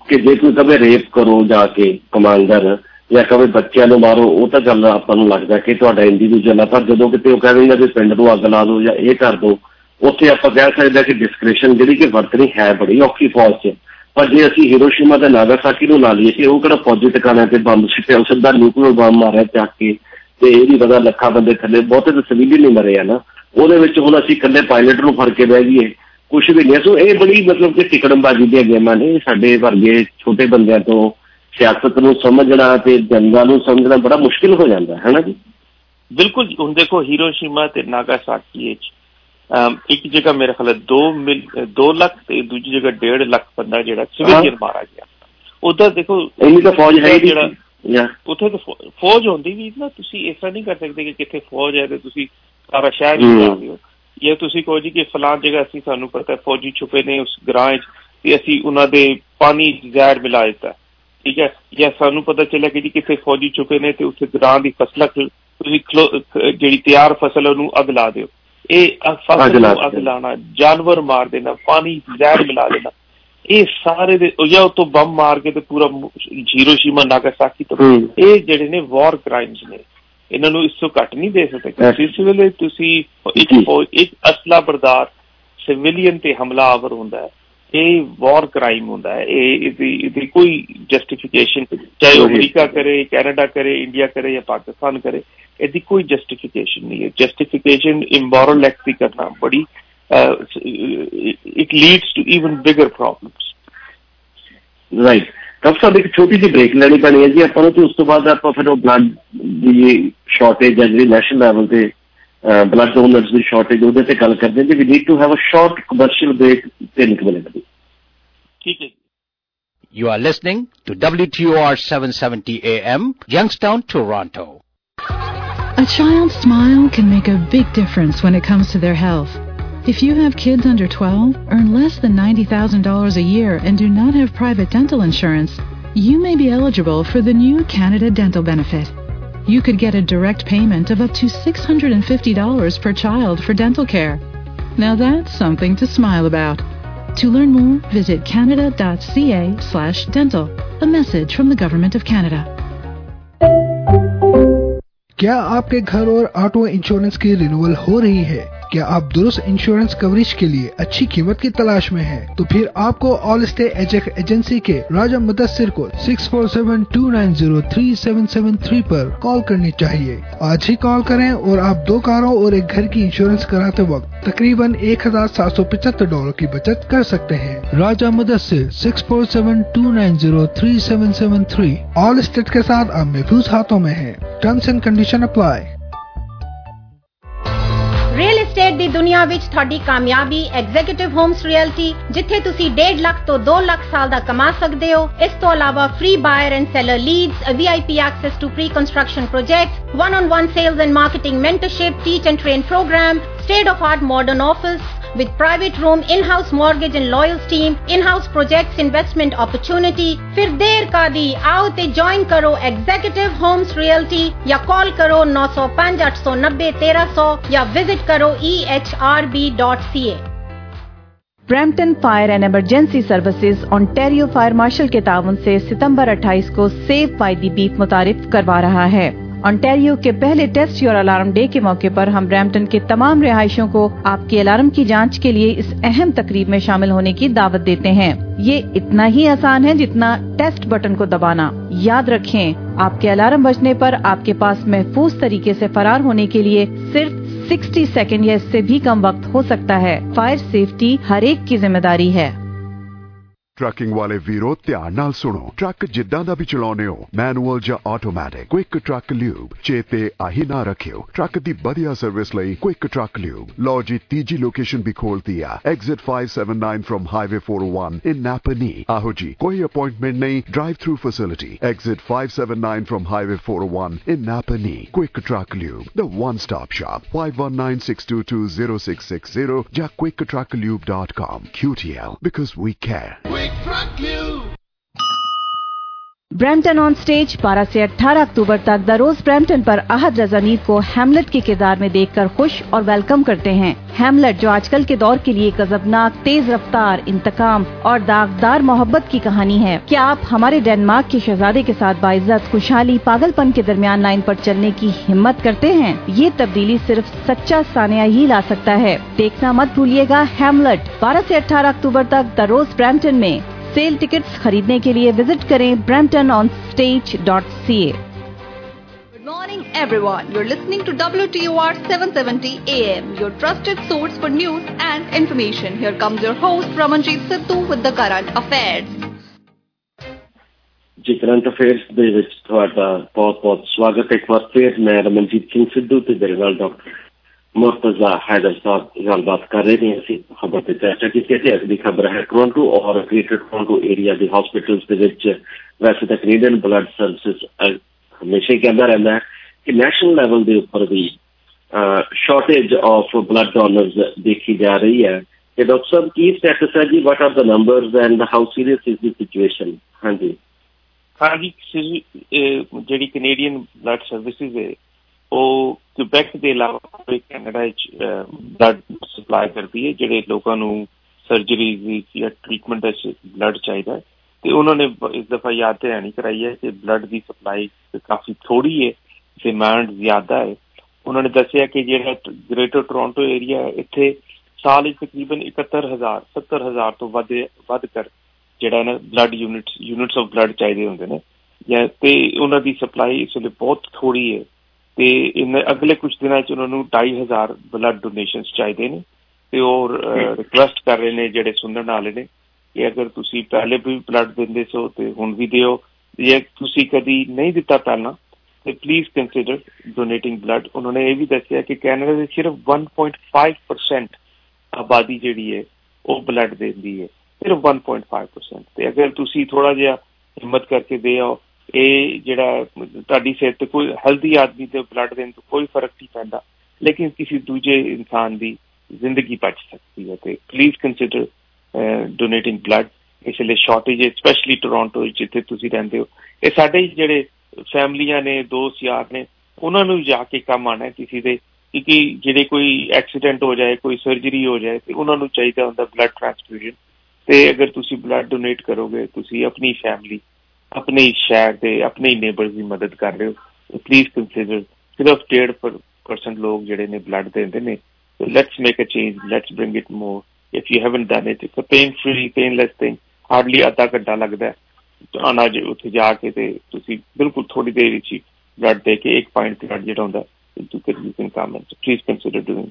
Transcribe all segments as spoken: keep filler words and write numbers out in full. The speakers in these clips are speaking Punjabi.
कि जे कोई कहे रेप करो जाके कमांडर या कहे बच्चों को मारो, वो तो गल आपां नूं लगदा कि तुहाडा इंडिविजुअल है, पर जदों किते वो कह देंगे भी पिंड नूं अग ला दो या ये कर दो, उत्थे आपां कह सकदे कि डिस्क्रिप्शन जिहड़ी कि वरतनी है बड़ी औखी फौज च। पर जे असीं हिरोशिमा ते नागासाकी नूं ला लईए कि वो किहड़ा फौजी ठिकाणिਆਂ ते बंब सिੱਟਿਆ, सिद्धा न्यूक्लियर बंब मारिਆ ਚੱਕ के, ਤੇ ਇਹ ਨਹੀਂ ਪਤਾ ਲੱਖਾਂ ਬੰਦੇ ਥੱਲੇ, ਬਹੁਤੇ ਤਾਂ ਸਿਵਿਲੀਅਨ ਨਹੀਂ ਮਰੇ ਆ ਨਾ ਉਹਦੇ ਵਿੱਚ। ਹੁਣ ਅਸੀਂ ਇਕੱਲੇ ਪਾਇਲਟ ਨੂੰ ਫੜ ਕੇ ਬਹਿ ਜਾਈਏ, ਕੁਛ ਵੀ ਨਹੀਂ। ਸੋ ਇਹ ਬੜੀ ਮਤਲਬ ਕਿ ਟਿਕੜਮਬਾਜ਼ੀ ਦੀਆਂ ਗੇਮਾਂ ਨੇ। ਸਾਡੇ ਵਰਗੇ ਛੋਟੇ ਬੰਦਿਆਂ ਤੋਂ ਸਿਆਸਤ ਨੂੰ ਸਮਝਣਾ ਤੇ ਜੰਗਾਂ ਨੂੰ ਸਮਝਣਾ ਬੜਾ ਮੁਸ਼ਕਿਲ ਹੋ ਜਾਂਦਾ ਹੈ ਨਾ ਜੀ। ਬਿਲਕੁਲ। ਹੁਣ ਦੇਖੋ ਹੀਰੋਸ਼ੀਮਾ ਤੇ ਨਾਗਾਸਾਕੀ ਵਿੱਚ ਇੱਕ ਜਗ੍ਹਾ ਮੇਰੇ ਖਿਆਲ ਦੋ ਮਿਲ ਦੋ ਲੱਖ ਤੇ ਦੂਜੀ ਜਗ੍ਹਾ ਡੇਢ ਲੱਖ ਬੰਦਾ ਜਿਹੜਾ ਸਿਵਿਲੀਅਨ ਮਾਰਾ ਗਿਆ। ਉੱਧਰ ਦੇਖੋ ਇੰਨੀ ਤਾਂ ਫੌਜ ਹੈ ਜਿਹੜਾ ਉੱਥੇ ਤਾਂ ਫੌਜ ਹੁੰਦੀ ਵੀ ਨਾ, ਤੁਸੀਂ ਇਸ ਤਰ੍ਹਾਂ ਨਹੀਂ ਕਰ ਸਕਦੇ ਕਿ ਕਿੱਥੇ ਫੌਜ ਹੈ ਤੇ ਤੁਸੀਂ ਸਾਰਾ ਸ਼ਹਿਰ ਹੀ ਬਣਾ ਦਿਓ, ਜਾਂ ਤੁਸੀਂ ਕਹੋ ਜੀ ਕਿ ਫਲਾਣ ਜਗ੍ਹਾ ਅਸੀਂ ਸਾਨੂੰ ਪਤਾ ਫੌਜੀ ਛੁਪੇ ਨੇ ਉਸ ਗ੍ਰਾਂਹ 'ਚ ਤੇ ਅਸੀਂ ਉਹਨਾਂ ਦੇ ਪਾਣੀ ਜ਼ਹਿਰ ਮਿਲਾ ਦਿੱਤਾ, ਠੀਕ ਹੈ, ਜਾਂ ਸਾਨੂੰ ਪਤਾ ਚੱਲਿਆ ਕਿ ਜੀ ਕਿੱਥੇ ਫੌਜੀ ਛੁਪੇ ਨੇ ਤੇ ਉੱਥੇ ਗ੍ਰਾਂਹ ਦੀ ਫਸਲਾਂ ਤੁਸੀਂ ਜਿਹੜੀ ਤਿਆਰ ਫਸਲ ਉਹਨੂੰ ਅੱਗ ਲਾ ਦਿਓ। ਇਹ ਫਸਲ ਨੂੰ ਅੱਗ ਲਾਉਣਾ, ਜਾਨਵਰ ਮਾਰ ਦੇਣਾ, ਪਾਣੀ ਜ਼ਹਿਰ ਮਿਲਾ ਦੇਣਾ, ਇਹ ਸਾਰੇ ਦੇ ਜਾਂ ਉੱਤੋਂ ਬੰਬ ਮਾਰ ਕੇ ਤੇ ਪੂਰਾ ਹੀਰੋਸ਼ੀਮਾ ਨਾਗਾਸਾਕੀ ਤੋਂ, ਇਹ ਜਿਹੜੇ ਨੇ ਵਾਰ ਕ੍ਰਾਈਮਸ ਨੇ, ਇਹਨਾਂ ਨੂੰ ਇਸ ਤੋਂ ਘੱਟ ਨਹੀਂ ਦੇ ਸਕਦੇ। ਇਸ ਵੇਲੇ ਤੁਸੀਂ ਇੱਕ ਇੱਕ ਅਸਲਾ ਬਰਦਾਰ ਸਿਵਿਲੀਅਨ ਤੇ ਹਮਲਾਵਰ ਹੁੰਦਾ ਹੈ, ਇਹ ਵਾਰ ਕ੍ਰਾਈਮ ਹੁੰਦਾ ਹੈ। ਇਹ ਇਹਦੀ ਇਹਦੀ ਕੋਈ ਜਸਟੀਫਿਕੇਸ਼ਨ, ਚਾਹੇ ਉਹ ਅਮਰੀਕਾ ਕਰੇ, ਕੈਨੇਡਾ ਕਰੇ, ਇੰਡੀਆ ਕਰੇ ਜਾਂ ਪਾਕਿਸਤਾਨ ਕਰੇ, ਇਹਦੀ ਕੋਈ ਜਸਟੀਫਿਕੇਸ਼ਨ ਨਹੀਂ ਹੈ। ਜਸਟੀਫਿਕੇਸ਼ਨ ਇਮੋਰਲ ਐਕਟ ਦੀ ਕਰਨਾ ਬੜੀ it leads to even bigger problems. Right. Doctor ਸਾਹਿਬ ਇੱਕ ਛੋਟੀ ਜਿਹੀ ਬ੍ਰੇਕ ਲੈਣੀ ਪੈਣੀ ਹੈ ਜੀ ਆਪਾਂ ਨੂੰ, ਤੇ ਉਸ ਤੋਂ ਬਾਅਦ ਆਪਾਂ ਫਿਰ ਉਹ ਬਲੱਡ ਦੀ ਸ਼ਾਰਟੇਜ ਹੈ ਜਿਹੜੀ ਨੈਸ਼ਨਲ ਲੈਵਲ ਤੇ ਬਲੱਡ ਡੋਨਰਸ ਦੀ ਸ਼ਾਰਟੇਜ, ਉਹਦੇ ਤੇ ਗੱਲ ਕਰਦੇ ਹਾਂ ਜੀ। We need to have a short commercial break ਤਿੰਨ ਕੁ ਮਿੰਟ ਦੀ। ਠੀਕ ਹੈ। You are listening to W T O R seven seventy A M, Youngstown, Toronto. A child's smile can make a big difference when it comes to their health. If you have kids under twelve, earn less than ninety thousand dollars a year, and do not have private dental insurance, you may be eligible for the new Canada Dental Benefit. You could get a direct payment of up to six hundred fifty dollars per child for dental care. Now that's something to smile about. To learn more, visit canada.ca slash dental. A message from the Government of Canada. क्या आपके घर और ऑटो इंश्योरेंस की रिन्यूअल हो रही है? क्या आप दुरुस्त इंश्योरेंस कवरेज के लिए अच्छी कीमत की तलाश में हैं? तो फिर आपको ऑल स्टे एजेक एजेंसी के राजा मुदस्सिर को six four seven two nine zero three seven seven three पर कॉल करनी चाहिए। आज ही कॉल करें और आप दो कारों और एक घर की इंश्योरेंस कराते वक्त तकरीबन एक हजार सात सौ पचहत्तर डॉलर की बचत कर सकते हैं। Raja Mudassir six four seven two nine zero three seven seven three. Allstate के साथ आप महफूज हाथों में हैं। Terms and condition apply. Real estate ਦੀ ਦੁਨੀਆ ਵਿੱਚ ਤੁਹਾਡੀ ਕਾਮਯਾਬੀ ਐਗਜ਼ੀਕਿਊਟਿਵ ਹੋਮਸ ਰਿਐਲਟੀ, ਜਿੱਥੇ ਤੁਸੀਂ ਡੇਢ ਲੱਖ ਤੋਂ ਦੋ ਲੱਖ ਸਾਲ ਦਾ ਕਮਾ ਸਕਦੇ ਹੋ। ਇਸ ਤੋਂ ਇਲਾਵਾ free buyer and seller leads, V I P access to pre construction projects, one on one sales and marketing mentorship, teach and train programme, state of art modern office with private room, in-house mortgage and lawyers team, in-house projects investment opportunity। फिर देर का दी, आओ ते ज्वाइन करो एग्जीक्यूटिव होम्स रियल्टी या कॉल करो नौ सौ पाँच आठ सौ नब्बे तेरह सौ या विजिट करो E H R B dot C A. Brampton fire and emergency services Ontario fire marshal के ताउन से सितंबर अट्ठाईस को सेव बाय द बीट मुतारिफ करवा रहा है। ओंटारियो के पहले टेस्ट योर अलार्म डे के मौके पर हम ब्रैम्पटन के तमाम रिहायशियों को आपके अलार्म की जांच के लिए इस अहम तकरीब में शामिल होने की दावत देते हैं। ये इतना ही आसान है जितना टेस्ट बटन को दबाना। याद रखें, आपके अलार्म बजने पर आपके पास महफूज तरीके से फरार होने के लिए सिर्फ साठ सेकंड या इससे भी कम वक्त हो सकता है। फायर सेफ्टी हर एक की जिम्मेदारी है। ट्रकिंग वाले वीरो ध्यान नाल सुनो। ट्रक जिद्दां दा भी चलाउने हो, मैनुअल या ऑटोमैटिक, क्विक ट्रक ल्यूब चेते आही ना रखियो। ट्रक दी बढ़िया सर्विस लई क्विक ट्रक ल्यूब। लो जी तीजी लोकेशन भी खोल दिया, exit five seven nine from highway four O one इन नापनी। आहो जी, कोई अपॉइंटमेंट नहीं, drive through facility. Exit five seven nine from highway four O one in नापनी। Quick truck lube, the one stop shop. Five one nine six two two zero six six zero या quick truck lube dot com. Q T L, because we care. Brampton on stage बारह से अठारह अक्टूबर तक द रोज ब्रैम्पटन पर अहद रजा नीद को हैमलेट के किरदार में देखकर खुश और वेलकम करते हैं। हैमलेट जो आजकल के दौर के लिए गजबनाक, तेज रफ्तार, इंतकाम और दागदार मोहब्बत की कहानी है। क्या आप हमारे डेनमार्क के शहजादे के साथ बाइज्जत, खुशहाली, पागलपन के दरमियान लाइन पर चलने की हिम्मत करते हैं? ये तब्दीली सिर्फ सच्चा सानिया ही ला सकता है। देखना मत भूलिएगा हैमलेट बारह से अठारह अक्टूबर तक द रोज ब्रैम्पटन में। सेल टिकट्स खरीदने के लिए विजिट करें Brampton on stage dot C A. Good morning everyone. You're listening to W T O R seven seventy A M, your trusted source for news and information. Here comes your host Ramanjeet Sidhu with the current affairs. जी करंट ਅਫੇਅਰਸ ਦੇ ਵਿੱਚ ਤੁਹਾਡਾ ਬਹੁਤ-ਬਹੁਤ ਸਵਾਗਤ ਹੈ। ਇੱਕ ਵਾਰ ਫਿਰ ਮੈਂ ਰਮਨਜੀਤ ਸਿੰਘ ਸਿੱਧੂ ਤੇ ਮੇਰੇ ਨਾਲ ਡਾਕਟਰ मुर्तजा हैदर साहब गलबात कर रहे हैं। खबर पर चर्चा की अगली खबर है टोरंटो और ग्रेटर टोरंटो एरिया के हॉस्पिटल्स के विच वैसे तो कैनेडियन ब्लड सर्विस हमेशा ही कहता रहता है कि नैशनल लैवल के उपर भी शॉर्टेज ऑफ ब्लड डोनर्स देखी जा रही है। कि डॉक्टर साहब की स्टेटस है जी, what are the numbers and how serious is the situation? हाँ जी हाँ जी जी कैनेडियन ब्लड सर्विसेज है ਉਹ ਕਿਊਬੈਕ ਦੇ ਇਲਾਵਾ ਕੈਨੇਡਾ ਵਿੱਚ ਬਲੱਡ ਸਪਲਾਈ ਕਰਦੀ ਹੈ। ਜਿਹੜੇ ਲੋਕਾਂ ਨੂੰ ਸਰਜਰੀ ਜਾਂ ਟ੍ਰੀਟਮੈਂਟ ਦਾ ਬਲੱਡ ਚਾਹੀਦਾ ਤੇ ਉਹਨਾਂ ਨੇ ਇਸ ਦਫਾ ਯਾਦ ਦਹਾਨੀ ਕਰਾਈ ਹੈ ਕਿ ਬਲੱਡ ਦੀ ਸਪਲਾਈ ਕਾਫੀ ਥੋੜੀ ਹੈ, ਡਿਮਾਂਡ ਜ਼ਿਆਦਾ ਹੈ। ਉਹਨਾਂ ਨੇ ਦੱਸਿਆ ਕਿ ਜਿਹੜਾ ਗ੍ਰੇਟਰ ਟੋਰੰਟੋ ਏਰੀਆ ਹੈ ਇੱਥੇ ਸਾਲ ਵਿੱਚ ਤਕਰੀਬਨ ਇਕਹੱਤਰ ਹਜ਼ਾਰ ਸੱਤਰ ਹਜ਼ਾਰ ਤੋਂ ਵੱਧ ਵੱਧ ਕਰ ਜਿਹੜਾ ਨਾ blood units units of blood ਚਾਹੀਦੇ ਹੁੰਦੇ ਨੇ ਜਾਂ ਤੇ ਉਹਨਾਂ ਦੀ ਸਪਲਾਈ ਇਸ ਵੇਲੇ ਬਹੁਤ ਥੋੜੀ ਹੈ। ਤੇ ਇਨ ਅਗਲੇ ਕੁਝ ਦਿਨਾਂ 'ਚ ਉਹਨਾਂ ਨੂੰ ਢਾਈ ਹਜ਼ਾਰ ਬਲੱਡ ਡੋਨੇਸ਼ਨਸ ਚਾਹੀਦੇ ਨੇ ਤੇ ਉਹ ਰਿਕੁਐਸਟ ਕਰ ਰਹੇ ਨੇ ਜਿਹੜੇ ਸੁਣਨ ਵਾਲੇ ਨੇ ਕਿ ਅਗਰ ਤੁਸੀਂ ਪਹਿਲੇ ਵੀ ਬਲੱਡ ਦਿੰਦੇ ਸੋ ਤੇ ਹੁਣ ਵੀ ਦਿਓ, ਜੇ ਤੁਸੀਂ ਕਦੀ ਨਹੀਂ ਦਿੱਤਾ ਪਹਿਲਾਂ ਤੇ ਪਲੀਜ਼ ਕੰਸੀਡਰ ਡੋਨੇਟਿੰਗ ਬਲੱਡ। ਉਹਨਾਂ ਨੇ ਇਹ ਵੀ ਦੱਸਿਆ ਕਿ ਕੈਨੇਡਾ ਦੇ ਸਿਰਫ one point five percent ਆਬਾਦੀ ਜਿਹੜੀ ਹੈ ਉਹ ਬਲੱਡ ਦਿੰਦੀ ਹੈ, ਸਿਰਫ one point five percent। ਤੇ ਅਗਰ ਤੁਸੀਂ ਥੋੜਾ ਜਿਹਾ ਹਿੰਮਤ ਕਰਕੇ ਦੇ ਆਓ, ਇਹ ਜਿਹੜਾ ਤੁਹਾਡੀ ਸਿਹਤ ਤੇ ਕੋਈ ਹੈਲਦੀ ਆਦਮੀ ਤੇ ਬਲੱਡ ਦੇਣ ਤੋਂ ਕੋਈ ਫਰਕ ਨਹੀਂ ਪੈਂਦਾ, ਲੇਕਿਨ ਕਿਸੇ ਦੂਜੇ ਇਨਸਾਨ ਦੀ ਜ਼ਿੰਦਗੀ ਬਚ ਸਕਦੀ ਹੈ। ਤੇ ਪਲੀਜ਼ ਕੰਸੀਡਰ ਡੋਨੇਟਿੰਗ ਬਲੱਡ। ਇਸ ਲਈ ਸ਼ਾਰਟੇਜ ਹੈ ਸਪੈਸ਼ਲੀ ਟੋਰੰਟੋ ਜਿੱਥੇ ਤੁਸੀਂ ਰਹਿੰਦੇ ਹੋ। ਇਹ ਸਾਡੇ ਜਿਹੜੇ ਫੈਮਲੀਆਂ ਨੇ, ਦੋਸਤ ਯਾਰ ਨੇ, ਉਹਨਾਂ ਨੂੰ ਜਾ ਕੇ ਕੰਮ ਆਉਣਾ ਕਿਸੇ ਦੇ, ਕਿਉਂਕਿ ਜਿਹੜੇ ਕੋਈ ਐਕਸੀਡੈਂਟ ਹੋ ਜਾਏ, ਕੋਈ ਸਰਜਰੀ ਹੋ ਜਾਏ ਤੇ ਉਹਨਾਂ ਨੂੰ ਚਾਹੀਦਾ ਹੁੰਦਾ ਬਲੱਡ ਟ੍ਰਾਂਸਫਿਊਜ਼ਨ। ਤੇ ਅਗਰ ਤੁਸੀਂ ਬਲੱਡ ਡੋਨੇਟ ਕਰੋਗੇ ਤੁਸੀਂ ਆਪਣੀ ਫੈਮਲੀ, ਆਪਣੇ ਸ਼ਹਿਰ ਦੇ ਆਪਣੇ ਨੇਬਰਸ ਦੀ ਮਦਦ ਕਰ ਰਹੇ ਹੋ। Please consider. ਸਿਰਫ ਡੇਢ ਪਰਸੈਂਟ ਲੋਕ ਜਿਹੜੇ ਨੇ ਬਲੱਡ ਦਿੰਦੇ ਨੇ। Let's make a change, let's bring it more. If you haven't done it, it's a pain free painless thing. Hardly ਅੱਧਾ ਘੰਟਾ ਲੱਗਦਾ ਆਉਣਾ ਜੇ ਉੱਥੇ ਜਾ ਕੇ ਤੇ ਤੁਸੀਂ ਬਿਲਕੁਲ ਥੋੜ੍ਹੀ ਦੇਰ ਵਿੱਚ ਹੀ ਬਲੱਡ ਦੇ ਕੇ ਇੱਕ ਪੁਆਇੰਟ ਬਲੱਡ ਜਿਹੜਾ ਹੁੰਦਾ you can come and please consider doing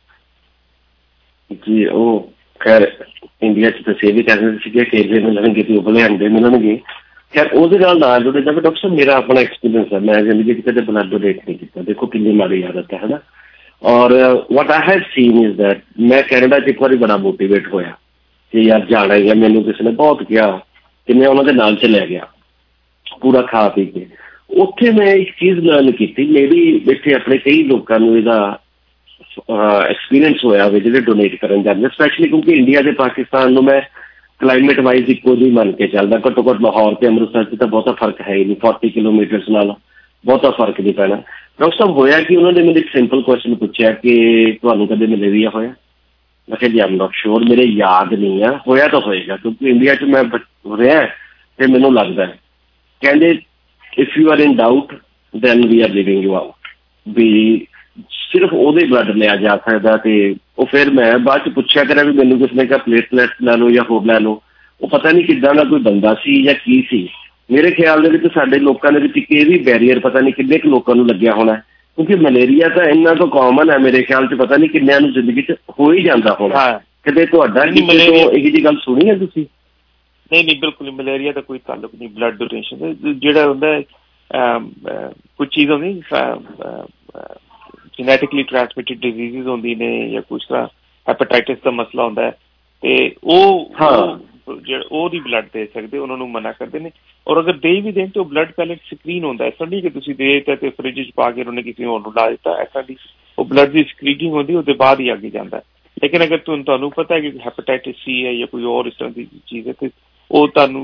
it. ਜੀ ਉਹ ਖੈਰ ਇੰਡੀਆ 'ਚ ਤਾਂ ਸੇਵ ਵੀ ਕਰਦੇ ਸੀਗੇ, ਕੇਲੇ ਮਿਲਣਗੇ ਤੇ ਉਬਲੇ ਅੰਡੇ ਮਿਲਣਗੇ। ਖੈਰ ਉਹਦੇ ਨਾਲ ਨਾਲ ਜੁੜੇ ਜਾਵੇ। ਡਾਕਟਰ ਸਾਹਿਬ ਮੇਰਾ ਆਪਣਾ ਐਕਸਪੀਰੀਅੰਸ ਹੈ, ਮੈਂ ਜ਼ਿੰਦਗੀ 'ਚ ਕਦੇ ਬਲੱਡ ਡੋਨੇਟ ਨਹੀਂ ਕੀਤਾ। ਦੇਖੋ ਕਿੰਨੀ ਮਾੜੀ ਆਦਤ ਹੈ ਹੈ ਨਾ। Or what I have seen is that ਮੈਂ ਕੈਨੇਡਾ 'ਚ ਇੱਕ ਵਾਰੀ ਬੜਾ ਮੋਟੀਵੇਟ ਹੋਇਆ ਕਿ ਯਾਰ ਜਾਣਾ ਹੀ ਆ। ਮੈਨੂੰ ਕਿਸੇ ਨੇ ਬਹੁਤ ਕਿਹਾ ਕਿ ਮੈਂ ਉਹਨਾਂ ਦੇ ਨਾਲ 'ਚ ਲੈ ਗਿਆ ਪੂਰਾ ਖਾ ਪੀ ਕੇ। ਉੱਥੇ ਮੈਂ ਇੱਕ ਚੀਜ਼ ਲਰਨ ਕੀਤੀ, ਮੇਰੀ ਇੱਥੇ ਆਪਣੇ ਕਈ ਲੋਕਾਂ ਨੂੰ ਇਹਦਾ ਐਕਸਪੀਰੀਅੰਸ ਹੋਇਆ ਹੋਵੇ ਜਿਹੜੇ ਡੋਨੇਟ ਕਰਨ ਜਾਂਦੇ, ਸਪੈਸ਼ਲੀ ਕਿਉਂਕਿ ਇੰਡੀਆ ਤੇ ਪਾਕਿਸਤਾਨ ਨੂੰ ਮੈਂ ਕਲਾਈਮੇਟ ਵਾਈਜ਼ ਇੱਕੋ ਜਿਹੀ ਮੰਨ ਕੇ ਚੱਲਦਾ। ਘੱਟੋ ਘੱਟ ਲਾਹੌਰ ਤੇ ਅੰਮ੍ਰਿਤਸਰ 'ਚ ਤਾਂ ਬਹੁਤਾ ਫਰਕ ਹੈ ਹੀ ਨਹੀਂ, ਫੋਰਟੀ ਕਿਲੋਮੀਟਰਸ ਨਾਲ ਬਹੁਤਾ ਫਰਕ ਨਹੀਂ ਪੈਣਾ। ਡਾਕਟਰ ਸਾਹਿਬ ਹੋਇਆ ਕਿ ਉਹਨਾਂ ਨੇ ਮੈਨੂੰ ਇੱਕ ਸਿੰਪਲ ਕੁਐਸਚਨ ਪੁੱਛਿਆ ਕਿ ਤੁਹਾਨੂੰ ਕਦੇ ਮਲੇਰੀਆ ਹੋਇਆ? ਮੈਂ ਕਿਹਾ ਜੀ ਆਮ ਨੋਟ ਸ਼ੋਰ, ਮੇਰੇ ਯਾਦ ਨਹੀਂ ਆ। ਹੋਇਆ ਤਾਂ ਹੋਏਗਾ ਕਿਉਂਕਿ ਇੰਡੀਆ 'ਚ ਮੈਂ ਰਿਹਾ ਤੇ ਮੈਨੂੰ ਲੱਗਦਾ। ਕਹਿੰਦੇ if you are in doubt then we are living you out, ਵੀ ਸਿਰਫ ਉਹਦੇ ਬਲੱਡ ਲਿਆ ਜਾ ਸਕਦਾ। ਤੇ ਉਹ ਫਿਰ ਮੈਂ ਬਾਅਦ 'ਚ ਪੁੱਛਿਆ ਕਰਿਆ ਵੀ ਮੈਨੂੰ ਕਿਸੇ ਨੇ ਕਿਹਾ ਪਲੇਟਲੈਟ ਲੈ ਲਓ ਜਾਂ ਹੋਰ ਲੈ ਲਓ। ਉਹ ਪਤਾ ਨਹੀਂ ਕਿੱਦਾਂ ਦਾ ਕੋਈ ਬੰਦਾ ਸੀ ਜਾਂ ਕੀ ਸੀ। ਮੇਰੇ ਖਿਆਲ ਦੇ ਵਿੱਚ ਸਾਡੇ ਲੋਕਾਂ ਦੇ ਵਿੱਚ ਇੱਕ ਇਹ ਵੀ ਬੈਰੀਅਰ ਪਤਾ ਨਹੀਂ ਕਿੰਨੇ ਕੁ ਲੋਕਾਂ ਨੂੰ ਲੱਗਿਆ ਹੋਣਾ, ਕਿਉਂਕਿ ਮਲੇਰੀਆ ਤਾਂ ਇੰਨਾ ਕੁ ਕਾਮਨ ਹੈ ਮੇਰੇ ਖਿਆਲ 'ਚ, ਪਤਾ ਨਹੀਂ ਕਿੰਨਿਆਂ ਨੂੰ ਜ਼ਿੰਦਗੀ 'ਚ ਹੋ ਹੀ ਜਾਂਦਾ ਹੋਣਾ। ਕਿਤੇ ਤੁਹਾਡਾ ਇਹੋ ਜਿਹੀ ਗੱਲ ਸੁਣੀ ਹੈ ਤੁਸੀਂ? ਨਹੀਂ ਨਹੀਂ ਬਿਲਕੁਲ, ਮਲੇਰੀਆ ਦਾ ਕੋਈ ਤਾਲੁਕ ਨਹੀਂ ਬਲੱਡ ਡੋਨੇਸ਼ਨ। ਜਿਹੜਾ ਹੁੰਦਾ ਕੁਝ ਚੀਜ਼ ਹੁੰਦੀ ਜੈਨੇਟਿਕਲੀ ਟ੍ਰਾਂਸਮਿਟਡ ਡਿਜ਼ੀਜ਼ ਹੁੰਦੀ ਨੇ ਜਾਂ ਕੁਛ ਤਰ੍ਹਾਂ ਹੈਪੇਟਾਈਟਿਸ ਦਾ ਮਸਲਾ ਹੁੰਦਾ ਹੈ ਤੇ ਉਹ ਜਿਹੜਾ ਉਹਦੀ ਬਲੱਡ ਦੇ ਸਕਦੇ, ਉਹਨਾਂ ਨੂੰ ਮਨਾ ਕਰਦੇ ਨੇ। ਔਰ ਅਗਰ ਦੇ ਵੀ ਦੇਣ ਤੇ ਉਹ ਬਲੱਡ ਪੈਲਟ ਸਕਰੀਨ ਹੁੰਦਾ। ਐਸਾ ਨਹੀਂ ਕਿ ਤੁਸੀਂ ਦੇ ਦਿੱਤਾ ਤੇ ਫਰਿੱਜ 'ਚ ਪਾ ਕੇ ਉਹਨੇ ਕਿਸੇ ਹੋਰ ਨੂੰ ਲਾ ਦਿੱਤਾ, ਐਸਾ ਨਹੀਂ। ਉਹ ਬਲੱਡ ਦੀ ਸਕਰੀਨਿੰਗ ਹੁੰਦੀ, ਉਹਦੇ ਬਾਅਦ ਹੀ ਅੱਗੇ ਜਾਂਦਾ। ਲੇਕਿਨ ਅਗਰ ਤੁਹਾਨੂੰ ਤੁਹਾਨੂੰ ਪਤਾ ਹੈ ਕਿ ਹੈਪੇਟਾਈਟਿਸ ਸੀ ਹੈ ਜਾਂ ਕੋਈ ਹੋਰ ਇਸ ਤਰ੍ਹਾਂ ਦੀ ਚੀਜ਼ ਹੈ ਤੇ ਉਹ ਤੁਹਾਨੂੰ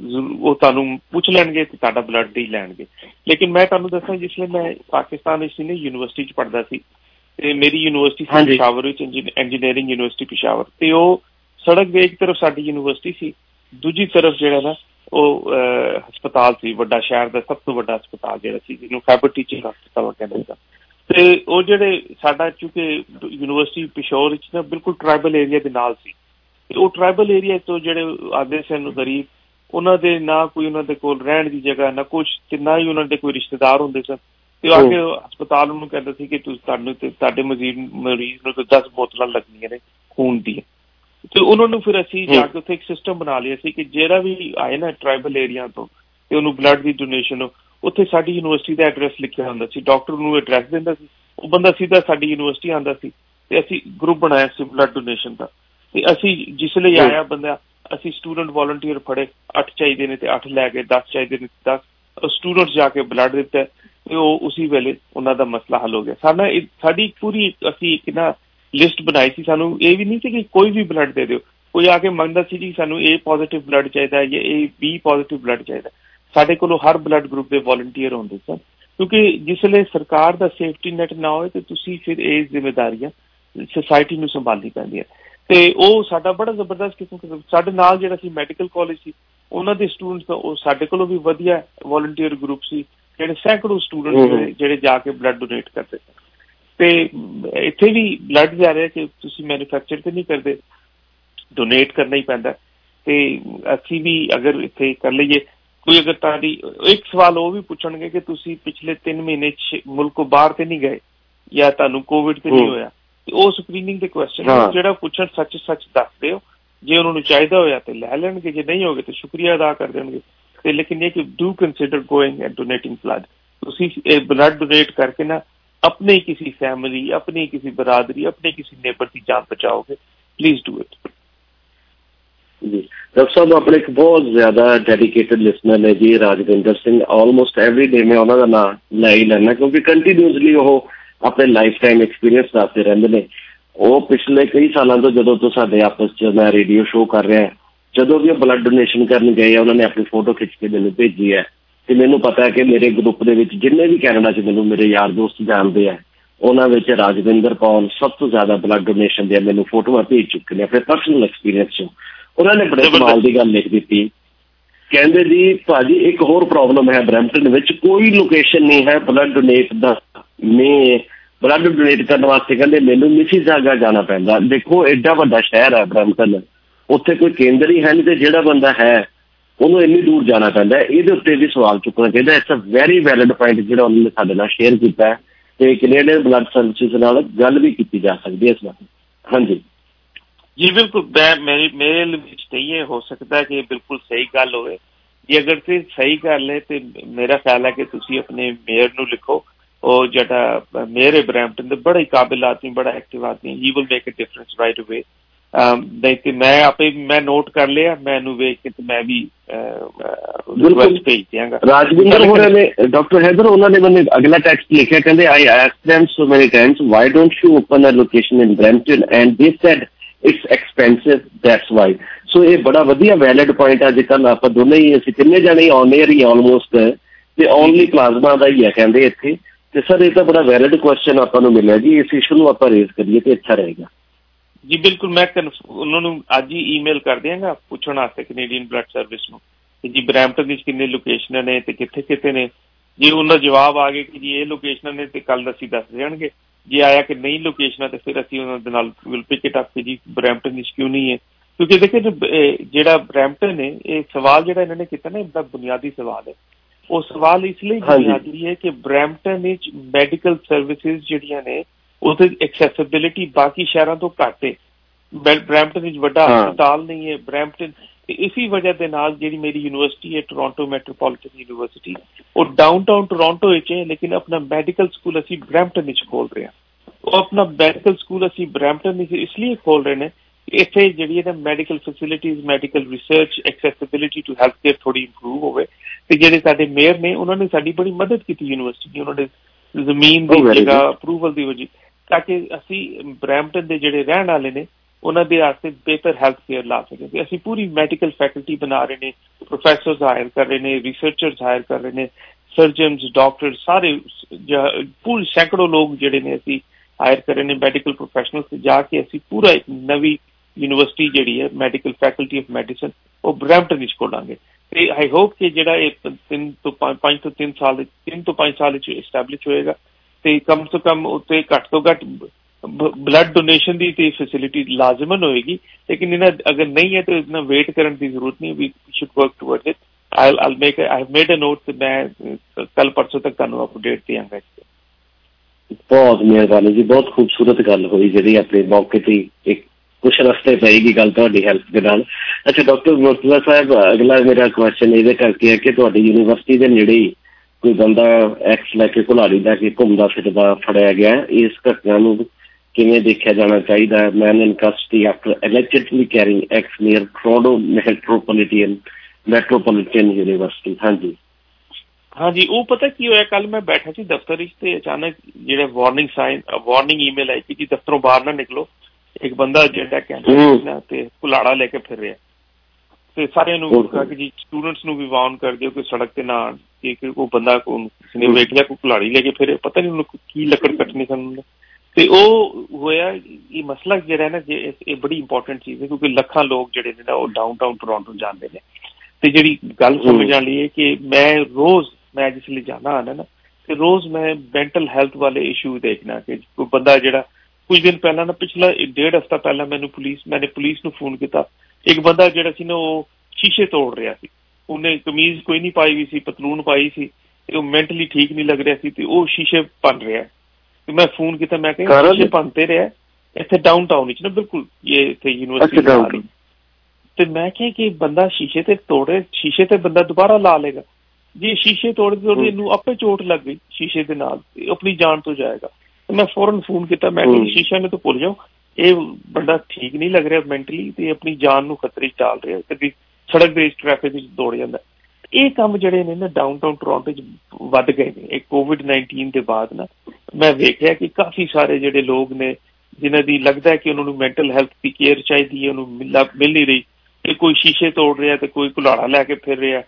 ਉਹ ਤੁਹਾਨੂੰ ਪੁੱਛ ਲੈਣਗੇ ਤੇ ਤੁਹਾਡਾ ਬਲੱਡ ਹੀ ਲੈਣਗੇ। ਲੇਕਿਨ ਮੈਂ ਤੁਹਾਨੂੰ ਦੱਸਾਂ, ਜਿਸਲੇ ਮੈਂ ਪਾਕਿਸਤਾਨ ਵਿੱਚ ਸੀ ਨਾ, ਯੂਨੀਵਰਸਿਟੀ 'ਚ ਪੜ੍ਹਦਾ ਸੀ, ਤੇ ਮੇਰੀ ਯੂਨੀਵਰਸਿਟੀ ਸੀ ਪਿਸ਼ਾਵਰ ਵਿੱਚ, ਇੰਜੀਨੀਅਰਿੰਗ ਯੂਨੀਵਰਸਿਟੀ ਪਿਸ਼ਾਵਰ, ਤੇ ਉਹ ਸੜਕ ਦੇ ਇੱਕ ਤਰਫ ਸਾਡੀ ਯੂਨੀਵਰਸਿਟੀ ਸੀ, ਦੂਜੀ ਤਰਫ ਜਿਹੜਾ ਨਾ ਉਹ ਹਸਪਤਾਲ ਸੀ, ਵੱਡਾ ਸ਼ਹਿਰ ਦਾ ਸਭ ਤੋਂ ਵੱਡਾ ਹਸਪਤਾਲ ਜਿਹੜਾ ਸੀ, ਜਿਹਨੂੰ ਖੈਬਰ ਟੀਚਿੰਗ ਹਸਪਤਾਲ ਕਹਿੰਦੇ ਸਨ। ਤੇ ਉਹ ਜਿਹੜੇ ਸਾਡਾ, ਚੂੰਕਿ ਯੂਨੀਵਰਸਿਟੀ ਪਿਸ਼ੌਰ ਵਿੱਚ ਨਾ ਬਿਲਕੁਲ ਟਰਾਈਬਲ ਏਰੀਆ ਦੇ ਨਾਲ ਸੀ, ਤੇ ਉਹ ਟਰਾਈਬਲ ਏਰੀਆ ਤੋਂ ਜਿਹੜੇ ਆਉਂਦੇ ਸਨ ਗਰੀਬ, ਉਹਨਾਂ ਦੇ ਨਾ ਕੋਈ ਉਹਨਾਂ ਦੇ ਕੋਲ ਰਹਿਣ ਦੀ ਜਗ੍ਹਾ, ਨਾ ਕੁਛ, ਤੇ ਨਾ ਹੀ ਉਹਨਾਂ ਦੇ ਕੋਈ ਰਿਸ਼ਤੇਦਾਰ ਹੁੰਦੇ ਸਨ। ਤੇ ਆ ਕੇ ਹਸਪਤਾਲ ਉਹਨੂੰ ਕਹਿੰਦਾ ਸੀ ਕਿ ਤੁਸੀਂ ਤੁਹਾਨੂੰ ਤੇ ਤੁਹਾਡੇ ਮਰੀਜ਼ ਮਰੀਜ਼ ਨੂੰ ਤੇ ਦਸ ਬੋਤਲਾਂ ਲੱਗਣੀਆਂ ਨੇ ਖੂਨ ਦੀਆਂ। ਤੇ ਉਹਨਾਂ ਨੂੰ ਫਿਰ ਅਸੀਂ ਜਾ ਕੇ ਉੱਥੇ ਇੱਕ ਸਿਸਟਮ ਬਣਾ ਲਿਆ ਸੀ ਕਿ ਜਿਹੜਾ ਵੀ ਆਏ ਨਾ ਟਰਾਈਬਲ ਏਰੀਆ ਤੋਂ ਤੇ ਉਹਨੂੰ ਬਲੱਡ ਦੀ ਡੋਨੇਸ਼ਨ, ਉੱਥੇ ਸਾਡੀ ਯੂਨੀਵਰਸਿਟੀ ਦਾ ਐਡਰੈਸ ਲਿਖਿਆ ਹੁੰਦਾ ਸੀ, ਡਾਕਟਰ ਨੂੰ ਐਡਰੈਸ ਦਿੰਦਾ ਸੀ, ਉਹ ਬੰਦਾ ਸਿੱਧਾ ਸਾਡੀ ਯੂਨੀਵਰਸਿਟੀ ਆਉਂਦਾ ਸੀ, ਤੇ ਅਸੀਂ ਗਰੁੱਪ ਬਣਾਇਆ ਸੀ ਬਲੱਡ ਡੋਨੇਸ਼ਨ ਦਾ। ਤੇ ਅਸੀਂ ਜਿਸ ਲਈ ਆਇਆ ਬੰਦਾ, ਅਸੀਂ ਸਟੂਡੈਂਟ ਵੋਲੰਟੀਅਰ ਫੜੇ, ਅੱਠ ਚਾਹੀਦੇ ਨੇ ਤੇ ਅੱਠ ਲੈ ਕੇ, ਦਸ ਚਾਹੀਦੇ ਨੇ ਤੇ ਦਸ ਸਟੂਡੈਂਟਸ ਜਾ ਕੇ ਬਲੱਡ ਦਿੱਤਾ, ਤੇ ਉਹ ਉਸੀ ਵੇਲੇ ਉਹਨਾਂ ਦਾ ਮਸਲਾ ਹੱਲ ਹੋ ਗਿਆ। ਸਾਡਾ ਸਾਡੀ ਪੂਰੀ ਅਸੀਂ ਇੱਕ ਨਾ ਲਿਸਟ ਬਣਾਈ ਸੀ, ਸਾਨੂੰ ਇਹ ਵੀ ਨਹੀਂ ਸੀ ਕਿ ਕੋਈ ਵੀ ਬਲੱਡ ਦੇ ਦਿਓ, ਕੋਈ ਆ ਕੇ ਮੰਗਦਾ ਸੀ ਜੀ ਸਾਨੂੰ ਏ ਪੋਜ਼ੀਟਿਵ ਬਲੱਡ ਚਾਹੀਦਾ ਜਾਂ ਏ ਬੀ ਪੋਜ਼ੀਟਿਵ ਬਲੱਡ ਚਾਹੀਦਾ। ਸਾਡੇ ਕੋਲੋਂ ਹਰ ਬਲੱਡ ਗਰੁੱਪ ਦੇ ਵੋਲੰਟੀਅਰ ਹੁੰਦੇ ਸਨ, ਕਿਉਂਕਿ ਜਿਸ ਵੇਲੇ ਸਰਕਾਰ ਦਾ ਸੇਫਟੀ ਨੈਟ ਨਾ ਹੋਏ ਤੇ ਤੁਸੀਂ ਫਿਰ ਇਹ ਜ਼ਿੰਮੇਦਾਰੀਆਂ ਸੁਸਾਇਟੀ ਨੂੰ ਸੰਭਾਲਣੀ ਪੈਂਦੀਆਂ। ਤੇ ਉਹ ਸਾਡਾ ਬੜਾ ਜ਼ਬਰਦਸਤ ਕਿਸਮ, ਸਾਡੇ ਨਾਲ ਜਿਹੜਾ ਸੀ ਮੈਡੀਕਲ ਕਾਲਜ ਸੀ, ਉਹਨਾਂ ਦੇ ਸਟੂਡੈਂਟਸ, ਉਹ ਸਾਡੇ ਕੋਲੋਂ ਵੀ ਵਧੀਆ ਵੋਲੰਟੀਅਰ ਗਰੁੱਪ ਸੀ, ਜਿਹੜੇ ਸੈਂਕੜੋਂ ਸਟੂਡੈਂਟ ਜਿਹੜੇ ਜਾ ਕੇ ਬਲੱਡ ਡੋਨੇਟ ਕਰਦੇ ਸਨ। ਤੇ ਇੱਥੇ ਵੀ ਬਲੱਡ ਜਾ ਰਿਹਾ ਕਿ ਤੁਸੀਂ ਮੈਨੂਫੈਕਚਰ ਤੇ ਨਹੀਂ ਕਰਦੇ, ਡੋਨੇਟ ਕਰਨਾ ਹੀ ਪੈਂਦਾ। ਤੇ ਅਸੀਂ ਵੀ ਅਗਰ ਇੱਥੇ ਕਰ ਲਈਏ, ਕੋਈ ਅਗਰ ਤੁਹਾਡੀ ਇੱਕ ਸਵਾਲ ਉਹ ਵੀ ਪੁੱਛਣਗੇ ਕਿ ਤੁਸੀਂ ਪਿਛਲੇ ਤਿੰਨ ਮਹੀਨੇ ਚ ਮੁਲਕੋਂ ਬਾਹਰ ਤੇ ਨਹੀਂ ਗਏ ਜਾਂ ਤੁਹਾਨੂੰ ਕੋਵਿਡ ਤੇ ਨਹੀਂ ਹੋਇਆ, ਤੇ ਉਹ ਸਕਰੀਨਿੰਗ ਦੇ ਕੁਐਸਚਨ ਜਿਹੜਾ ਪੁੱਛਣ ਸੱਚ ਸੱਚ ਦੱਸ ਦਿਓ। ਜੇ ਉਹਨਾਂ ਨੂੰ ਚਾਹੀਦਾ ਹੋਇਆ ਤੇ ਲੈ ਲੈਣਗੇ, ਜੇ ਨਹੀਂ ਹੋਗੇ ਤਾਂ ਸ਼ੁਕਰੀਆ ਅਦਾ ਕਰ ਦੇਣਗੇ। ਤੇ ਲੇਕਿਨ ਇਹ ਕਿ do consider going and donating blood. ਤੁਸੀਂ ਇਹ ਬਲੱਡ ਡੋਨੇਟ ਕਰਕੇ ਨਾ अपने किसी फैमिली, अपनी किसी बरादरी, अपने किसी नेबर की जान बचाओगे, प्लीज डू इट। जी डॉक्टर साहब, अपने एक बहुत ज्यादा डेडिकेटेड लिसनर ने जी, Rajwinder Singh. Almost every day मैं उन्होंने नाम लै ही लैना, क्योंकि कंटीन्यूअसली वो अपने लाइफ टाइम एक्सपीरियंस दसते रहते हैं। वो पिछले कई सालों तो जो तो साडे आपस च मैं रेडियो शो कर रहा, जो भी ब्लड डोनेशन करने गए उन्होंने अपनी फोटो खिंच के मैंने भेजी है। ਤੇ ਮੈਨੂੰ ਪਤਾ ਹੈ ਕਿ ਮੇਰੇ ਗਰੁੱਪ ਦੇ ਵਿੱਚ ਜਿੰਨੇ ਵੀ ਕੈਨੇਡਾ 'ਚ ਮੈਨੂੰ ਮੇਰੇ ਯਾਰ ਦੋਸਤ ਜਾਣਦੇ ਆ, ਉਹਨਾਂ ਵਿੱਚ ਰਾਜਵਿੰਦਰ ਕੌਰ ਸਭ ਤੋਂ ਜ਼ਿਆਦਾ ਬਲੱਡ ਡੋਨੇਸ਼ਨ ਦੀਆਂ ਮੈਨੂੰ ਫੋਟੋਆਂ ਭੇਜ ਚੁੱਕੇ ਨੇ ਆਪਣੇ ਪਰਸਨਲ ਐਕਸਪੀਰੀਅੰਸ 'ਚੋਂ। ਉਹਨਾਂ ਨੇ ਬੜੇ ਕਮਾਲ ਦੀ ਗੱਲ ਲਿਖ ਦਿੱਤੀ, ਕਹਿੰਦੇ ਜੀ ਭਾਜੀ ਇੱਕ ਹੋਰ ਪ੍ਰੋਬਲਮ ਹੈ ਬਰੈਂਪਟਨ ਵਿੱਚ, ਕੋਈ ਲੋਕੇਸ਼ਨ ਨਹੀਂ ਹੈ ਬਲੱਡ ਡੋਨੇਟ ਦਾ। ਮੈਂ ਬਲੱਡ ਡੋਨੇਟ ਕਰਨ ਵਾਸਤੇ ਕਹਿੰਦੇ ਮੈਨੂੰ ਮਿਸੀਸਾਗਾ ਜਾਣਾ ਪੈਂਦਾ। ਦੇਖੋ ਐਡਾ ਵੱਡਾ ਸ਼ਹਿਰ ਹੈ ਬਰੈਂਪਟਨ, ਉੱਥੇ ਕੋਈ ਕੇਂਦਰ ਹੀ ਹੈ ਨਹੀਂ, ਤੇ ਜਿਹੜਾ ਬੰਦਾ ਹੈ ਉਹਨੂੰ ਇੰਨੀ ਦੂਰ ਜਾਣਾ ਪੈਂਦਾ। ਇਹਦੇ ਉੱਤੇ ਵੀ ਸਵਾਲ ਚੁੱਕਣਾ ਚਾਹੀਦਾ। It's a very valid point ਜਿਹੜਾ ਉਹਨਾਂ ਨੇ ਸਾਡੇ ਨਾਲ ਸ਼ੇਅਰ ਕੀਤਾ ਹੈ, ਤੇ ਕੈਨੇਡੀਅਨ ਬਲੱਡ ਸਰਵਿਸਿਜ਼ ਨਾਲ ਗੱਲ ਵੀ ਕੀਤੀ ਜਾ ਸਕਦੀ ਹੈ ਇਸ ਬਾਰੇ। ਹਾਂਜੀ ਜੀ ਬਿਲਕੁਲ, ਮੈਂ ਮੇਰੇ ਵਿੱਚ ਨਹੀਂ ਇਹ ਹੋ ਸਕਦਾ ਕਿ ਬਿਲਕੁਲ ਸਹੀ ਗੱਲ ਹੋਵੇ। ਜੇ ਅਗਰ ਤੇ ਸਹੀ ਗੱਲ ਹੈ ਤੇ ਮੇਰਾ ਖਿਆਲ ਹੈ ਕਿ ਤੁਸੀਂ ਆਪਣੇ ਮੇਅਰ ਨੂੰ ਲਿਖੋ, ਉਹ ਜਿਹੜਾ ਮੇਅਰ ਹੈ ਬਰੈਂਪਟਨ ਦੇ, ਬੜਾ ਹੀ ਕਾਬਿਲ ਆਦਮੀ, ਬੜਾ ਐਕਟਿਵ ਆਦਮੀ, he will make a difference right away. ਨਹੀਂ ਤੇ ਮੈਂ ਆਪੇ ਮੈਂ ਨੋਟ ਕਰ ਲਿਆ, ਮੈਂ ਇਹਨੂੰ ਵੇਖ ਕੇ ਤੇ ਮੈਂ ਵੀ ਰਿਕੁਐਸਟ ਭੇਜ ਦਿਆਂਗਾ। ਰਾਜਵਿੰਦਰ ਹੋਰਾਂ ਨੇ, ਡਾਕਟਰ ਹੈਦਰ ਉਹਨਾਂ ਨੇ ਮੈਨੂੰ ਅਗਲਾ ਟੈਕਸਟ ਲਿਖਿਆ, ਕਹਿੰਦੇ I asked them so many times why don't you open a location in Brampton and they said it's expensive, that's why। So ਇਹ ਬੜਾ ਵਧੀਆ ਵੈਲਿਡ ਪੁਆਇੰਟ ਅੱਜ ਕੱਲ੍ਹ ਆਪਾਂ ਦੋਨੇ ਹੀ, ਅਸੀਂ ਤਿੰਨੇ ਜਾਣੇ ਆਨ ਏਅਰ ਹੀ ਆਲਮੋਸਟ, ਤੇ ਓਨਲੀ ਪਲਾਜ਼ਮਾ ਦਾ ਹੀ ਹੈ ਕਹਿੰਦੇ ਇੱਥੇ। ਤੇ ਸਰ ਇਹ ਤਾਂ ਬੜਾ ਵੈਲਿਡ ਕੁਐਸਚਨ ਆਪਾਂ ਨੂੰ ਮਿਲਿਆ ਜੀ, ਇਸ ਇਸ਼ੂ ਨੂੰ ਆਪਾਂ ਰੇਜ਼ ਕਰੀਏ ਤੇ ਅੱਛਾ ਰਹੇਗਾ ਜੀ। ਬਿਲਕੁਲ, ਮੈਂ ਉਹਨਾਂ ਨੂੰ ਅੱਜ ਹੀ ਈਮੇਲ ਕਰ ਦਿਆਂਗਾ ਪੁੱਛਣ ਵਾਸਤੇ ਕੈਨੇਡੀਅਨ ਬਲੱਡ ਸਰਵਿਸ ਨੂੰ ਕਿ ਜੀ ਬਰੈਂਪਟਨ ਵਿੱਚ ਕਿੰਨੇ ਲੋਕੇਸ਼ਨਾਂ ਨੇ ਤੇ ਕਿੱਥੇ ਕਿੱਥੇ ਨੇ। ਜੇ ਉਹਨਾਂ ਦਾ ਜਵਾਬ ਆ ਗਿਆ ਕਿ ਜੀ ਇਹ ਲੋਕੇਸ਼ਨਾਂ ਨੇ ਤੇ ਕੱਲ੍ਹ ਅਸੀਂ ਦੱਸ ਦੇਣਗੇ। ਜੇ ਆਇਆ ਕਿ ਨਹੀਂ ਲੋਕੇਸ਼ਨਾਂ ਤੇ ਫਿਰ ਅਸੀਂ ਉਹਨਾਂ ਦੇ ਨਾਲ ਵਿਲ ਪਿਕ ਇਟ ਅਪ ਕਿ ਜੀ ਬਰੈਂਪਟਨ ਵਿੱਚ ਕਿਉਂ ਨਹੀਂ ਹੈ। ਕਿਉਂਕਿ ਦੇਖੋ ਜਿਹੜਾ ਬਰੈਂਪਟਨ ਹੈ, ਇਹ ਸਵਾਲ ਜਿਹੜਾ ਇਹਨਾਂ ਨੇ ਕੀਤਾ ਨਾ, ਇਹਦਾ ਬੁਨਿਆਦੀ ਸਵਾਲ ਹੈ। ਉਹ ਸਵਾਲ ਇਸ ਲਈ ਬੁਨਿਆਦੀ ਹੈ ਕਿ ਬਰੈਂਪਟਨ ਵਿੱਚ ਮੈਡੀਕਲ ਸਰਵਿਸਿਜ਼ ਜਿਹੜੀਆਂ ਨੇ ਉਹਦੀ ਐਕਸੈਸਿਬਿਲਿਟੀ ਬਾਕੀ ਸ਼ਹਿਰਾਂ ਤੋਂ ਘੱਟ ਹੈ। ਬਰੈਂਪਟਨ ਵਿੱਚ ਵੱਡਾ ਹਸਪਤਾਲ ਨਹੀਂ ਹੈ ਬਰੈਂਪਟਨ, ਤੇ ਇਸੀ ਵਜ੍ਹਾ ਦੇ ਨਾਲ ਜਿਹੜੀ ਮੇਰੀ ਯੂਨੀਵਰਸਿਟੀ ਹੈ ਟੋਰਾਂਟੋ ਮੈਟਰੋਪੋਲੀਟਨ ਯੂਨੀਵਰਸਿਟੀ, ਉਹ ਡਾਊਨਟਾਊਨ ਟੋਰਾਂਟੋ ਵਿੱਚ ਹੈ, ਲੇਕਿਨ ਆਪਣਾ ਮੈਡੀਕਲ ਸਕੂਲ ਅਸੀਂ ਬਰੈਂਪਟਨ ਵਿੱਚ ਖੋਲ ਰਹੇ ਹਾਂ। ਉਹ ਆਪਣਾ ਮੈਡੀਕਲ ਸਕੂਲ ਅਸੀਂ ਬਰੈਂਪਟਨ ਵਿੱਚ ਇਸ ਲਈ ਖੋਲ ਰਹੇ ਨੇ, ਇੱਥੇ ਜਿਹੜੀ ਹੈ ਨਾ medical facilities, medical research, accessibility to health care ਥੋੜ੍ਹੀ ਇੰਪਰੂਵ ਹੋਵੇ। ਤੇ ਜਿਹੜੇ ਸਾਡੇ ਮੇਅਰ ਨੇ ਉਹਨਾਂ ਨੇ ਸਾਡੀ ਬੜੀ ਮਦਦ ਕੀਤੀ ਯੂਨੀਵਰਸਿਟੀ ਦੀ, ਉਹਨਾਂ ਨੇ ਜ਼ਮੀਨ ਦੀ ਜਗ੍ਹਾ ਅਪਰੂਵਲ ਦੀ ਵਜ੍ਹਾ, ਤਾਂ ਕਿ ਅਸੀਂ ਬਰੈਂਪਟਨ ਦੇ ਜਿਹੜੇ ਰਹਿਣ ਵਾਲੇ ਨੇ ਉਹਨਾਂ ਦੇ ਵਾਸਤੇ ਬਿਹਤਰ ਹੈਲਥ ਕੇਅਰ ਲਾ ਸਕੇ। ਤੇ ਅਸੀਂ ਪੂਰੀ ਮੈਡੀਕਲ ਫੈਕਲਟੀ ਬਣਾ ਰਹੇ ਨੇ, ਪ੍ਰੋਫੈਸਰਸ ਹਾਇਰ ਕਰ ਰਹੇ ਨੇ, ਰਿਸਰਚਰਸ ਹਾਇਰ ਕਰ ਰਹੇ ਨੇ, ਸਰਜਨਸ, ਡਾਕਟਰ, ਸਾਰੇ ਪੂਰੇ ਸੈਂਕੜੋਂ ਲੋਕ ਜਿਹੜੇ ਨੇ ਅਸੀਂ ਹਾਇਰ ਕਰ ਰਹੇ ਨੇ ਮੈਡੀਕਲ ਪ੍ਰੋਫੈਸ਼ਨਲ ਤੇ ਜਾ ਕੇ ਅਸੀਂ ਪੂਰਾ ਇੱਕ ਨਵੀਂ ਯੂਨੀਵਰਸਿਟੀ ਜਿਹੜੀ ਹੈ ਮੈਡੀਕਲ ਫੈਕਲਟੀ ਆਫ ਮੈਡੀਸਨ ਉਹ ਬਰੈਂਪਟਨ ਵਿੱਚ ਖੋਲਾਂਗੇ। ਤੇ ਆਈ ਹੋਪ ਕਿ ਜਿਹੜਾ ਇਹ ਤਿੰਨ ਤੋਂ ਪੰਜ ਤੋਂ ਤਿੰਨ ਸਾਲ ਤਿੰਨ ਤੋਂ ਪੰਜ ਸਾਲ ਵਿੱਚ ਐਸਟੈਬਲਿਸ਼ ਹੋਏਗਾ ਤੇ ਕਮ ਤੋਂ ਕਮ ਉੱਤੇ ਘੱਟ ਤੋਂ ਘੱਟ ਬਲੱਡ ਡੋਨੇਸ਼ਨ ਦੀ ਤੇ ਫੈਸਿਲਿਟੀ ਲਾਜ਼ਮਨ ਹੋਏਗੀ। ਲੇਕਿਨ ਇਹਨਾਂ ਅਗਰ ਨਹੀਂ ਹੈ ਤਾਂ ਇतना ਵੇਟ ਕਰਨ ਦੀ ਜ਼ਰੂਰਤ ਨਹੀਂ, we should work towards it. I I make I have made a note ਤੇ ਮੈਂ ਕੱਲ ਪਰਸੋਂ ਤੱਕ ਤੁਹਾਨੂੰ ਅਪਡੇਟ ਦਿਆਂਗਾ। ਬਹੁਤ ਮਿਹਰਬਾਨੀ ਜੀ, ਬਹੁਤ ਖੂਬਸੂਰਤ ਗੱਲ ਹੋਈ ਜਿਹੜੀ ਆਪਣੇ ਮੌਕੇ ਤੇ ਇੱਕ ਕੁਛ ਰਸਤੇ ਪਏਗੀ ਗੱਲ ਤੁਹਾਡੀ ਹੈਲਪ ਦੇ ਨਾਲ। ਅੱਛਾ ਡਾਕਟਰ ਮੁਰਤਜ਼ਾ ਸਾਹਿਬ, ਅਗਲਾ ਮੇਰਾ ਕੁਐਸਚਨ ਇਹਦੇ ਕਰਕੇ ਹੈ ਕਿ ਤੁਹਾਡੀ ਯੂਨੀਵਰਸਿਟੀ ਦੇ ਨੇੜੇ ਹੀ ਕੋਈ ਬੰਦਾ ਐਕਸ ਲੈ ਕੇ ਘੁਲਾੜੀ ਲੈ ਕੇ ਘੁੰਮਦਾ ਫਿਰਦਾ ਫੜਿਆ ਗਿਆ। ਇਸ ਘਟਨਾ ਨੂੰ ਕਿਵੇਂ ਦੇਖਿਆ ਜਾਣਾ ਚਾਹੀਦਾ? Man in custody after allegedly carrying axe near Toronto Metropolitan Metropolitan University. ਹਾਂਜੀ ਹਾਂਜੀ, ਉਹ ਪਤਾ ਕੀ ਹੋਇਆ, ਕੱਲ ਮੈਂ ਬੈਠਾ ਸੀ ਦਫ਼ਤਰ ਵਿੱਚ ਤੇ ਅਚਾਨਕ ਜਿਹੜਾ ਵਾਰਨਿੰਗ ਸਾਈਨ ਵਾਰਨਿੰਗ ਈਮੇਲ ਆਈ ਕਿ ਦਫ਼ਤਰੋਂ ਬਾਹਰ ਨਾ ਨਿਕਲੋ, ਇੱਕ ਬੰਦਾ ਜਿਹੜਾ ਕਹਿੰਦਾ ਤੇ ਕੁਲਾੜਾ ਲੈ ਕੇ ਫਿਰ ਰਿਹਾ। ਤੇ ਸਾਰਿਆਂ ਨੂੰ ਕਿਹਾ ਕਿ ਜੀ ਸਟੂਡੈਂਟਸ ਨੂੰ ਵੀ ਵਾਰਨ ਕਰ ਦਿਓ ਕਿ ਸੜਕ ਤੇ ਨਾ ਕਿ ਉਹ ਬੰਦਾ ਕਿਸੇ ਨੇ ਵੇਖ ਲਿਆ ਕੋਈ ਕੁਲਾੜੀ ਲੈ ਕੇ ਫਿਰੇ, ਪਤਾ ਨਹੀਂ ਉਹਨੂੰ ਕੀ ਲੱਕੜ ਕੱਟਣੀ ਸਾਨੂੰ। ਤੇ ਉਹ ਹੋਇਆ ਇਹ ਮਸਲਾ ਜਿਹੜਾ ਨਾ ਜੇ ਇਹ ਬੜੀ ਇੰਪੋਰਟੈਂਟ ਚੀਜ਼ ਹੈ ਕਿਉਂਕਿ ਲੱਖਾਂ ਲੋਕ ਜਿਹੜੇ ਨੇ ਨਾ ਉਹ ਡਾਊਨ ਟਾਊਨ ਟੋਰਾਂਟੋ ਜਾਂਦੇ ਨੇ। ਤੇ ਜਿਹੜੀ ਗੱਲ ਸਮਝ ਆਉਣੀ ਹੈ ਕਿ ਮੈਂ ਰੋਜ਼ ਮੈਂ ਜਿਸ ਲਈ ਜਾਣਾ ਆਉਣਾ ਨਾ ਤੇ ਰੋਜ਼ ਮੈਂ ਮੈਂਟਲ ਹੈਲਥ ਵਾਲੇ ਇਸ਼ੂ ਦੇਖਣਾ ਕਿ ਕੋਈ ਬੰਦਾ ਜਿਹੜਾ ਕੁਝ ਦਿਨ ਪਹਿਲਾਂ ਨਾ ਪਿਛਲਾ ਡੇਢ ਹਫ਼ਤਾ ਪਹਿਲਾਂ ਮੈਨੂੰ ਪੁਲਿਸ ਮੈਨੇ ਪੁਲਿਸ ਨੂੰ ਫੋਨ ਕੀਤਾ, ਇੱਕ ਬੰਦਾ ਜਿਹੜਾ ਸੀ ਨਾ ਉਹ ਸ਼ੀਸ਼ੇ ਤੋੜ ਰਿਹਾ ਸੀ, ਉਹਨੇ ਕਮੀਜ਼ ਕੋਈ ਨਹੀਂ ਪਾਈ ਵੀ ਸੀ, ਪਤਲੂਨ ਪਾਈ ਸੀ ਤੇ ਉਹ ਮੈਂਟਲੀ ਠੀਕ ਨਹੀਂ ਲੱਗ ਰਿਹਾ ਸੀ ਤੇ ਉਹ ਸ਼ੀਸ਼ੇ ਭੰਨ ਰਿਹਾ। ਤੇ ਮੈਂ ਫੋਨ ਕੀਤਾ, ਮੈਂ ਕਿਹਾ ਸ਼ੀਸ਼ੇ ਭੰਨਤੇ ਰਿਹਾ ਇੱਥੇ ਡਾਊਨ ਟਾਊਨ ਵਿੱਚ ਨਾ ਬਿਲਕੁਲ ਇਹ ਇੱਥੇ ਯੂਨੀਵਰਸਿਟੀ ਨਾਲ। ਤੇ ਮੈਂ ਕਿਹਾ ਕਿ ਬੰਦਾ ਸ਼ੀਸ਼ੇ ਤੇ ਤੋੜੇ, ਸ਼ੀਸ਼ੇ ਤੇ ਬੰਦਾ ਦੁਬਾਰਾ ਲਾ ਲਏਗਾ, ਜੇ ਸ਼ੀਸ਼ੇ ਤੋੜ ਤੋੜੇ ਇਹਨੂੰ ਆਪੇ ਚੋਟ ਲੱਗ ਗਈ ਸ਼ੀਸ਼ੇ ਦੇ ਨਾਲ ਆਪਣੀ ਜਾਨ ਤੋਂ ਜਾਏਗਾ। ਮੈਂ ਫੌਰਨ ਫੋਨ ਕੀਤਾ, ਮੈਂ ਕਿਹਾ ਸ਼ੀਸ਼ਾ ਨੂੰ ਤਾਂ ਭੁੱਲ ਜਾਓ, ਇਹ ਬੰਦਾ ਠੀਕ ਨਹੀਂ ਲੱਗ ਰਿਹਾ ਮੈਂਟਲੀ ਤੇ ਆਪਣੀ ਜਾਨ ਨੂੰ ਖਤਰੇ ਚ ਡਾਲ ਰਿਹਾ, ਕਦੀ ਸੜਕ ਦੇ ਟ੍ਰੈਫਿਕ ਵਿੱਚ ਦੌੜ ਜਾਂਦਾ। ਇਹ ਕੰਮ ਜਿਹੜੇ ਨੇ ਨਾ ਡਾਊਨ ਟਾਊਨ ਟੋਰਾਂਟੋ ਚ ਵੱਧ ਗਏ ਨੇ ਇਹ ਕੋਵਿਡ ਨਾਈਨਟੀਨ ਦੇ ਬਾਅਦ ਨਾ। ਮੈਂ ਵੇਖਿਆ ਕਿ ਕਾਫੀ ਸਾਰੇ ਜਿਹੜੇ ਲੋਕ ਨੇ ਜਿਨ੍ਹਾਂ ਦੀ ਲੱਗਦਾ ਕਿ ਉਹਨਾਂ ਨੂੰ ਮੈਂਟਲ ਹੈਲਥ ਦੀ ਕੇਅਰ ਚਾਹੀਦੀ ਹੈ ਉਹਨੂੰ ਮਿਲ ਮਿਲ ਨਹੀਂ ਰਹੀ, ਤੇ ਕੋਈ ਸ਼ੀਸ਼ੇ ਤੋੜ ਰਿਹਾ ਤੇ ਕੋਈ ਕੁਲਾੜਾ ਲੈ ਕੇ ਫਿਰ ਰਿਹਾ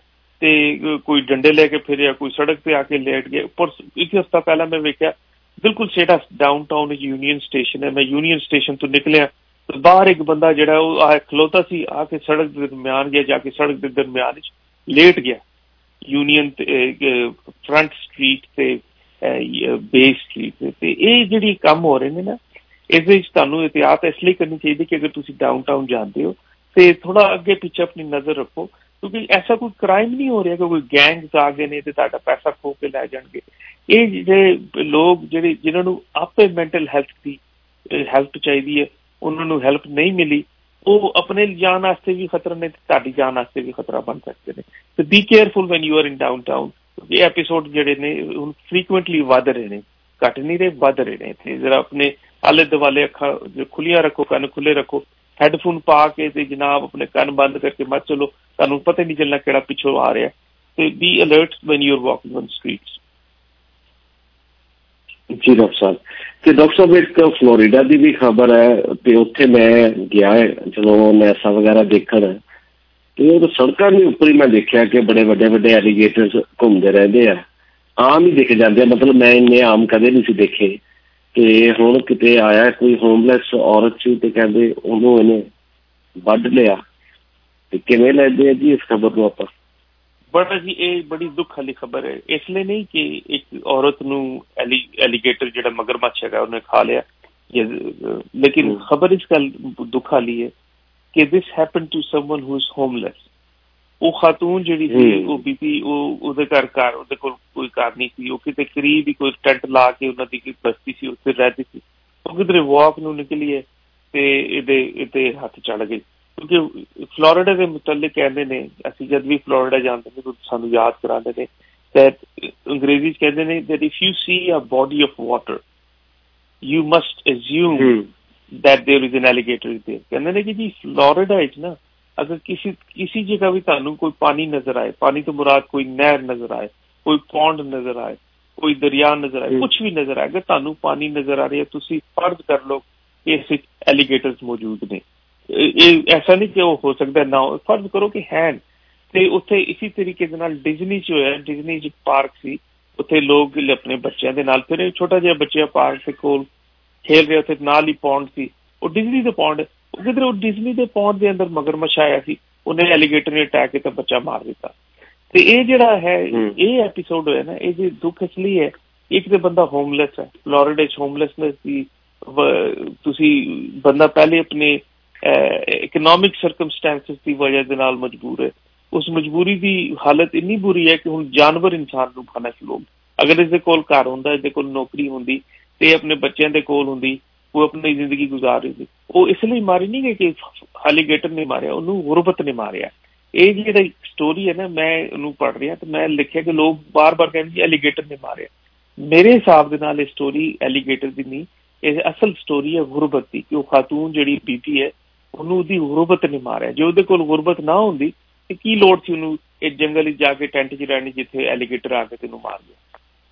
ਤੇ ਕੋਈ ਡੰਡੇ ਲੈ ਕੇ ਫਿਰ ਰਿਹਾ, ਕੋਈ ਸੜਕ ਤੇ ਆ ਕੇ ਲੇਟ ਗਿਆ। ਪਰ ਇੱਕ ਹਫ਼ਤਾ ਪਹਿਲਾਂ ਮੈਂ ਵੇਖਿਆ ਬਿਲਕੁਲ ਸੇਡਾ ਡਾਊਨ ਟਾਊਨ ਵਿੱਚ ਯੂਨੀਅਨ ਸਟੇਸ਼ਨ ਹੈ, ਮੈਂ ਯੂਨੀਅਨ ਸਟੇਸ਼ਨ ਤੋਂ ਨਿਕਲਿਆ ਤੇ ਬਾਹਰ ਇੱਕ ਬੰਦਾ ਜਿਹੜਾ ਉਹ ਆ ਖਲੋਤਾ ਸੀ, ਆ ਕੇ ਸੜਕ ਦੇ ਦਰਮਿਆਨ ਗਿਆ, ਜਾ ਕੇ ਸੜਕ ਦੇ ਦਰਮਿਆਨ ਵਿੱਚ ਲੇਟ ਗਿਆ ਯੂਨੀਅਨ ਫਰੰਟ ਸਟਰੀਟ ਤੇ ਬੇਸ ਸਟਰੀਟ ਤੇ। ਇਹ ਜਿਹੜੀ ਕੰਮ ਹੋ ਰਹੇ ਨੇ ਨਾ ਇਹਦੇ ਵਿੱਚ ਤੁਹਾਨੂੰ ਇਹਤਿਆਤ ਇਸ ਲਈ ਕਰਨੀ ਚਾਹੀਦੀ ਕਿ ਅਗਰ ਤੁਸੀਂ ਡਾਊਨ ਟਾਊਨ ਜਾਂਦੇ ਹੋ ਤੇ ਥੋੜਾ ਅੱਗੇ ਪਿੱਛੇ ਆਪਣੀ ਨਜ਼ਰ ਰੱਖੋ, ਕਿਉਂਕਿ ਐਸਾ ਕੋਈ ਕ੍ਰਾਈਮ ਨਹੀਂ ਹੋ ਰਿਹਾ ਕਿ ਕੋਈ ਗੈਂਗਸ ਆ ਗਏ ਨੇ ਤੇ ਤੁਹਾਡਾ ਪੈਸਾ ਖੋ ਕੇ ਲੈ ਜਾਣਗੇ। ਇਹ ਜਿਹੜੇ ਲੋਕ ਜਿਹੜੇ ਜਿਨ੍ਹਾਂ ਨੂੰ ਆਪੇ ਮੈਂਟਲ ਹੈਲਥ ਦੀ ਹੈਲਪ ਚਾਹੀਦੀ ਹੈ ਉਹਨਾਂ ਨੂੰ ਹੈਲਪ ਨਹੀਂ ਮਿਲੀ, ਉਹ ਆਪਣੇ ਜਾਨ ਵਾਸਤੇ ਵੀ ਖਤਰਾ ਨੇ ਤੇ ਤੁਹਾਡੀ ਜਾਨ ਵਾਸਤੇ ਵੀ ਖਤਰਾ ਬਣ ਸਕਦੇ ਨੇ। ਤੇ be careful when you are in downtown. ਇਹ ਐਪੀਸੋਡ ਜਿਹੜੇ ਨੇ ਹੁਣ ਫ੍ਰੀਕੁਐਂਟਲੀ ਵੱਧ ਰਹੇ ਨੇ, ਘੱਟ ਨਹੀਂ ਰਹੇ, ਵੱਧ ਰਹੇ ਨੇ। ਤੇ ਜ਼ਰਾ ਆਪਣੇ ਆਲੇ ਦੁਆਲੇ ਅੱਖਾਂ ਖੁੱਲੀਆਂ ਰੱਖੋ, ਕੰਨ ਖੁੱਲੇ ਰੱਖੋ, ਹੈਡਫੋਨ ਪਾ ਕੇ ਤੇ ਜਨਾਬ ਆਪਣੇ ਕੰਨ ਬੰਦ ਕਰਕੇ ਮਤ ਚਲੋ, ਤੁਹਾਨੂੰ ਪਤਾ ਨਹੀਂ ਚੱਲਣਾ ਕਿਹੜਾ ਪਿੱਛੋਂ ਆ ਰਿਹਾ। ਤੇ be alert when you are walking on streets. ਜੀ ਡਾਕਟਰ ਸਾਹਿਬ, ਤੇ ਡਾਕਟਰ ਸਾਹਿਬ ਇੱਕ ਫਲੋਰੀਡਾ ਦੀ ਵੀ ਖਬਰ ਹੈ ਤੇ ਉੱਥੇ ਮੈਂ ਗਿਆ ਜਦੋਂ ਨੈਸਾ ਵਗੈਰਾ ਦੇਖਣ ਤੇ ਉਹ ਸੜਕਾਂ ਦੇ ਉੱਪਰ ਹੀ ਮੈਂ ਦੇਖਿਆ ਕਿ ਬੜੇ ਵੱਡੇ ਵੱਡੇ ਐਲੀਗੇਟਰਸ ਘੁੰਮਦੇ ਰਹਿੰਦੇ ਆ, ਆਮ ਹੀ ਦਿਖ ਜਾਂਦੇ ਆ, ਮਤਲਬ ਮੈਂ ਇੰਨੇ ਆਮ ਕਦੇ ਨਹੀਂ ਸੀ ਦੇਖੇ। ਤੇ ਹੁਣ ਕਿਤੇ ਆਇਆ ਕੋਈ ਹੋਮਲੈਸ ਔਰਤ ਸੀ ਤੇ ਕਹਿੰਦੇ ਉਹਨੂੰ ਇਹਨੇ ਵੱਢ ਲਿਆ। ਤੇ ਕਿਵੇਂ ਲੈਂਦੇ ਆ ਜੀ ਇਸ ਖਬਰ ਨੂੰ ਆਪਾਂ? ਬੜਾ ਜੀ ਇਹ ਬੜੀ ਦੁੱਖ ਵਾਲੀ ਖਬਰ ਹੈ, ਇਸ ਲਈ ਨਹੀਂ ਕਿ ਇੱਕ ਔਰਤ ਨੂੰ ਐਲੀ ਐਲੀਗੇਟਰ ਜਿਹੜਾ ਮਗਰਮੱਛ ਹੈਗਾ ਉਹਨੇ ਖਾ ਲਿਆ, ਲੇਕਿਨ ਖਬਰ ਇਸ ਗੱਲ ਦੁੱਖ ਵਾਲੀ ਹੈ ਕਿ this happen to someone who is homeless. ਉਹ ਖਾਤੂਨ ਜਿਹੜੀ ਸੀ ਉਹ ਬੀਬੀ ਉਹ ਉਹਦੇ ਘਰ ਘਰ ਉਹਦੇ ਕੋਲ ਕੋਈ ਘਰ ਨਹੀਂ ਸੀ, ਉਹ ਕਿਤੇ ਕਰੀਬ ਹੀ ਕੋਈ ਟੈਂਟ ਲਾ ਕੇ ਉਹਨਾਂ ਦੀ ਕੋਈ ਬਸਤੀ ਸੀ ਉੱਥੇ ਰਹਿੰਦੀ ਸੀ। ਉਹ ਕਿਧਰੇ ਵਾਕ ਨੂੰ ਨਿਕਲੀ ਹੈ ਤੇ ਇਹਦੇ ਇਹਦੇ ਹੱਥ ਚੜ ਗਏ। ਕਿਉਂਕਿ ਫਲੋਰੀਡਾ ਦੇ ਮੁਤਲਕ ਕਹਿੰਦੇ ਨੇ, ਅਸੀਂ ਜਦ ਵੀ ਫਲੋਰੀਡਾ ਜਾਂਦੇ ਨੇ ਸਾਨੂੰ ਯਾਦ ਕਰਾਉਂਦੇ ਨੇ that ਅੰਗਰੇਜ਼ੀ ਚ ਕਹਿੰਦੇ ਨੇ that if you see a body of water you must assume that there is an alligator there। ਕਹਿੰਦੇ ਨੇ ਕਿ ਜੀ ਫਲੋਰੀਡਾ ਵਿੱਚ ਨਾ ਅਗਰ ਕਿਸੇ ਕਿਸੇ ਜਗ੍ਹਾ ਵੀ ਤੁਹਾਨੂੰ ਕੋਈ ਪਾਣੀ ਨਜ਼ਰ ਆਏ, ਪਾਣੀ ਤੋਂ ਮੁਰਾਦ ਕੋਈ ਨਹਿਰ ਨਜ਼ਰ ਆਏ, ਕੋਈ ਪੌਂਡ ਨਜ਼ਰ ਆਏ, ਕੋਈ ਦਰਿਆ ਨਜ਼ਰ ਆਏ, ਕੁਛ ਵੀ ਨਜ਼ਰ ਆਏ, ਅਗਰ ਤੁਹਾਨੂੰ ਪਾਣੀ ਨਜ਼ਰ ਆ ਰਿਹਾ ਤੁਸੀਂ ਫਰਜ਼ ਕਰ ਲਓ ਇਸ ਵਿੱਚ ਐਲੀਗੇਟਰਸ ਮੌਜੂਦ ਨੇ। ਇਹ ਐਸਾ ਨਹੀਂ ਕਿ ਉਹ ਹੋ ਸਕਦਾ ਨਾ, ਫਰਜ਼ ਕਰੋ ਕਿ ਹੈ। ਤੇ ਉੱਥੇ ਇਸੇ ਤਰੀਕੇ ਦੇ ਨਾਲ ਡਿਜ਼ਨੀ 'ਚ ਹੋਇਆ, ਡਿਜ਼ਨੀ 'ਚ ਪਾਰਕ ਸੀ, ਉੱਥੇ ਲੋਕ ਆਪਣੇ ਬੱਚਿਆਂ ਦੇ ਨਾਲ ਫਿਰ ਛੋਟਾ ਜਿਹਾ ਬੱਚਾ ਪਾਰਕ ਦੇ ਕੋਲ ਖੇਲ ਰਿਹਾ, ਉੱਥੇ ਨਾਲ ਹੀ ਪੌਂਡ ਸੀ, ਉਹ ਡਿਜ਼ਨੀ ਦੇ ਪੌਂਡ, ਉਹ ਕਿਧਰ ਉਹ ਡਿਜ਼ਨੀ ਦੇ ਪੌਂਡ ਦੇ ਅੰਦਰ ਮਗਰਮੱਛ ਆਇਆ ਸੀ, ਉਹਨੇ ਐਲੀਗੇਟਰ ਨੇ ਅਟੈਕ ਕੀਤਾ, ਬੱਚਾ ਮਾਰ ਦਿੱਤਾ। ਤੇ ਇਹ ਜਿਹੜਾ ਹੈ ਇਹ ਐਪੀਸੋਡ ਹੋਇਆ ਨਾ, ਇਹ ਜੇ ਦੁੱਖ ਇਸ ਲਈ ਹੈ, ਇੱਕ ਤੇ ਬੰਦਾ ਹੋਮਲੈਸ ਹੈ, ਫਲੋਰੀਡਾ 'ਚ ਹੋਮਲੈਸਨੈਸ ਦੀ ਤੁਸੀਂ ਬੰਦਾ ਪਹਿਲੇ ਆਪਣੇ ਇਕਨੋਮਿਕ ਸਰਕਮਸਟੈਂਸਿਸ ਦੀ ਵਜ੍ਹਾ ਦੇ ਨਾਲ ਮਜਬੂਰ ਹੈ, ਉਸ ਮਜਬੂਰੀ ਦੀ ਹਾਲਤ ਇੰਨੀ ਬੁਰੀ ਹੈ ਕਿ ਹੁਣ ਜਾਨਵਰ ਇਨਸਾਨ ਨੂੰ ਖਾਣਾ ਸ਼ੁਰੂ। ਅਗਰ ਇਸਦੇ ਕੋਲ ਘਰ ਹੁੰਦਾ, ਇਸਦੇ ਕੋਲ ਨੌਕਰੀ ਹੁੰਦੀ ਤੇ ਆਪਣੇ ਬੱਚਿਆਂ ਦੇ ਕੋਲ ਹੁੰਦੀ, ਉਹ ਆਪਣੀ ਜ਼ਿੰਦਗੀ ਗੁਜ਼ਾਰ ਰਹੀ ਸੀ। ਉਹ ਇਸ ਲਈ ਮਾਰੀ ਨਹੀਂ ਗਈ ਕਿ ਐਲੀਗੇਟਰ ਨੇ ਮਾਰਿਆ ਉਹਨੂੰ, ਗੁਰਬਤ ਨੇ ਮਾਰਿਆ। ਇਹ ਜਿਹੜੀ ਸਟੋਰੀ ਹੈ ਨਾ, ਮੈਂ ਉਹਨੂੰ ਪੜ੍ਹ ਰਿਹਾ ਤੇ ਮੈਂ ਲਿਖਿਆ ਕਿ ਲੋਕ ਬਾਰ ਬਾਰ ਕਹਿੰਦੇ ਐਲੀਗੇਟਰ ਨੇ ਮਾਰਿਆ। ਮੇਰੇ ਹਿਸਾਬ ਦੇ ਨਾਲ ਇਹ ਸਟੋਰੀ ਐਲੀਗੇਟਰ ਦੀ ਨਹੀਂ, ਇਹ ਅਸਲ ਸਟੋਰੀ ਹੈ ਗੁਰਬਤ ਦੀ, ਕਿ ਉਹ ਖਾਤੂਨ ਜਿਹੜੀ ਬੀਬੀ ਹੈ ਉਹਨੂੰ ਉਹਦੀ ਗੁਰਬਤ ਨੇ ਮਾਰਿਆ। ਜੇ ਉਹਦੇ ਕੋਲ ਗੁਰਬਤ ਨਾ ਹੁੰਦੀ ਤੇ ਕੀ ਲੋੜ ਸੀ ਉਹਨੂੰ ਇਹ ਜੰਗਲ ਵਿੱਚ ਜਾ ਕੇ ਟੈਂਟ 'ਚ ਰਹਿਣੀ ਜਿੱਥੇ ਐਲੀਗੇਟਰ ਆ ਕੇ ਤੈਨੂੰ ਮਾਰ ਗਿਆ।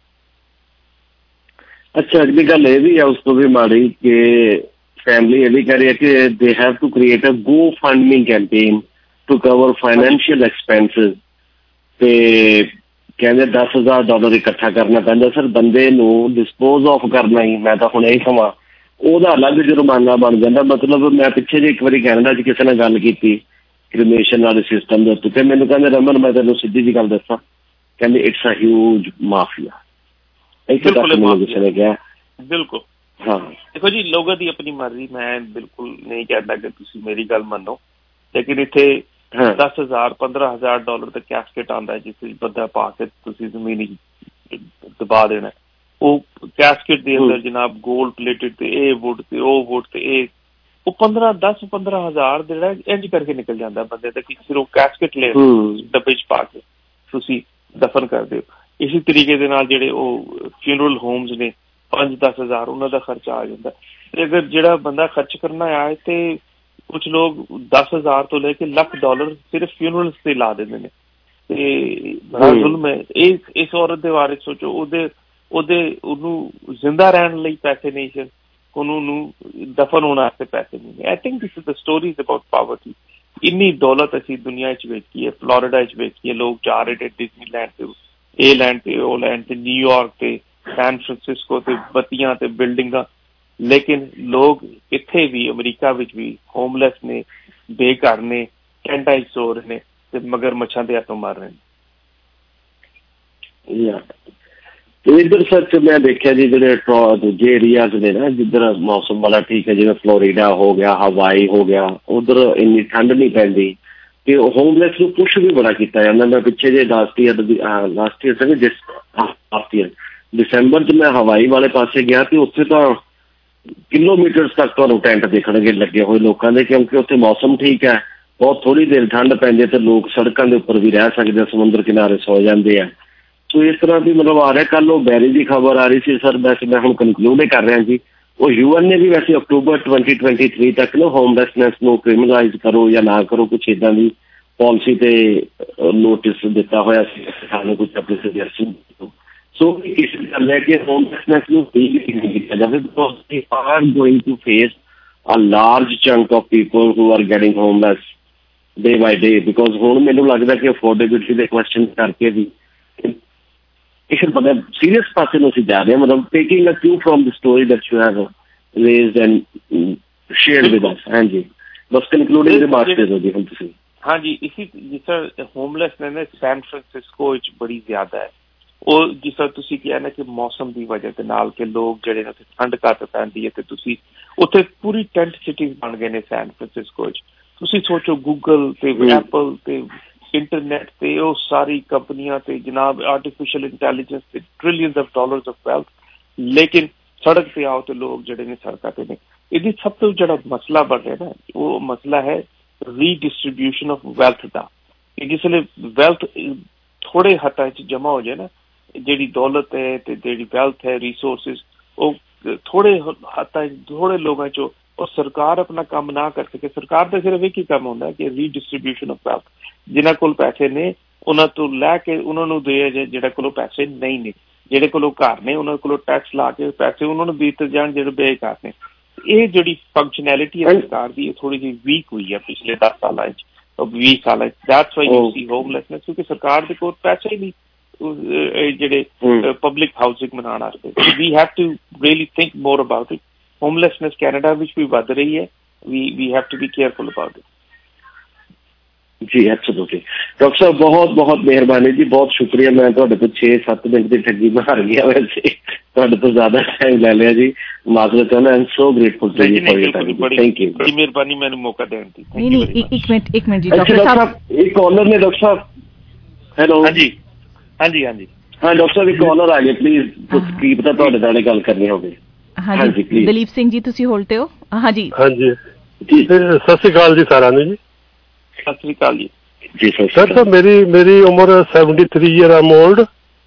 ਅੱਛਾ, ਅਗਲੀ ਗੱਲ ਇਹ ਵੀ ਹੈ ਉਸ ਤੋਂ ਵੀ ਮਾੜੀ ਕਿ ਫੈਮਿਲੀ ਇਹ ਵੀ ਕਹਿ ਰਹੀ ਹੈ ਕਿ they have to create a GoFundMe campaign to cover financial expenses. ਤੇ ਕਹਿੰਦੇ ਦਸ ਹਜ਼ਾਰ ਡਾਲਰ ਇਕੱਠਾ ਕਰਨਾ ਪੈਂਦਾ ਸਰ ਬੰਦੇ ਨੂੰ ਡਿਸਪੋਜ਼ ਆਫ ਕਰਨਾ ਹੀ। ਮੈਂ ਤਾਂ ਹੁਣ ਇਹੀ ਕਹਾਂ ਉਹਦਾ ਅਲੱਗ ਜੁਰਮਾਨਾ ਬਣ ਜਾਂਦਾ। ਮਤਲਬ ਮੈਂ ਪਿੱਛੇ ਜਿਹੇ ਇੱਕ ਵਾਰੀ ਕੈਨੇਡਾ 'ਚ ਕਿਸੇ ਨਾਲ ਗੱਲ ਕੀਤੀ ਕ੍ਰੀਮੇਸ਼ਨ ਵਾਲੇ ਸਿਸਟਮ ਦੇ ਉੱਤੇ, ਤੇ ਮੈਨੂੰ ਕਹਿੰਦੇ ਰਮਨ ਮੈਂ ਤੈਨੂੰ ਸਿੱਧੀ ਜਿਹੀ ਗੱਲ ਦੱਸਾਂ, ਕਹਿੰਦੇ ਇਟਸ ਅ ਹਿਊਜ ਮਾਫੀਆ। ਇੱਥੇ ਤੱਕ ਮੈਨੂੰ ਕਿਸੇ ਨੇ ਕਿਹਾ। ਬਿਲਕੁਲ ਹਾਂ, ਦੇਖੋ ਜੀ, ਲੋਕਾਂ ਦੀ ਆਪਣੀ ਮਰਜ਼ੀ, ਮੈਂ ਬਿਲਕੁਲ ਨਹੀਂ ਕਹਿੰਦਾ ਕਿ ਤੁਸੀਂ ਮੇਰੀ ਗੱਲ ਮੰਨੋ, ਲੇਕਿਨ ਇੱਥੇ ਦਸ ਹਜ਼ਾਰ ਪੰਦਰਾਂ ਹਜ਼ਾਰ ਡਾਲਰ ਦਾ ਕੈਸਕੇਟ ਆਉਂਦਾ ਜਿਸ ਵਿੱਚ ਬੰਦਾ ਪਾ ਕੇ ਤੁਸੀਂ ਜ਼ਮੀਨ ਦਬਾ ਦੇਣਾ। ਉਹ ਕੈਸਕੇਟ ਦੇ ਅੰਦਰ ਜਨਾਬ ਗੋਲਡ ਪਲੇਟਡ ਤੇ ਇਹ ਵੁੱਡ ਤੇ ਉਹ ਵੁੱਡ ਤੇ ਇਹ ਉਹ ਪੰਦਰਾਂ ਦਸ ਪੰਦਰਾਂ ਹਜ਼ਾਰ ਜਿਹੜਾ ਇੰਝ ਕਰਕੇ ਨਿਕਲ ਜਾਂਦਾ ਬੰਦੇ ਦਾ, ਕਿ ਸਿਰਫ ਕੈਸਕੇਟ ਲੈ ਡੱਬੇ 'ਚ ਪਾ ਕੇ ਤੁਸੀਂ ਦਫਨ ਕਰਦੇ ਹੋ। ਇਸੇ ਤਰੀਕੇ ਦੇ ਨਾਲ ਜਿਹੜੇ ਉਹ ਫਿਊਨਰਲ ਹੋਮਸ ਨੇ, ਪੰਜ ਦਸ ਹਜ਼ਾਰ ਉਹਨਾਂ ਦਾ ਖਰਚਾ ਆ ਜਾਂਦਾ। ਤੇ ਅਗਰ ਜਿਹੜਾ ਬੰਦਾ ਖਰਚ ਕਰਨਾ ਆਏ ਤੇ ਕੁਛ ਲੋਕ ਦਸ ਹਜ਼ਾਰ ਤੋਂ ਲੈ ਕੇ ਲੱਖ ਡਾਲਰ ਸਿਰਫ ਫਿਊਨਰਲਸ ਤੇ ਲਾ ਦਿੰਦੇ ਨੇ। ਤੇ ਬੜਾ ਜ਼ੁਲਮ ਹੈ। ਇਸ ਇਸ ਔਰਤ ਦੇ ਬਾਰੇ ਸੋਚੋ, ਉਹਦੇ ਉਹਦੇ ਉਹਨੂੰ ਜ਼ਿੰਦਾ ਰਹਿਣ ਲਈ ਪੈਸੇ ਨਹੀਂ ਸੀ, ਉਹਨੂੰ ਨੂੰ ਦਫਨ ਹੋਣ ਵਾਸਤੇ ਪੈਸੇ ਨਹੀਂ। I think this is the story about poverty. ਇੰਨੀ ਦੌਲਤ ਅਸੀਂ ਦੁਨੀਆ 'ਚ ਵੇਖੀ ਹੈ, ਫਲੋਰੀਡਾ 'ਚ ਵੇਖੀ ਹੈ, ਲੋਕ ਜਾ ਰਹੇ ਨੇ ਡਿਜ਼ਨੀਲੈਂਡ ਤੇ, ਇਹ ਲੈਂਡ ਤੇ ਉਹ ਲੈਂਡ ਤੇ, ਨਿਊਯਾਰਕ ਤੇ, ਸੈਨ ਫਰਾਂਸਿਸਕੋ ਤੇ ਬੱਤੀਆਂ ਤੇ ਬਿਲਡਿੰਗਾਂ, ਲੇਕਿਨ ਲੋਕ ਇੱਥੇ ਵੀ ਅਮਰੀਕਾ ਵਿੱਚ ਵੀ ਹੋਮਲੈਸ ਨੇ, ਬੇਘਰ ਨੇ, ਟੈਂਟਾਂ 'ਚ ਸੋ ਰਹੇ ਨੇ ਤੇ ਮਗਰਮੱਛਾਂ ਦੇ ਹੱਥੋਂ ਮਰ ਰਹੇ ਨੇ। ਇੱਧਰ ਸੱਚ ਮੈਂ ਦੇਖਿਆ ਜੀ ਜਿਹੜੇ ਦੂਜੇ ਏਰੀਆਜ਼ ਨੇ ਨਾ ਜਿੱਧਰ ਮੌਸਮ ਵਾਲਾ ਠੀਕ ਹੈ, ਜਿਵੇਂ ਫਲੋਰੀਡਾ ਹੋ ਗਿਆ, ਹਵਾਈ ਹੋ ਗਿਆ, ਉੱਧਰ ਇੰਨੀ ਠੰਡ ਨਹੀਂ ਪੈਂਦੀ ਤੇ ਹੋਮਲੈਸ ਨੂੰ ਪੁਸ਼ ਵੀ ਬੜਾ ਕੀਤਾ ਜਾਂਦਾ। ਮੈਂ ਪਿੱਛੇ ਜੇ ਲਾਸਟ ਈਅਰ ਲਾਸਟ ਈਅਰ ਸੀ ਜਿਸ ਲਾਸਟ ਈਅਰ ਦਸੰਬਰ 'ਚ ਮੈਂ ਹਵਾਈ ਵਾਲੇ ਪਾਸੇ ਗਿਆ ਤੇ ਉੱਥੇ ਤਾਂ ਕਿਲੋਮੀਟਰਸ ਤੱਕ ਤੁਹਾਨੂੰ ਟੈਂਟ ਦੇਖਣਗੇ ਲੱਗੇ ਹੋਏ ਲੋਕਾਂ ਦੇ, ਕਿਉਂਕਿ ਉੱਥੇ ਮੌਸਮ ਠੀਕ ਹੈ, ਬਹੁਤ ਥੋੜ੍ਹੀ ਦੇਰ ਠੰਡ ਪੈਂਦੀ ਤੇ ਲੋਕ ਸੜਕਾਂ ਦੇ ਉੱਪਰ ਵੀ ਰਹਿ ਸਕਦੇ, ਸਮੁੰਦਰ ਕਿਨਾਰੇ ਸੌ ਜਾਂਦੇ ਆ। ਸੋ ਇਸ ਤਰ੍ਹਾਂ ਦੀ ਮਤਲਬ ਆ ਰਿਹਾ। ਕੱਲ੍ਹ ਉਹ ਬੈਰੀ ਦੀ ਖਬਰ ਆ ਰਹੀ ਸੀ ਸਰ, ਵੈਸੇ ਮੈਂ ਹੁਣ ਕਨਕਲੂਡ ਹੀ ਕਰ ਰਿਹਾ ਜੀ, ਉਹ ਯੂ ਐਨ ਨੇ ਵੀ ਵੈਸੇ ਅਕਤੂਬਰ ਟਵੈਂਟੀ ਟਵੈਂਟੀ ਥ੍ਰੀ ਤੱਕ ਨਾ ਹੋਮਲੈਸਨੈਸ ਨੂੰ ਕ੍ਰਿਮੀਨਲਾਈਜ਼ ਕਰੋ ਜਾਂ ਨਾ ਕਰੋ, ਕੁਛ ਇੱਦਾਂ ਦੀ ਪਾਲਿਸੀ ਤੇ ਨੋਟਿਸ ਦਿੱਤਾ ਹੋਇਆ ਸੀ ਸਾਨੂੰ, ਕੁਛ ਆਪਣੀ ਸੁਜੈਸ਼ਨ। ਸੋ ਇਸ ਗੱਲ ਹੈ ਕਿ ਹੋਮਲੈਸਨੈਸ ਨੂੰ ਨਹੀਂ ਕੀਤਾ ਜਾਵੇ, because they are going to face a large chunk of people who are getting homeless day by day. Because ਹੁਣ ਮੈਨੂੰ ਲੱਗਦਾ ਕਿ ਅਫੋਰਡੇਬਿਲਿਟੀ ਦੇ ਕੁਐਸਚਨ ਕਰਕੇ ਵੀ ਇੱਕ ਮਤਲਬ ਸੀਰੀਅਸ ਪਾਸੇ ਨੂੰ ਅਸੀਂ ਜਾ ਰਹੇ ਹਾਂ। ਮਤਲਬ taking a cue from the story that you have raised and shared with us. ਹਾਂਜੀ, ਬਸ ਕਨਕਲੂਡਿੰਗ ਰਿਮਾਰਕਸ ਦੇ ਦਿਓ ਜੀ ਹੁਣ ਤੁਸੀਂ। ਹਾਂਜੀ, ਇਸੀ ਜਿਸ ਤਰ੍ਹਾਂ ਹੋਮਲੈਸਨੈਸ ਸੈਨ ਫਰਾਂਸਿਸਕੋ ਵਿੱਚ ਬੜੀ ਜ਼ਿਆਦਾ ਹੈ। ਉਹ ਜਿਸ ਤਰ੍ਹਾਂ ਤੁਸੀਂ ਕਿਹਾ ਨਾ ਕਿ ਮੌਸਮ ਦੀ ਵਜ੍ਹਾ ਦੇ ਨਾਲ ਕਿ ਲੋਕ ਜਿਹੜੇ ਨੇ ਉੱਥੇ ਠੰਡ ਘੱਟ ਪੈਂਦੀ ਹੈ ਤੇ ਤੁਸੀਂ ਉੱਥੇ ਪੂਰੀ ਟੈਂਟ ਸਿਟੀਜ਼ ਬਣ ਗਏ ਨੇ ਸੈਨ ਫਰਾਂਸਿਸਕੋ 'ਚ। ਤੁਸੀਂ ਸੋਚੋ ਗੂਗਲ ਤੇ ਐਪਲ ਤੇ ਇੰਟਰਨੈਟ ਤੇ ਉਹ ਸਾਰੀ ਕੰਪਨੀਆਂ ਤੇ ਜਨਾਬ ਆਰਟੀਫਿਸ਼ਲ ਇੰਟੈਲੀਜੈਂਸ ਤੇ trillions of dollars of wealth, ਲੇਕਿਨ ਸੜਕ ਤੇ ਆਓ ਤੇ ਲੋਕ ਜਿਹੜੇ ਨੇ ਸੜਕਾਂ ਤੇ ਨੇ। ਇਹਦੀ ਸਭ ਤੋਂ ਜਿਹੜਾ ਮਸਲਾ ਬਣ ਰਿਹਾ ਨਾ, ਉਹ ਮਸਲਾ ਹੈ ਰੀਡਿਸਟਰੀਬਿਊਸ਼ਨ ਆਫ ਵੈਲਥ ਦਾ। ਕਿ ਜਿਸ ਵੇਲੇ ਵੈਲਥ ਥੋੜ੍ਹੇ ਹੱਥਾਂ 'ਚ ਜਮ੍ਹਾਂ ਹੋ ਜਾਏ ਨਾ, ਜਿਹੜੀ ਦੌਲਤ ਹੈ ਤੇ ਜਿਹੜੀ ਵੈਲਥ ਹੈ, ਰਿਸੋਰਸਿਸ, ਉਹ ਥੋੜ੍ਹੇ ਹੱਥਾਂ 'ਚ ਥੋੜ੍ਹੇ ਲੋਕਾਂ 'ਚੋਂ, ਔਰ ਸਰਕਾਰ ਆਪਣਾ ਕੰਮ ਨਾ ਕਰ ਸਕੇ। ਸਰਕਾਰ ਦਾ ਸਿਰਫ ਇੱਕ ਹੀ ਕੰਮ ਹੁੰਦਾ ਕਿ ਰੀਡਿਸਟਰੀਬਿਊਸ਼ਨ ਆਫ ਵੈਲਥ। ਜਿਨ੍ਹਾਂ ਕੋਲ ਪੈਸੇ ਨੇ ਉਹਨਾਂ ਤੋਂ ਲੈ ਕੇ ਉਹਨਾਂ ਨੂੰ ਦੇ, ਜਿਹੜੇ ਕੋਲੋਂ ਪੈਸੇ ਨਹੀਂ ਨੇ, ਜਿਹੜੇ ਕੋਲੋਂ ਘਰ ਨੇ ਉਹਨਾਂ ਕੋਲੋਂ ਟੈਕਸ ਲਾ ਕੇ ਪੈਸੇ ਉਹਨਾਂ ਨੂੰ ਦਿੱਤੇ ਜਾਣ ਜਿਹੜੇ ਬੇਘਰ ਨੇ। ਇਹ ਜਿਹੜੀ ਫੰਕਸ਼ਨੈਲਿਟੀ ਹੈ ਸਰਕਾਰ ਦੀ ਇਹ ਥੋੜੀ ਜਿਹੀ ਵੀਕ ਹੋਈ ਹੈ ਪਿਛਲੇ ਦਸ ਸਾਲਾਂ ਚ ਵੀਹ ਸਾਲਾਂ ਚ। That's why you see homelessness, ਕਿਉਂਕਿ ਸਰਕਾਰ ਦੇ ਕੋਲ ਪੈਸਾ ਹੀ ਨਹੀਂ ਜਿਹੜੇ ਪਬਲਿਕ ਹਾਊਸਿੰਗ ਬਣਾਉਣ ਵਾਸਤੇ। We have to really think more about it. Homelessness Canada ਵਿੱਚ ਵੀ ਵੱਧ ਰਹੀ ਹੈ। We we have to be careful about it. ਜੀ ਐਬਸੋਲੂਟਲੀ। ਡਾਕਟਰ ਸਾਹਿਬ ਬਹੁਤ ਬਹੁਤ ਮਿਹਰਬਾਨੀ ਜੀ, ਬਹੁਤ ਸ਼ੁਕਰੀਆ। ਮੈਂ ਤੁਹਾਡੇ ਤੋਂ ਛੇ ਸੱਤ ਮਿੰਟ ਦੀ ਠੱਗੀ ਮਾਰ ਗਿਆ, ਵੈਸੇ ਤੁਹਾਡੇ ਤੋਂ ਜ਼ਿਆਦਾ ਟਾਈਮ ਲੈ ਲਿਆ ਜੀ, ਮਾਜ਼ਰਤ ਚਾਹੁੰਦਾ। I am so grateful to you for your time. Thank you, ਬੜੀ ਮਿਹਰਬਾਨੀ ਮੈਨੂੰ ਮੌਕਾ ਦੇਣ ਦੀ। ਨਹੀਂ ਨਹੀਂ ਇੱਕ ਮਿੰਟ ਇੱਕ ਮਿੰਟ ਜੀ ਡਾਕਟਰ ਸਾਹਿਬ, ਇੱਕ ਕਾਲਰ ਨੇ ਡਾਕਟਰ ਸਾਹਿਬ। ਹੈਲੋ। ਹਾਂਜੀ ਹਾਂਜੀ ਹਾਂਜੀ ਹਾਂ ਡਾਕਟਰ ਸਾਹਿਬ, ਇੱਕ ਕਾਲਰ ਆ ਗਿਆ, ਪਲੀਜ਼ ਕੀ ਪਤਾ ਤੁਹਾਡੇ ਨਾਲ ਗੱਲ ਕਰਨੀ ਹੋਵੇ। ਹਾਂਜੀ ਪਲੀਜ਼। ਦਲੀਪ ਸਿੰਘ ਜੀ ਤੁਸੀਂ ਹੋਲਡ ਤੇ ਹੋ? ਹਾਂਜੀ ਹਾਂਜੀ ਜੀ, ਸਤਿ ਸ਼੍ਰੀ ਅਕਾਲ ਜੀ ਸਾਰਿਆਂ ਨੂੰ ਜੀ। ਸਤਿ ਸ਼੍ਰੀ ਅਕਾਲ ਜੀ। ਜੀ ਸਰ। ਸਰ ਮੇਰੀ ਮੇਰੀ ਉਮਰ seventy three year am old,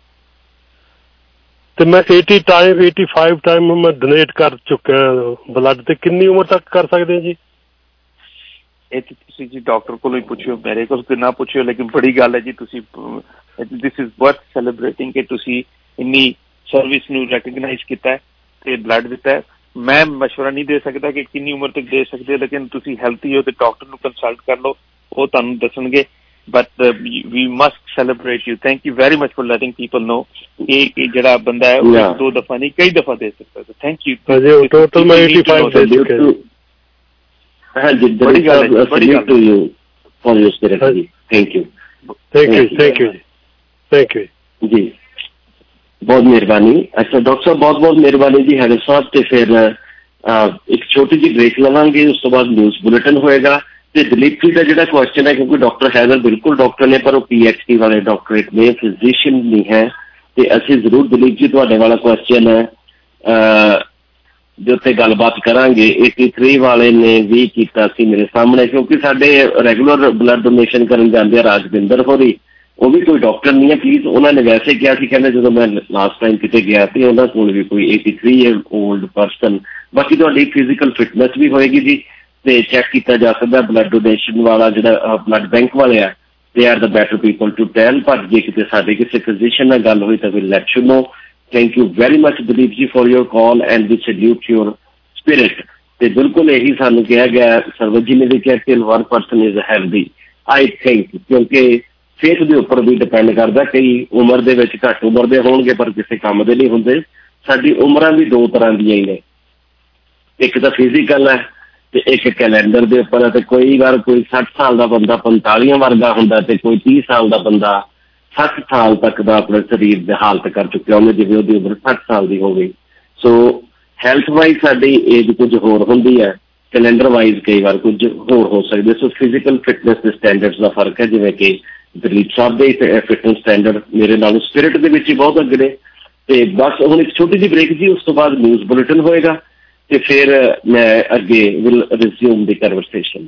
ਤੇ ਮੈਂ eighty time eighty five time ਮੈਂ ਡੋਨੇਟ ਕਰ ਚੁੱਕਿਆ ਬਲੱਡ। ਤੇ ਕਿੰਨੀ ਉਮਰ ਤੱਕ ਕਰ ਸਕਦੇ ਜੀ? ਇਹ ਤਾਂ ਤੁਸੀਂ ਜੀ ਡਾਕਟਰ ਕੋਲੋਂ ਹੀ ਪੁੱਛਿਓ, ਮੇਰੇ ਕੋਲ ਤੇ ਨਾ ਪੁੱਛਿਓ। ਲੇਕਿਨ ਬੜੀ ਗੱਲ ਹੈ ਜੀ, ਤੁਸੀਂ ਦਿਸ ਇਜ਼ ਵਰਥ ਸੈਲੀਬ੍ਰੇਟਿੰਗ ਕਿ ਤੁਸੀਂ ਇੰਨੀ ਸਰਵਿਸ ਨੂੰ ਰੈਕਗਨਾਈਜ਼ ਕੀਤਾ ਤੇ ਬਲੱਡ ਦਿੱਤਾ। ਮੈਂ ਮਸ਼ਵਰਾ ਨਹੀਂ ਦੇ ਸਕਦਾ ਕਿ ਕਿੰਨੀ ਉਮਰ ਤੱਕ ਦੇ ਸਕਦੇ, ਲੇਕਿਨ ਤੁਸੀਂ ਹੈਲਥੀ ਹੋ ਤੇ ਡਾਕਟਰ ਨੂੰ ਕੰਸਲਟ ਕਰ ਲਓ, ਉਹ ਤੁਹਾਨੂੰ ਦੱਸਣਗੇ। But we must celebrate you. Thank you very much for letting people know. ਇਹ ਜਿਹੜਾ ਬੰਦਾ ਹੈ ਉਹ ਦੋ ਦਫਾ ਨਹੀਂ ਕਈ ਦਫਾ ਦੇ ਸਕਦਾ। Thank you. ਟੋਟਲ ਮੈਂ ਏਟੀ ਫਾਈਵ ਦੇ ਚੁੱਕਿਆ। ਹਾਂਜੀ ਬੜੀ ਗੱਲ ਹੈ, ਬੜੀ ਗੱਲ to you for your spirit ਜੀ। Thank you thank you thank you ਜੀ ਥੈਂਕ ਯੂ ਜੀ, ਬਹੁਤ ਮਿਹਰਬਾਨੀ। ਅੱਛਾ ਡਾਕਟਰ ਸਾਹਿਬ ਬਹੁਤ ਬਹੁਤ ਮਿਹਰਬਾਨੀ ਜੀ ਹੈਡਰ ਸਾਹਿਬ। ਤੇ ਫਿਰ ਇੱਕ ਛੋਟੀ ਜਿਹੀ ਬ੍ਰੇਕ ਲਵਾਂਗੇ, ਉਸ ਤੋਂ ਬਾਅਦ ਨਿਊਜ਼ ਬੁਲੇਟਿਨ ਹੋਏਗਾ। ਤੇ ਦਲੀਪ ਜੀ ਦਾ ਜਿਹੜਾ ਕੁਐਸਚਨ ਹੈ, ਕਿਉਂਕਿ ਡਾਕਟਰ ਹੈਦਰ ਬਿਲਕੁਲ ਡਾਕਟਰ ਨੇ, ਪਰ ਉਹ ਪੀ ਐਚ ਡੀ ਵਾਲੇ ਡਾਕਟਰੇਟ ਨੇ, ਫਿਜ਼ੀਸ਼ੀਅਨ ਨਹੀਂ ਹੈ। ਤੇ ਅਸੀਂ ਜ਼ਰੂਰ ਦਲੀਪ ਜੀ ਤੁਹਾਡੇ ਵਾਲਾ ਕੁਐਸਚਨ ਹੈ ਦੇ ਉੱਤੇ ਗੱਲਬਾਤ ਕਰਾਂਗੇ। ਏਟੀ ਥ੍ਰੀ ਵਾਲੇ ਨੇ ਵੀ ਕੀਤਾ ਸੀ ਮੇਰੇ ਸਾਹਮਣੇ, ਕਿਉਂਕਿ ਸਾਡੇ ਰੈਗੂਲਰ ਬਲੱਡ ਡੋਨੇਸ਼ਨ ਕਰਨ ਜਾਂਦੇ ਆ ਰਾਜਵਿੰਦਰ ਹੋਰੀ, ਉਹ ਵੀ ਕੋਈ ਡਾਕਟਰ ਨਹੀਂ ਹੈ ਪਲੀਜ਼। ਉਹਨਾਂ ਨੇ ਵੈਸੇ ਕਿਹਾ ਸੀ, ਕਹਿੰਦੇ ਜਦੋਂ ਮੈਂ ਲਾਸਟ ਟਾਈਮ ਕਿਤੇ ਗਿਆ ਸੀ ਉਹਨਾਂ ਕੋਲ ਵੀ ਕੋਈ eighty three year old person. ਬਾਕੀ ਤੁਹਾਡੀ ਫਿਜ਼ੀਕਲ ਫਿਟਨੈਸ ਵੀ ਹੋਏਗੀ ਜੀ, ਤੇ ਚੈੱਕ ਕੀਤਾ ਜਾ ਸਕਦਾ। ਬਲੱਡ ਡੋਨੇਸ਼ਨ ਵਾਲਾ ਜਿਹੜਾ ਬਲੱਡ ਬੈਂਕ ਵਾਲੇ ਆ, they are the better people to tell. ਪਰ ਜੇ ਕਿਤੇ ਸਾਡੇ ਕਿਸੇ ਫਿਜ਼ੀਸ਼ੀਅਨ ਨਾਲ ਗੱਲ ਹੋਈ ਤਾਂ we let you know. Thank you very much Dalip ji for your call and we salute your spirit. ਤੇ ਬਿਲਕੁਲ ਇਹੀ ਸਾਨੂੰ ਕਿਹਾ ਗਿਆ, ਸਰਵਜ ਜੀ ਨੇ ਵੀ ਕਿਹਾ ਕਿ one person is healthy. I think ਕਿਉਂਕਿ ਸਿਹਤ ਦੇ ਉੱਪਰ ਵੀ ਡਿਪੈਂਡ ਕਰਦਾ। ਕਈ ਉਮਰ ਦੇ ਵਿੱਚ ਘੱਟ ਉਮਰ ਦੇ ਹੋਣਗੇ ਪਰ ਕਿਸੇ ਕੰਮ ਦੇ ਨਹੀਂ ਹੁੰਦੇ। ਸਾਡੀ ਉਮਰਾਂ ਵੀ ਦੋ ਤਰ੍ਹਾਂ ਦੀਆਂ ਹੀ ਨੇ, ਇੱਕ ਤਾਂ ਫਿਜ਼ੀਕਲ ਹੈ ਤੇ ਇੱਕ ਕੈਲੰਡਰ ਦੇ ਉੱਪਰ ਹੈ। ਤੇ ਕੋਈ ਵਾਰ ਕੋਈ ਸੱਠ ਸਾਲ ਦਾ ਬੰਦਾ ਪੰਤਾਲੀਆਂ ਵਰਗਾ ਹੁੰਦਾ ਤੇ ਕੋਈ ਤੀਹ ਸਾਲ ਦਾ ਬੰਦਾ ਸੱਠ ਸਾਲ ਤੱਕ ਦਾ ਆਪਣੇ ਸਰੀਰ ਦੀ ਹਾਲਤ ਕਰ ਚੁੱਕਿਆ ਹੁੰਦਾ, ਜਿਵੇਂ ਉਹਦੀ ਉਮਰ ਸੱਠ ਸਾਲ ਦੀ ਹੋਵੇ। ਸੋ ਹੈਲਥ ਵਾਈਜ਼ ਸਾਡੀ ਏਜ ਕੁਝ ਹੋਰ ਹੁੰਦੀ ਹੈ, ਕੈਲੰਡਰ ਵਾਈਜ਼ ਕਈ ਵਾਰ ਕੁਝ ਹੋਰ ਹੋ ਸਕਦੇ। ਸੋ ਫਿਜ਼ੀਕਲ ਫਿਟਨੈਸ ਦੇ ਸਟੈਂਡਰਡਸ ਦਾ ਫਰਕ ਹੈ, ਜਿਵੇਂ ਕਿ ਦਲੀਪ ਸਾਹਿਬ ਦੇ ਫਿਟਨੈਸ ਸਟੈਂਡਰਡ ਮੇਰੇ ਨਾਲੋਂ ਸਪਿਰਿਟ ਦੇ ਵਿੱਚ ਹੀ ਬਹੁਤ ਅੱਗੇ ਨੇ। ਤੇ ਬਸ ਹੁਣ ਇੱਕ ਛੋਟੀ ਜਿਹੀ ਬ੍ਰੇਕ ਜੀ, ਉਸ ਤੋਂ ਬਾਅਦ ਨਿਊਜ਼ ਬੁਲੇਟਿਨ ਹੋਏਗਾ ਤੇ ਫਿਰ ਮੈਂ ਅੱਗੇ ਵਿਲ ਰਿਜ਼ਿਊਮ ਦੀ conversation.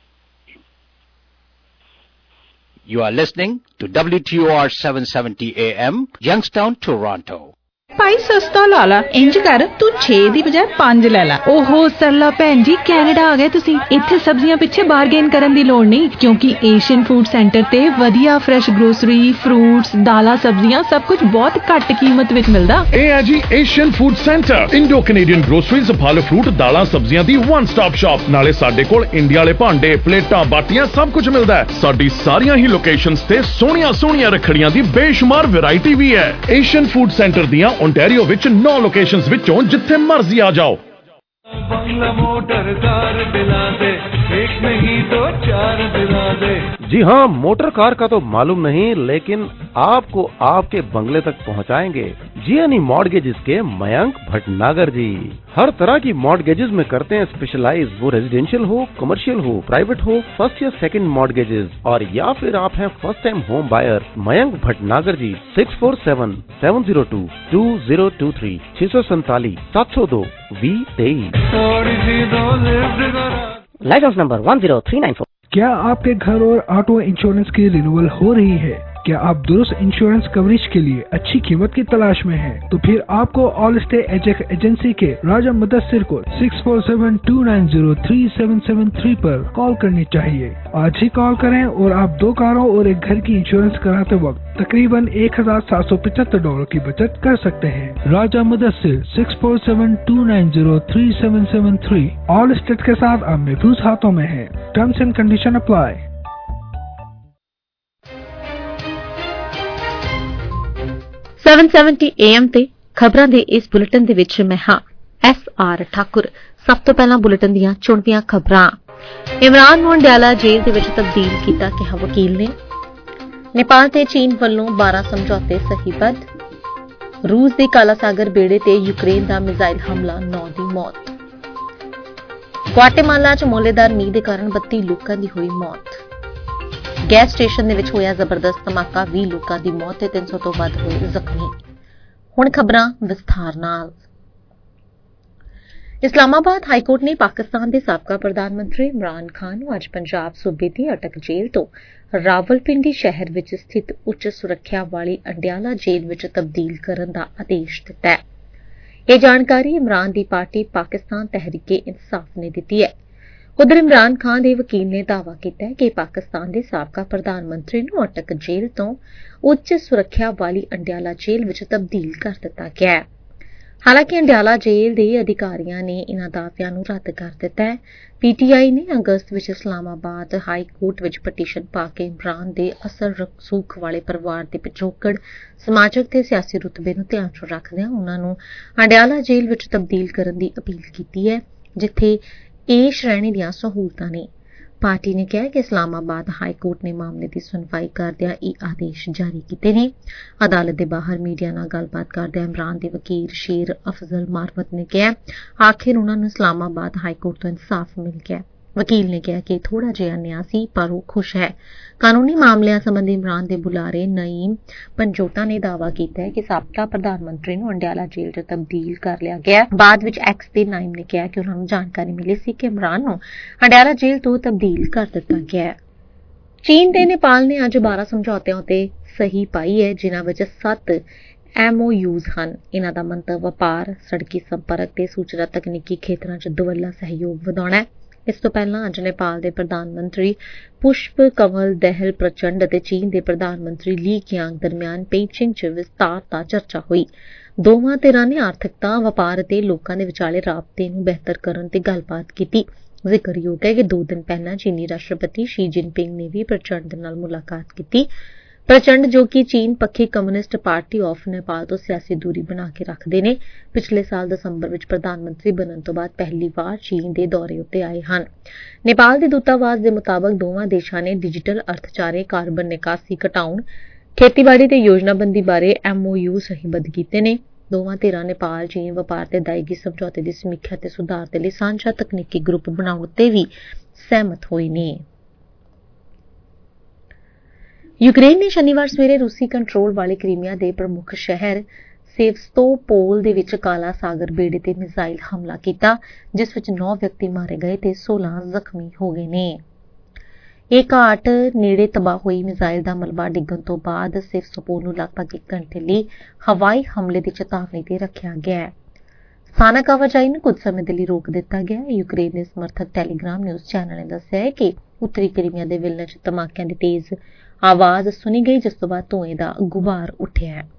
You are listening to W T O R seven seventy A M, Youngstown, Toronto. ਭਾਈ ਸਸਤਾ ਲਾ ਲਾ, ਇੰਜ ਕਰ ਤੂੰ ਛੇ ਦੀ ਬਜਾਏ ਪੰਜ ਲੈ ਲਾ। ਓਹੋ ਸਰਲਾ ਭੈਣ ਜੀ, ਕੈਨੇਡਾ ਆ ਗਏ ਤੁਸੀਂ। ਇੱਥੇ ਸਬਜ਼ੀਆਂ ਪਿੱਛੇ ਬਾਰਗੇਨ ਕਰਨ ਦੀ ਲੋੜ ਨਹੀਂ, ਕਿਉਂਕਿ ਏਸ਼ੀਅਨ ਫੂਡ ਸੈਂਟਰ ਤੇ ਵਧੀਆ ਫਰੈਸ਼ ਗਰੋਸਰੀ, ਫਰੂਟਸ, ਦਾਲਾਂ, ਸਬਜ਼ੀਆਂ ਸਭ ਕੁਝ ਬਹੁਤ ਘੱਟ ਕੀਮਤ ਵਿੱਚ ਮਿਲਦਾ। ਇਹ ਹੈ ਜੀ Asian food centre, Indo Canadian groceries, ਫਲ ਫਰੂਟ, ਦਾਲਾਂ, ਸਬਜ਼ੀਆਂ ਦੀ ਵਨ ਸਟਾਪ ਸ਼ਾਪ। ਨਾਲੇ ਸਾਡੇ ਕੋਲ ਇੰਡੀਆ ਵਾਲੇ ਭਾਂਡੇ, ਪਲੇਟਾਂ, ਬਾਟੀਆਂ ਸਭ ਕੁਝ ਮਿਲਦਾ ਹੈ। ਸਾਡੀ ਸਾਰੀਆਂ ਹੀ ਲੋਕੇਸ਼ਨਸ ਤੇ ਸੋਹਣੀਆਂ ਸੋਹਣੀਆਂ ਰੱਖੜੀਆਂ ਦੀ ਬੇਸ਼ੁਮਾਰ ਵੈਰਾਈਟੀ ਵੀ ਹੈ। ਏਸ਼ੀਅਨ ਫੂਡ ਸੈਂਟਰ ਦੀਆਂ ਓਨਟਾਰੀਓ ਵਿੱਚ ਨੌ ਲੋਕੇਸ਼ਨਸ ਵਿੱਚੋਂ ਜਿੱਥੇ ਮਰਜ਼ੀ ਆ ਜਾਓ। बंगला मोटर कार दिला दे, एक नहीं दो चार दिला दे। जी हाँ, मोटर कार का तो मालूम नहीं, लेकिन आपको आपके बंगले तक पहुँचाएंगे जीएनई मॉर्गेजेस के मयंक भटनागर जी। हर तरह की मॉर्गेजेस में करते हैं स्पेशलाइज, वो रेजिडेंशियल हो, कमर्शियल हो, प्राइवेट हो, फर्स्ट या सेकंड मॉर्गेजेस, और या फिर आप हैं first time home buyer. Mayank Bhatnagar ji, six four seven seven zero two two zero two three, छह सौ सैतालीस सात सौ दो वी तेईस। Licence number one zero three nine four. क्या आपके घर और ऑटो इंश्योरेंस की रिन्यूअल हो रही है? क्या आप दुरुस्त इंश्योरेंस कवरेज के लिए अच्छी कीमत की तलाश में हैं? तो फिर आपको ऑल स्टे एजेक एजेंसी के राजा मुदस्सिर को six four seven two nine zero three seven seven three पर कॉल करनी चाहिए। आज ही कॉल करें और आप दो कारों और एक घर की इंश्योरेंस कराते वक्त तकरीबन एक हजार सात सौ पचहत्तर डॉलर की बचत कर सकते हैं। Raja Mudassir six four seven two nine zero three seven seven three Allstate के साथ अब महफूज हाथों में है। Terms and condition apply. Seven seventy A M ਤੇ ਖਬਰਾਂ ਦੇ ਇਸ ਬੁਲੇਟਿਨ ਦੇ ਵਿੱਚ ਮੈਂ ਹਾਂ ਐਸ ਆਰ ਠਾਕੁਰ। ਸਭ ਤੋਂ ਪਹਿਲਾਂ ਬੁਲੇਟਿਨ ਦੀਆਂ ਚੁਣਵੀਆਂ ਖਬਰਾਂ। ਇਮਰਾਨ ਨੂੰ ਅੰਡਿਆਲਾ ਜੇਲ੍ਹ ਦੇ ਵਿੱਚ ਤਬਦੀਲ ਕੀਤਾ ਕਿਹਾ ਵਕੀਲ ਨੇ। ਨੇਪਾਲ ਤੇ ਚੀਨ ਵੱਲੋਂ ਬਾਰਾਂ ਸਮਝੌਤੇ ਸਹੀਬੱਧ। ਰੂਸ ਦੇ ਕਾਲਾ ਸਾਗਰ ਬੇੜੇ ਤੇ ਯੂਕਰੇਨ ਦਾ ਮਿਜ਼ਾਈਲ ਹਮਲਾ, ਨੌ ਦੀ ਮੌਤ। ਗੁਆਟੇਮਾਲਾ 'ਚ ਮੋਲੇਦਾਰ ਮੀਂਹ ਦੇ ਕਾਰਨ ਬੱਤੀ ਲੋਕਾਂ ਦੀ ਹੋਈ ਮੌਤ। ਗੈਸ ਸਟੇਸ਼ਨ ਦੇ ਵਿੱਚ ਹੋਇਆ ਜ਼ਬਰਦਸਤ ਧਮਾਕਾ, ਵੀਹ ਲੋਕਾਂ ਦੀ ਮੌਤ ਤੇ ਤਿੰਨ ਸੌ ਤੋਂ ਵੱਧ ਹੋਏ ਜ਼ਖਮੀ। ਹੁਣ ਖਬਰਾਂ ਵਿਸਥਾਰ ਨਾਲ। ਇਸਲਾਮਾਬਾਦ ਹਾਈਕੋਰਟ ਨੇ ਪਾਕਿਸਤਾਨ ਦੇ ਸਾਬਕਾ ਪ੍ਰਧਾਨ ਮੰਤਰੀ ਇਮਰਾਨ ਖਾਨ ਨੂੰ ਅੱਜ ਪੰਜਾਬ ਸੂਬੇ ਦੀ ਅਟਕ ਜੇਲ੍ਹ ਤੋਂ ਰਾਵਲਪਿੰਡੀ ਸ਼ਹਿਰ ਵਿੱਚ ਸਥਿਤ ਉੱਚ ਸੁਰੱਖਿਆ ਵਾਲੀ ਅੰਡਿਆਲਾ ਜੇਲ੍ਹ ਵਿੱਚ ਤਬਦੀਲ ਕਰਨ ਦਾ ਆਦੇਸ਼ ਦਿੱਤਾ ਹੈ। ਇਹ ਜਾਣਕਾਰੀ ਇਮਰਾਨ ਦੀ ਪਾਰਟੀ ਪਾਕਿਸਤਾਨ ਤਹਿਰੀਕੇ ਇਨਸਾਫ ਨੇ ਦਿੱਤੀ ਹੈ। ਉਧਰ ਇਮਰਾਨ ਖਾਨ ਦੇ ਵਕੀਲ ਨੇ ਦਾਅਵਾ ਕੀਤਾ ਹੈ ਕਿ ਪਾਕਿਸਤਾਨ ਦੇ ਸਾਬਕਾ ਪ੍ਰਧਾਨ ਮੰਤਰੀ ਨੂੰ ਅਟਕ ਜੇਲ੍ਹ ਤੋਂ ਉੱਚ ਸੁਰੱਖਿਆ ਵਾਲੀ ਅੰਡਿਆਲਾ ਜੇਲ੍ਹ ਵਿੱਚ ਤਬਦੀਲ ਕਰ ਦਿੱਤਾ ਗਿਆ ਹੈ। ਹਾਲਾਂਕਿ ਅੰਡਿਆਲਾ ਜੇਲ੍ਹ ਦੇ ਅਧਿਕਾਰੀਆਂ ਨੇ ਇਨ੍ਹਾਂ ਦਾਅਵਿਆਂ ਨੂੰ ਰੱਦ ਕਰ ਦਿੱਤਾ ਹੈ। ਪੀਟੀਆਈ ਨੇ ਅਗਸਤ ਵਿੱਚ ਇਸਲਾਮਾਬਾਦ ਹਾਈ ਕੋਰਟ ਵਿੱਚ ਪਟੀਸ਼ਨ ਪਾ ਕੇ ਇਮਰਾਨ ਦੇ ਅਸਲ ਰਸੂਖ ਵਾਲੇ ਪਰਿਵਾਰ ਦੇ ਪਿਛੋਕੜ, ਸਮਾਜਿਕ ਤੇ ਸਿਆਸੀ ਰੁਤਬੇ ਨੂੰ ਧਿਆਨ 'ਚ ਰੱਖਦਿਆਂ ਉਨ੍ਹਾਂ ਨੂੰ ਅੰਡਿਆਲਾ ਜੇਲ੍ਹ ਵਿੱਚ ਤਬਦੀਲ ਕਰਨ ਦੀ ਅਪੀਲ ਕੀਤੀ ਹੈ, ਜਿੱਥੇ ਏ ਸ਼੍ਰੇਣੀ ਦੀਆਂ ਸਹੂਲਤਾਂ ਨੇ। ਪਾਰਟੀ ਨੇ ਕਿਹਾ ਕਿ ਇਸਲਾਮਾਬਾਦ ਹਾਈ ਕੋਰਟ ਨੇ ਮਾਮਲੇ ਦੀ ਸੁਣਵਾਈ ਕਰਦਿਆਂ ਇਹ ਆਦੇਸ਼ ਜਾਰੀ ਕੀਤੇ ਨੇ। ਅਦਾਲਤ ਦੇ ਬਾਹਰ ਮੀਡੀਆ ਨਾਲ ਗੱਲਬਾਤ ਕਰਦਿਆਂ ਇਮਰਾਨ ਦੇ ਵਕੀਲ ਸ਼ੇਰ ਅਫਜ਼ਲ ਮਾਰਵਤ ਨੇ ਕਿਹਾ, ਆਖਿਰ ਉਨ੍ਹਾਂ ਨੂੰ ਇਸਲਾਮਾਬਾਦ ਹਾਈ ਕੋਰਟ ਤੋਂ ਇਨਸਾਫ ਮਿਲ ਗਿਆ। ਵਕੀਲ ਨੇ ਕਿਹਾ ਕਿ ਥੋੜਾ ਜਿਹਾ ਨਿਆਂ ਸੀ, ਪਰ ਉਹ ਖੁਸ਼ ਹੈ। ਕਾਨੂੰਨੀ ਮਾਮਲਿਆਂ ਸੰਬੰਧੀ ਇਮਰਾਨ ਦੇ ਬੁਲਾਰੇ ਨਈਮ ਪੰਜੋਟਾ ਨੇ ਦਾਅਵਾ ਕੀਤਾ ਹੈ ਕਿ ਸਾਬਕਾ ਪ੍ਰਧਾਨ ਮੰਤਰੀ ਨੂੰ ਅੰਡਿਆਲਾ ਜੇਲ੍ਹ 'ਚ ਤਬਦੀਲ ਕਰ ਲਿਆ ਗਿਆ। ਬਾਅਦ ਵਿੱਚ ਐਕਸ ਤੇ ਨਾਈਮ ਨੇ ਕਿਹਾ ਕਿ ਉਨ੍ਹਾਂ ਨੂੰ ਜਾਣਕਾਰੀ ਮਿਲੀ ਸੀ ਕਿ ਇਮਰਾਨ ਨੂੰ ਅੰਡਿਆਲਾ ਜੇਲ੍ਹ ਤੋਂ ਤਬਦੀਲ ਕਰ ਦਿੱਤਾ ਗਿਆ ਹੈ। ਚੀਨ ਤੇ ਨੇਪਾਲ ਨੇ ਅੱਜ ਬਾਰਾਂ ਸਮਝੌਤਿਆਂ ਉੱਤੇ ਸਹੀ ਪਾਈ ਹੈ, ਜਿਨ੍ਹਾਂ ਵਿੱਚ ਸੱਤ ਐਮਓਯੂਜ਼ ਹਨ। ਇਨ੍ਹਾਂ ਦਾ ਮੰਤਵ ਵਪਾਰ, ਸੜਕੀ ਸੰਪਰਕ ਤੇ ਸੂਚਨਾ ਤਕਨੀਕੀ ਖੇਤਰਾਂ 'ਚ ਦੁਵੱਲਾ ਸਹਿਯੋਗ ਵਧਾਉਣਾ ਹੈ। ਇਸ ਤੋਂ ਪਹਿਲਾਂ ਅੱਜ ਨੇਪਾਲ ਦੇ ਪ੍ਰਧਾਨ ਮੰਤਰੀ ਪੁਸ਼ਪ ਕਮਲ ਦਹਿਲ ਪ੍ਰਚੰਡ ਅਤੇ ਚੀਨ ਦੇ ਪ੍ਰਧਾਨ ਮੰਤਰੀ ਲੀ ਕਿਆਂਗ ਦਰਮਿਆਨ ਪੇਚਿੰਗ 'ਚ ਵਿਸਤਾਰਤਾ ਚਰਚਾ ਹੋਈ। ਦੋਵਾਂ ਧਿਰਾਂ ਨੇ ਆਰਥਿਕਤਾ, ਵਪਾਰ ਅਤੇ ਲੋਕਾਂ ਦੇ ਵਿਚਾਲੇ ਰਾਬਤੇ ਨੂੰ ਬਿਹਤਰ ਕਰਨ ਤੇ ਗੱਲਬਾਤ ਕੀਤੀ। ਜ਼ਿਕਰਯੋਗ ਹੈ ਕਿ ਦੋ ਦਿਨ ਪਹਿਲਾਂ ਚੀਨੀ ਰਾਸ਼ਟਰਪਤੀ ਸ਼ੀ ਜਿਨਪਿੰਗ ਨੇ ਵੀ ਪ੍ਰਚੰਡ ਦੇ ਨਾਲ ਮੁਲਾਕਾਤ ਕੀਤੀ। ਪ੍ਰਚੰਡ, ਜੋ ਕਿ ਚੀਨ ਪੱਖੀ ਕਮਿਊਨਿਸਟ ਪਾਰਟੀ ਆਫ ਨੇਪਾਲ ਤੋਂ ਸਿਆਸੀ ਦੂਰੀ ਬਣਾ ਕੇ ਰੱਖਦੇ ਨੇ, ਪਿਛਲੇ ਸਾਲ ਦਸੰਬਰ ਵਿੱਚ ਪ੍ਰਧਾਨ ਮੰਤਰੀ ਬਣਨ ਤੋਂ ਬਾਅਦ ਪਹਿਲੀ ਵਾਰ ਚੀਨ ਦੇ ਦੌਰੇ ਉੱਤੇ ਆਏ ਹਨ। ਨੇਪਾਲ ਦੇ ਦੂਤਾਵਾਸ ਦੇ ਮੁਤਾਬਕ ਦੋਵਾਂ ਦੇਸ਼ਾਂ ਨੇ ਡਿਜੀਟਲ ਅਰਥਚਾਰੇ, ਕਾਰਬਨ ਨਿਕਾਸੀ ਘਟਾਉਣ, ਖੇਤੀਬਾੜੀ ਤੇ ਯੋਜਨਾਬੰਦੀ ਬਾਰੇ ਐਮਓਯੂ ਸਹੀਬੱਧ ਕੀਤੇ ਨੇ। ਦੋਵਾਂ ਧਿਰਾਂ ਨੇਪਾਲ ਚੀਨ ਵਪਾਰ ਤੇ ਅਦਾਇਗੀ ਸਮਝੌਤੇ ਦੀ ਸਮੀਖਿਆ ਤੇ ਸੁਧਾਰ ਦੇ ਲਈ ਸਾਂਝਾ ਤਕਨੀਕੀ ਗਰੁੱਪ ਬਣਾਉਣ ਉੱਤੇ ਵੀ ਸਹਿਮਤ ਹੋਏ ਨੇ। ਯੂਕਰੇਨ ਨੇ ਸ਼ਨੀਵਾਰ ਸਵੇਰੇ ਰੂਸੀ ਕੰਟਰੋਲ ਵਾਲੇ ਕ੍ਰੀਮੀਆ ਦੇ ਪ੍ਰਮੁੱਖ ਸ਼ਹਿਰ ਸੇਵਸਤੋਪੋਲ ਦੇ ਵਿੱਚ ਕਾਲਾ ਸਾਗਰ ਬੇੜੇ ਤੇ ਮਿਜ਼ਾਈਲ ਹਮਲਾ ਕੀਤਾ, ਜਿਸ ਵਿੱਚ ਨੌ ਵਿਅਕਤੀ ਮਾਰੇ ਗਏ ਤੇ ਸੋਲਾਂ ਜ਼ਖਮੀ ਹੋ ਗਏ ਨੇ। ਇਹ ਘਾਟ ਨੇੜੇ ਤਬਾਹ ਹੋਈ ਮਿਜ਼ਾਈਲ ਦਾ ਮਲਬਾ ਡਿੱਗਣ ਤੋਂ ਬਾਅਦ ਸੇਵਸਤੋਪੋਲ ਨੂੰ ਲਗਭਗ ਇੱਕ ਘੰਟੇ ਲਈ ਹਵਾਈ ਹਮਲੇ ਦੀ ਚੇਤਾਵਨੀ ਤੇ ਰੱਖਿਆ ਗਿਆ ਹੈ। ਸਥਾਨਕ ਆਵਾਜਾਈ ਨੂੰ ਕੁਝ ਸਮੇਂ ਦੇ ਲਈ ਰੋਕ ਦਿੱਤਾ ਗਿਆ ਹੈ। ਯੂਕਰੇਨ ਦੇ ਸਮਰਥਕ ਟੈਲੀਗ੍ਰਾਮ ਨਿਊਜ਼ ਚੈਨਲ ਨੇ ਦੱਸਿਆ ਹੈ ਕਿ ਉੱਤਰੀ ਕ੍ਰੀਮੀਆ ਦੇ ਵਿਲਨ 'ਚ ਧਮਾਕਿਆਂ ਦੀ ਤੇਜ਼ ਆਵਾਜ਼ ਸੁਣੀ ਗਈ, ਜਿਸ ਤੋਂ ਬਾਅਦ ਧੂਏ ਦਾ ਗੁਬਾਰ ਉੱਠਿਆ ਹੈ।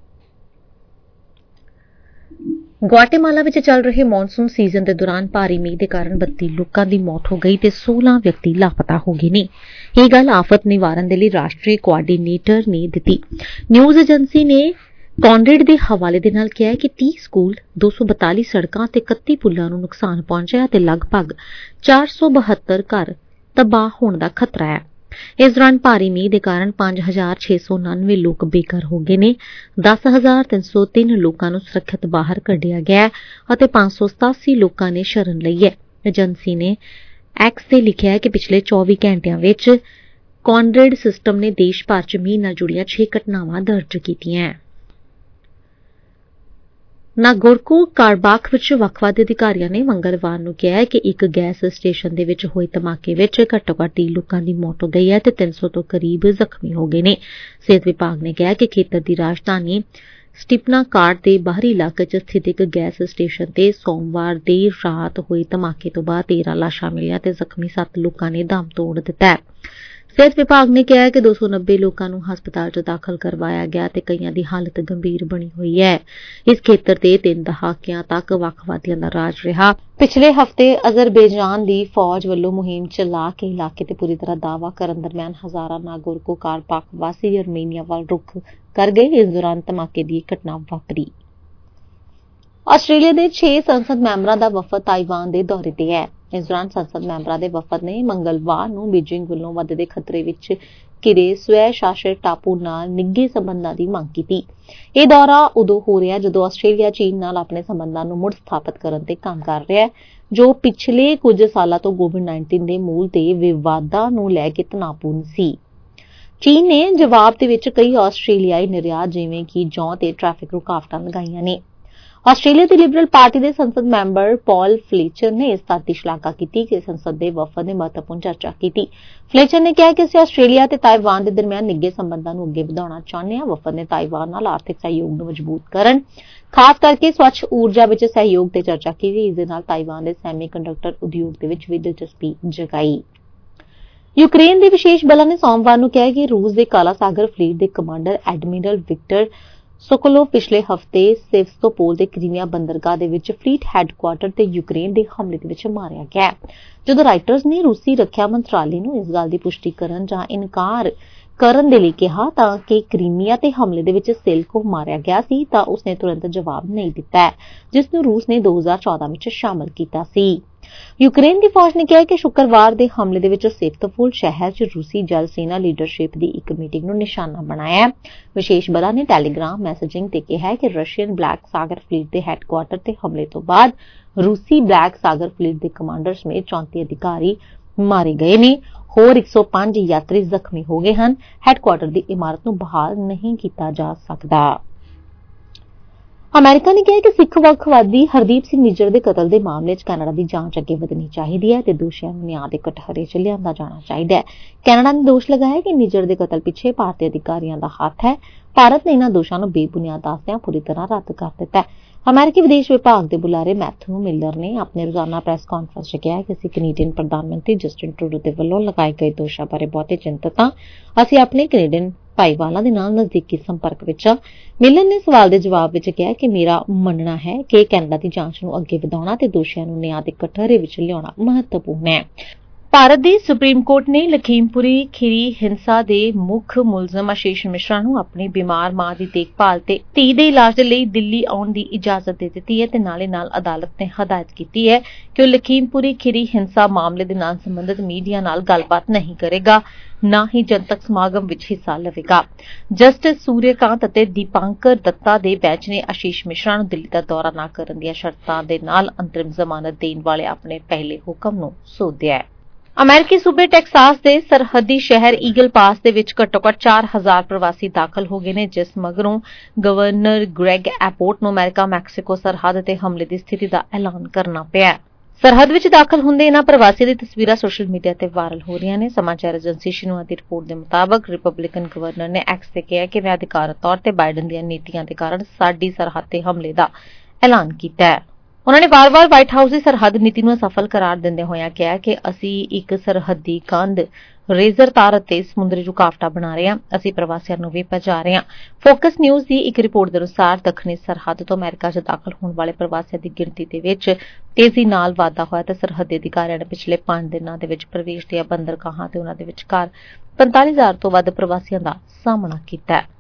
ਗੁਆਟੇਮਾਲਾ ਵਿੱਚ ਚੱਲ ਰਹੇ ਮੌਨਸੂਨ ਸੀਜ਼ਨ ਦੇ ਦੌਰਾਨ ਭਾਰੀ ਮੀਂਹ ਦੇ ਕਾਰਨ ਬੱਤੀ ਲੋਕਾਂ ਦੀ ਮੌਤ ਹੋ ਗਈ ਤੇ ਸੋਲਾਂ ਵਿਅਕਤੀ ਲਾਪਤਾ ਹੋ ਗਏ ਨੇ। ਇਹ ਗੱਲ ਆਫਤ ਨਿਵਾਰਨ ਦੇ ਲਈ ਰਾਸ਼ਟਰੀ ਕੋਆਰਡੀਨੇਟਰ ਨੇ ਦਿੱਤੀ। ਨਿਊਜ਼ ਏਜੰਸੀ ਨੇ ਕੌਨਰੇਡ ਦੇ ਹਵਾਲੇ ਦੇ ਨਾਲ ਕਿਹਾ ਕਿ ਤੀਹ ਸਕੂਲ, ਦੋ ਸੌ ਬਤਾਲੀ ਸੜਕਾਂ ਤੇ ਇਕੱਤੀ ਪੁਲਾਂ ਨੂੰ ਨੁਕਸਾਨ ਪਹੁੰਚਿਆ ਤੇ ਲਗਭਗ ਚਾਰ ਸੌ ਬਹੱਤਰ ਘਰ ਤਬਾਹ ਹੋਣ ਦਾ ਖਤਰਾ ਹੈ। ਇਸ ਦੌਰਾਨ ਭਾਰੀ ਮੀਂਹ ਦੇ ਕਾਰਨ ਪੰਜ ਹਜ਼ਾਰ ਛੇ ਸੌ ਉਨਾਨਵੇਂ ਲੋਕ ਬੇਘਰ ਹੋ ਗਏ ਨੇ। ਦਸ ਹਜ਼ਾਰ ਤਿੰਨ ਸੌ ਤਿੰਨ ਲੋਕਾਂ ਨੂੰ ਸੁਰੱਖਿਅਤ ਬਾਹਰ ਕੱਢਿਆ ਗਿਆ ਅਤੇ ਪੰਜ ਸੌ ਸਤਾਸੀ ਲੋਕਾਂ ਨੇ ਸ਼ਰਨ ਲਈ ਹੈ। ਏਜੰਸੀ ਨੇ ਐਕਸ ਤੇ ਲਿਖਿਆ ਹੈ ਕਿ ਪਿਛਲੇ ਚੌਵੀ ਘੰਟਿਆਂ ਵਿੱਚ ਕੌਨਰੇਡ ਸਿਸਟਮ ਨੇ ਦੇਸ਼ ਭਰ 'ਚ ਮੀਂਹ ਨਾਲ ਜੁੜੀਆਂ ਛੇ ਘਟਨਾਵਾਂ ਦਰਜ ਕੀਤੀਆਂ। ਨਾਗੋਰਕੋ ਕਾਰਬਾਖ ਵਿੱਚ ਵੱਖ-ਵੱਖ ਅਧਿਕਾਰੀਆਂ ਨੇ ਮੰਗਲਵਾਰ ਨੂੰ ਕਿਹਾ ਹੈ ਕਿ ਇੱਕ ਗੈਸ ਸਟੇਸ਼ਨ ਦੇ ਵਿੱਚ ਹੋਏ ਧਮਾਕੇ ਵਿੱਚ ਘੱਟੋ-ਘੱਟ ਤੀਹ ਲੋਕਾਂ ਦੀ ਮੌਤ ਹੋ ਗਈ ਹੈ ਤੇ ਤਿੰਨ ਸੌ ਤੋਂ ਕਰੀਬ ਜ਼ਖਮੀ ਹੋ ਗਏ ਨੇ। ਸਿਹਤ ਵਿਭਾਗ ਨੇ ਕਿਹਾ ਕਿ ਖੇਤਰ ਦੀ ਰਾਜਧਾਨੀ ਸਟਿਪਨਾ ਕਾਰਡ ਦੇ ਬਾਹਰੀ ਇਲਾਕੇ 'ਚ ਸਥਿਤ ਇੱਕ ਗੈਸ ਸਟੇਸ਼ਨ ਤੇ ਸੋਮਵਾਰ ਦੀ ਰਾਤ ਹੋਏ ਧਮਾਕੇ ਤੋਂ ਬਾਅਦ ਤੇਰਾਂ ਲਾਸ਼ਾਂ ਮਿਲੀਆਂ ਤੇ ਜ਼ਖਮੀ ਸੱਤ ਲੋਕਾਂ ਨੇ ਦਮ ਤੋੜ ਦਿੱਤਾ ਹੈ। ਸਿਹਤ ਵਿਭਾਗ ਨੇ ਕਿਹਾ ਕਿ ਦੋ ਸੌ ਨੱਬੇ ਲੋਕਾਂ ਨੂੰ ਹਸਪਤਾਲ 'ਚ ਦਾਖਲ ਕਰਵਾਇਆ ਗਿਆ ਤੇ ਕਈਆਂ ਦੀ ਹਾਲਤ ਗੰਭੀਰ ਬਣੀ ਹੋਈ ਹੈ। ਇਸ ਖੇਤਰ ਤੇ ਤਿੰਨ ਦਹਾਕਿਆਂ ਤੱਕ ਵੱਖਵਾਦੀਆਂ ਦਾ ਰਾਜ ਰਿਹਾ। ਪਿਛਲੇ ਹਫ਼ਤੇ ਅਜ਼ਰਬੇਜਾਨ ਦੀ ਫੌਜ ਵੱਲੋਂ ਮੁਹਿੰਮ ਚਲਾ ਕੇ ਇਲਾਕੇ ਤੇ ਪੂਰੀ ਤਰ੍ਹਾਂ ਦਾਅਵਾ ਕਰਨ ਦਰਮਿਆਨ ਹਜ਼ਾਰਾਂ ਨਾਗੋਰਕੋ ਕਾਰਬਾਖ ਵਾਸੀ ਅਰਮੀਨੀਆ ਵੱਲ ਰੁਖ ਕਰ ਗਏ। ਇਸ ਦੌਰਾਨ ਧਮਾਕੇ ਦੀ ਘਟਨਾ ਵਾਪਰੀ। ਆਸਟ੍ਰੇਲੀਆ ਦੇ ਛੇ ਸੰਸਦ ਮੈਂਬਰਾਂ ਦਾ ਵਫਦ ਤਾਈਵਾਨ ਦੇ ਦੌਰੇ ਤੇ ਹੈ। ਇਸ ਦੌਰਾਨ ਸੰਸਦ ਮੈਂਬਰਾਂ ਦੇ ਵਫਦ ਨੇ ਮੰਗਲਵਾਰ ਨੂੰ ਬੀਜਿੰਗ ਵੱਲੋਂ ਵੱਧਦੇ ਖਤਰੇ ਵਿੱਚ ਘਿਰੇ ਸਵੈ ਸ਼ਾਸਿਤ ਟਾਪੂ ਨਾਲ ਨਿੱਘੇ ਸੰਬੰਧਾਂ ਦੀ ਮੰਗ ਕੀਤੀ। ਇਹ ਦੌਰਾ ਉਦੋਂ ਹੋ ਰਿਹਾ ਜਦੋਂ ਆਸਟ੍ਰੇਲੀਆ ਚੀਨ ਨਾਲ ਆਪਣੇ ਸੰਬੰਧਾਂ ਨੂੰ ਮੁੜ ਸਥਾਪਿਤ ਕਰਨ ਤੇ ਕੰਮ ਕਰ ਰਿਹਾ ਹੈ, ਜੋ ਪਿਛਲੇ ਕੁਝ ਸਾਲਾਂ ਤੋਂ ਕੋਵਿਡ ਉੱਨੀ ਦੇ ਮੂਲ ਤੇ ਵਿਵਾਦਾਂ ਨੂੰ ਲੈ ਕੇ ਤਣਾਅਪੂਰਨ ਸੀ। ਚੀਨ ਨੇ ਜਵਾਬ ਦੇ ਵਿੱਚ ਕਈ ਆਸਟ੍ਰੇਲੀਆਈ ਨਿਰਯਾਤ ਜਿਵੇਂ ਕਿ ਜੌਂ ਤੇ ਟ੍ਰੈਫਿਕ ਰੁਕਾਵਟਾਂ ਲਗਾਈਆਂ ਨੇ। ਆਸਟ੍ਰੇਲੀਆ ਦੀ ਲਿਬਰਲ ਪਾਰਟੀ ਦੇ ਸੰਸਦ ਮੈਂਬਰ ਪੌਲ ਫਲੇਚਰ ਨੇ ਇਸ ਤੱਥ ਦੀ ਸ਼ਲਾਘਾ ਕੀਤੀ ਕਿ ਸੰਸਦ ਦੇ ਵਫਦ ਨੇ ਮਹੱਤਵਪੂਰਨ ਚਰਚਾ ਕੀਤੀ। ਫਲੇਚਰ ਨੇ ਕਿਹਾ ਕਿ ਅਸੀਂ ਆਸਟ੍ਰੇਲੀਆ ਤੇ ਤਾਈਵਾਨ ਦੇ ਦਰਮਿਆਨ ਨਿੱਘੇ ਸੰਬੰਧਾਂ ਨੂੰ ਅੱਗੇ ਵਧਾਉਣਾ ਚਾਹੁੰਦੇ ਹਾਂ। ਵਫਦ ਨੇ ਤਾਈਵਾਨ ਨਾਲ ਆਰਥਿਕ ਸਹਿਯੋਗ ਨੂੰ ਮਜ਼ਬੂਤ ਕਰਨ, ਖਾਸ ਕਰਕੇ ਸਵੱਛ ਊਰਜਾ ਵਿੱਚ ਸਹਿਯੋਗ ਤੇ ਚਰਚਾ ਕੀਤੀ। ਇਸ ਦੇ ਨਾਲ ਤਾਈਵਾਨ ਦੇ ਸੈਮੀ ਕੰਡਕਟਰ ਉਦਯੋਗ ਦੇ ਵਿੱਚ ਵੀ ਦਿਲਚਸਪੀ ਜਗਾਈ। ਯੂਕਰੇਨ ਦੇ ਵਿਸ਼ੇਸ਼ ਬਲਾਂ ਨੇ ਸੋਮਵਾਰ ਨੂੰ ਕਿਹਾ ਕਿ ਰੂਸ ਦੇ ਕਾਲਾ ਸਾਗਰ ਫਲੀਟ ਦੇ ਕਮਾਂਡਰ ਐਡਮਿਰਲ ਵਿਕਟਰ ਸੋਕੋਲੋਵ ਪਿਛਲੇ ਹਫ਼ਤੇ ਸੇਵਸਤੋਪੋਲ ਦੇ ਕ੍ਰੀਮੀਆ ਬੰਦਰਗਾਹ ਦੇ ਵਿੱਚ ਫਲੀਟ ਹੈੱਡਕੁਆਰਟਰ ਤੇ ਯੂਕਰੇਨ ਦੇ ਹਮਲੇ ਦੇ ਵਿੱਚ ਮਾਰਿਆ ਗਿਆ। ਜਦੋਂ ਰਾਈਟਰਸ ਨੇ ਰੂਸੀ ਰੱਖਿਆ ਮੰਤਰਾਲੇ ਨੂੰ ਇਸ ਗੱਲ ਦੀ ਪੁਸ਼ਟੀ ਕਰਨ ਜਾਂ ਇਨਕਾਰ ਕਰਨ ਦੇ ਲਈ ਕਿਹਾ ਤਾਂ ਕਿ ਕ੍ਰੀਮੀਆ ਤੇ ਹਮਲੇ ਦੇ ਵਿੱਚ ਸੇਲਕੋਵ ਮਾਰਿਆ ਗਿਆ ਸੀ ਤਾਂ ਉਸਨੇ ਤੁਰੰਤ ਜਵਾਬ ਨਹੀਂ ਦਿੱਤਾ, ਜਿਸ ਨੂੰ ਰੂਸ ਨੇ ਦੋ ਹਜ਼ਾਰ ਚੌਦਾਂ ਵਿੱਚ ਸ਼ਾਮਲ ਕੀਤਾ ਸੀ। ਯੂਕਰੇਨ ਦੀ ਫੌਜ ਨੇ ਕਿਹਾ ਕਿ ਸ਼ੁੱਕਰਵਾਰ ਦੇ ਹਮਲੇ ਦੇ ਵਿੱਚ ਸੇਵਸਤੋਪੋਲ ਸ਼ਹਿਰ 'ਚ ਰੂਸੀ ਜਲ ਸੈਨਾ ਲੀਡਰਸ਼ਿਪ ਦੀ ਇੱਕ ਮੀਟਿੰਗ ਨੂੰ ਨਿਸ਼ਾਨਾ ਬਣਾਇਆ। ਵਿਸ਼ੇਸ਼ ਬਲਾਂ ਨੇ ਟੈਲੀਗ੍ਰਾਮ ਮੈਸੇਜਿੰਗ ਤੇ ਕਿਹਾ ਕਿ ਰਸ਼ੀਅਨ ਬਲੈਕ ਸਾਗਰ ਫਲੀਟ ਦੇ ਹੈੱਡਕੁਆਰਟਰ ਤੇ ਹਮਲੇ ਤੋਂ ਬਾਅਦ ਰੂਸੀ ਬਲੈਕ ਸਾਗਰ ਫਲੀਟ ਦੇ ਕਮਾਂਡਰ ਸਮੇਤ ਚੌਂਤੀ ਅਧਿਕਾਰੀ ਮਾਰੇ ਗਏ ਨੇ। ਹੋਰ ਇੱਕ ਸੌ ਪੰਜ ਯਾਤਰੀ ਜ਼ਖਮੀ ਹੋ ਗਏ ਹਨ। ਹੈੱਡਕੁਆਰਟਰ ਦੀ ਇਮਾਰਤ ਨੂੰ ਬਹਾਲ ਨਹੀਂ ਕੀਤਾ ਜਾ ਸਕਦਾ। ਅਮਰੀਕਾ ਨੇ ਕਿਹਾ ਕਿ ਸਿੱਖ ਵੱਖਵਾਦੀ ਹਰਦੀਪ ਸਿੰਘ ਨਿੱਜਰ ਦੇ ਕਤਲ ਦੇ ਮਾਮਲੇ 'ਚ ਕੈਨੇਡਾ ਦੀ ਜਾਂਚ ਅੱਗੇ ਵਧਣੀ ਚਾਹੀਦੀ ਹੈ ਤੇ ਦੋਸ਼ੀਆਂ ਨੂੰ ਨਿਆਂ ਦੇ ਕਟਹਿਰੇ 'ਚ ਲਿਆਂਦਾ ਜਾਣਾ ਚਾਹੀਦਾ ਹੈ। ਕੈਨੇਡਾ ਨੇ ਦੋਸ਼ ਲਗਾਇਆ ਕਿ ਨਿੱਜਰ ਦੇ ਕਤਲ ਪਿੱਛੇ ਭਾਰਤੀ ਅਧਿਕਾਰੀਆਂ ਦਾ ਹੱਥ ਹੈ। ਭਾਰਤ ਨੇ ਇਨ੍ਹਾਂ ਦੋਸ਼ਾਂ ਨੂੰ ਬੇਬੁਨਿਆਦ ਦੱਸਦਿਆਂ ਪੂਰੀ ਤਰ੍ਹਾਂ ਰੱਦ ਕਰ ਦਿੱਤਾ ਹੈ। ਅਮਰੀਕੀ ਵਿਦੇਸ਼ ਵਿਭਾਗ ਦੇ ਬੁਲਾਰੇ ਮੈਥਿਊ ਮਿਲਰ ਨੇ ਆਪਣੇ ਰੋਜ਼ਾਨਾ ਪ੍ਰੈਸ ਕਾਨਫਰੰਸ 'ਚ ਕਿਹਾ ਕਿ ਅਸੀਂ ਕੈਨੇਡੀਅਨ ਪ੍ਰਧਾਨ ਮੰਤਰੀ ਜਸਟਿਨ ਟਰੂਡੋ ਦੇ ਵੱਲੋਂ ਲਗਾਏ ਗਏ ਦੋਸ਼ਾਂ ਬਾਰੇ ਬਹੁਤੇ ਚਿੰਤਤ ਹਾਂ। ਅਸੀਂ ਆਪਣੇ ਕੈਨੇਡੀਅਨ ਭਾਈਵਾਲਾਂ ਦੇ ਨਾਲ ਨਜ਼ਦੀਕੀ ਸੰਪਰਕ ਵਿੱਚ ਹਾਂ। ਮਿਲਰ ਨੇ ਸਵਾਲ ਦੇ ਜਵਾਬ ਵਿੱਚ ਕਿਹਾ ਕਿ ਮੇਰਾ ਮੰਨਣਾ ਹੈ ਕਿ ਕੈਨੇਡਾ ਦੀ ਜਾਂਚ ਨੂੰ ਅੱਗੇ ਵਧਾਉਣਾ ਤੇ ਦੋਸ਼ੀਆਂ ਨੂੰ ਨਿਆਂ ਦੇ ਕਟਹਿਰੇ ਵਿੱਚ ਲਿਆਉਣਾ ਮਹੱਤਵਪੂਰਨ ਹੈ। ਭਾਰਤ ਦੀ ਸੁਪਰੀਮ ਕੋਰਟ ਨੇ ਲਖੀਮਪੁਰੀ ਖੀਰੀ ਹਿੰਸਾ ਦੇ ਮੁੱਖ ਮੁਲਜ਼ਮ ਆਸ਼ੀਸ਼ ਮਿਸ਼ਰਾ ਨੂੰ ਆਪਣੀ ਬਿਮਾਰ ਮਾਂ ਦੀ ਦੇਖਭਾਲ ਤੇ ਧੀ ਦੇ ਇਲਾਜ ਲਈ ਦਿੱਲੀ ਆਉਣ ਦੀ ਇਜਾਜ਼ਤ ਦੇ ਦਿੱਤੀ ਹੈ ਤੇ ਨਾਲੇ ਨਾਲ ਅਦਾਲਤ ਨੇ ਹਦਾਇਤ ਕੀਤੀ ਹੈ ਕਿ ਉਹ ਲਖੀਮਪੁਰੀ ਖੀਰੀ ਹਿੰਸਾ ਮਾਮਲੇ ਦੇ ਨਾਲ ਸੰਬੰਧਿਤ ਮੀਡੀਆ ਨਾਲ ਗੱਲਬਾਤ ਨਹੀਂ ਕਰੇਗਾ, ਨਾ ਹੀ ਜਨਤਕ ਸਮਾਗਮ ਵਿੱਚ ਹਿੱਸਾ ਲਵੇਗਾ। ਜਸਟਿਸ ਸੂਰਿਆਕਾਂਤ ਅਤੇ ਦੀਪਾਂਕਰ ਦੱਤਾ ਦੇ ਬੈਂਚ ਨੇ ਆਸ਼ੀਸ਼ ਮਿਸ਼ਰਾ ਨੂੰ ਦਿੱਲੀ ਦਾ ਦੌਰਾ ਨਾ ਕਰਨ ਦੀਆਂ ਸ਼ਰਤਾਂ ਦੇ ਨਾਲ ਅੰਤਰਿਮ ਜ਼ਮਾਨਤ ਦੇਣ ਵਾਲੇ ਆਪਣੇ ਪਹਿਲੇ ਹੁਕਮ ਨੂੰ ਸੋਧਿਆ ਹੈ। ਅਮਰੀਕੀ ਸੂਬੇ ਟੈਕਸਾਸ ਦੇ ਸਰਹੱਦੀ ਸ਼ਹਿਰ ਈਗਲ ਪਾਸ ਦੇ ਵਿੱਚ ਘੱਟੋ-ਘੱਟ ਚਾਰ ਹਜ਼ਾਰ ਪ੍ਰਵਾਸੀ ਦਾਖਲ ਹੋ ਗਏ ਨੇ, ਜਿਸ ਮਗਰੋਂ ਗਵਰਨਰ ਗ੍ਰੈਗ ਐਪੋਰਟ ਨੂੰ ਅਮਰੀਕਾ ਮੈਕਸੀਕੋ ਸਰਹੱਦ ਤੇ ਹਮਲੇ ਦੀ ਸਥਿਤੀ ਦਾ ਐਲਾਨ ਕਰਨਾ ਪਿਆ। ਸਰਹੱਦ ਵਿੱਚ ਦਾਖਲ ਹੁੰਦੇ ਇਨ੍ਹਾਂ ਪ੍ਰਵਾਸੀਆਂ ਦੀ ਤਸਵੀਰਾਂ ਸੋਸ਼ਲ ਮੀਡੀਆ ਤੇ ਵਾਇਰਲ ਹੋ ਰਹੀਆਂ ਨੇ। ਸਮਾਚਾਰ ਏਜੰਸੀ ਸ਼ਿਨਵਾ ਦੀ ਰਿਪੋਰਟ ਦੇ ਮੁਤਾਬਕ ਰਿਪਬਲਿਕਨ ਗਵਰਨਰ ਨੇ ਐਕਸ ਤੇ ਕਿਹਾ ਕਿ ਮੈਂ ਅਧਿਕਾਰਤ ਤੌਰ ਤੇ ਬਾਈਡਨ ਦੀਆਂ ਨੀਤੀਆਂ ਦੇ ਕਾਰਨ ਸਾਡੀ ਸਰਹੱਦ ਤੇ ਹਮਲੇ ਦਾ ਐਲਾਨ ਕੀਤਾ ਹੈ। ਉਨ੍ਹਾਂ ਨੇ ਵਾਰ-ਵਾਰ ਵਾਈਟ ਹਾਊਸ ਦੀ ਸਰਹੱਦ ਨੀਤੀ ਨੂੰ ਅਸਫਲ ਕਰਾਰ ਦਿੰਦੇ ਹੋਇਆਂ ਕਿਹਾ ਕਿ ਅਸੀਂ ਇੱਕ ਸਰਹੱਦੀ ਕੰਧ, ਰੇਜ਼ਰ ਤਾਰ ਅਤੇ ਸਮੁੰਦਰੀ ਰੁਕਾਵਟਾਂ ਬਣਾ ਰਹੇ ਹਾਂ। ਅਸੀਂ ਪ੍ਰਵਾਸੀਆਂ ਨੂੰ ਵੀ ਭਜਾ ਰਹੇ ਹਾਂ। ਫੋਕਸ ਨਿਊਜ਼ ਦੀ ਇੱਕ ਰਿਪੋਰਟ ਦੇ ਅਨੁਸਾਰ ਦੱਖਣੀ ਸਰਹੱਦ ਤੋਂ ਅਮਰੀਕਾ 'ਚ ਦਾਖਲ ਹੋਣ ਵਾਲੇ ਪ੍ਰਵਾਸੀਆਂ ਦੀ ਗਿਣਤੀ ਦੇ ਵਿੱਚ ਤੇਜ਼ੀ ਨਾਲ ਵਾਧਾ ਹੋਇਆ ਤੇ ਸਰਹੱਦੀ ਅਧਿਕਾਰੀਆਂ ਨੇ ਪਿਛਲੇ ਪੰਜ ਦਿਨਾਂ ਦੇ ਵਿੱਚ ਪ੍ਰਵੇਸ਼ ਦੀਆਂ ਬੰਦਰਗਾਹਾਂ ਤੇ ਉਨ੍ਹਾਂ ਦੇ ਵਿਚਕਾਰ ਪੰਤਾਲੀ ਹਜ਼ਾਰ ਤੋਂ ਵੱਧ ਪ੍ਰਵਾਸੀਆਂ ਦਾ ਸਾਹਮਣਾ ਕੀਤਾ ਹੈ।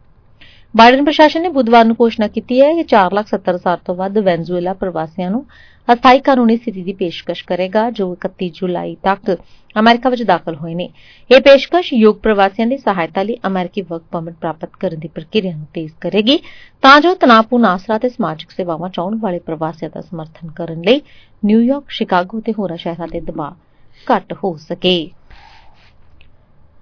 ਬਾਈਡਨ ਪ੍ਰਸ਼ਾਸਨ ਨੇ ਬੁੱਧਵਾਰ ਨੂੰ ਘੋਸ਼ਣਾ ਕੀਤੀ ਹੈ ਕਿ ਚਾਰ ਲੱਖ ਸੱਤਰ ਹਜ਼ਾਰ ਤੋਂ ਵੱਧ ਵੈਨਜ਼ੂਏਲਾ ਪ੍ਰਵਾਸੀਆਂ ਨੂੰ ਅਸਥਾਈ ਕਾਨੂੰਨੀ ਸਥਿਤੀ ਦੀ ਪੇਸ਼ਕਸ਼ ਕਰੇਗਾ, ਜੋ ਇਕੱਤੀ ਜੁਲਾਈ ਤੱਕ ਅਮਰੀਕਾ ਵਿੱਚ ਦਾਖਲ ਹੋਏ ਨੇ। ਇਹ ਪੇਸ਼ਕਸ਼ ਯੋਗ ਪ੍ਰਵਾਸੀਆਂ ਦੀ ਸਹਾਇਤਾ ਲਈ ਅਮਰੀਕੀ ਵਰਕ ਪਰਮਿਟ ਪ੍ਰਾਪਤ ਕਰਨ ਦੀ ਪ੍ਰਕਿਰਿਆ ਨੂੰ ਤੇਜ਼ ਕਰੇਗੀ, ਤਾਂ ਜੋ ਤਣਾਅਪੂਰਨ ਆਸਰਾ ਤੇ ਸਮਾਜਿਕ ਸੇਵਾਵਾਂ ਚਾਹੁਣ ਵਾਲੇ ਪ੍ਰਵਾਸੀਆਂ ਦਾ ਸਮਰਥਨ ਕਰਨ ਲਈ ਨਿਊਯਾਰਕ, ਸ਼ਿਕਾਗੋ ਤੇ ਹੋਰਾਂ ਸ਼ਹਿਰਾਂ ਤੇ ਦਬਾਅ ਘੱਟ ਹੋ ਸਕੇ।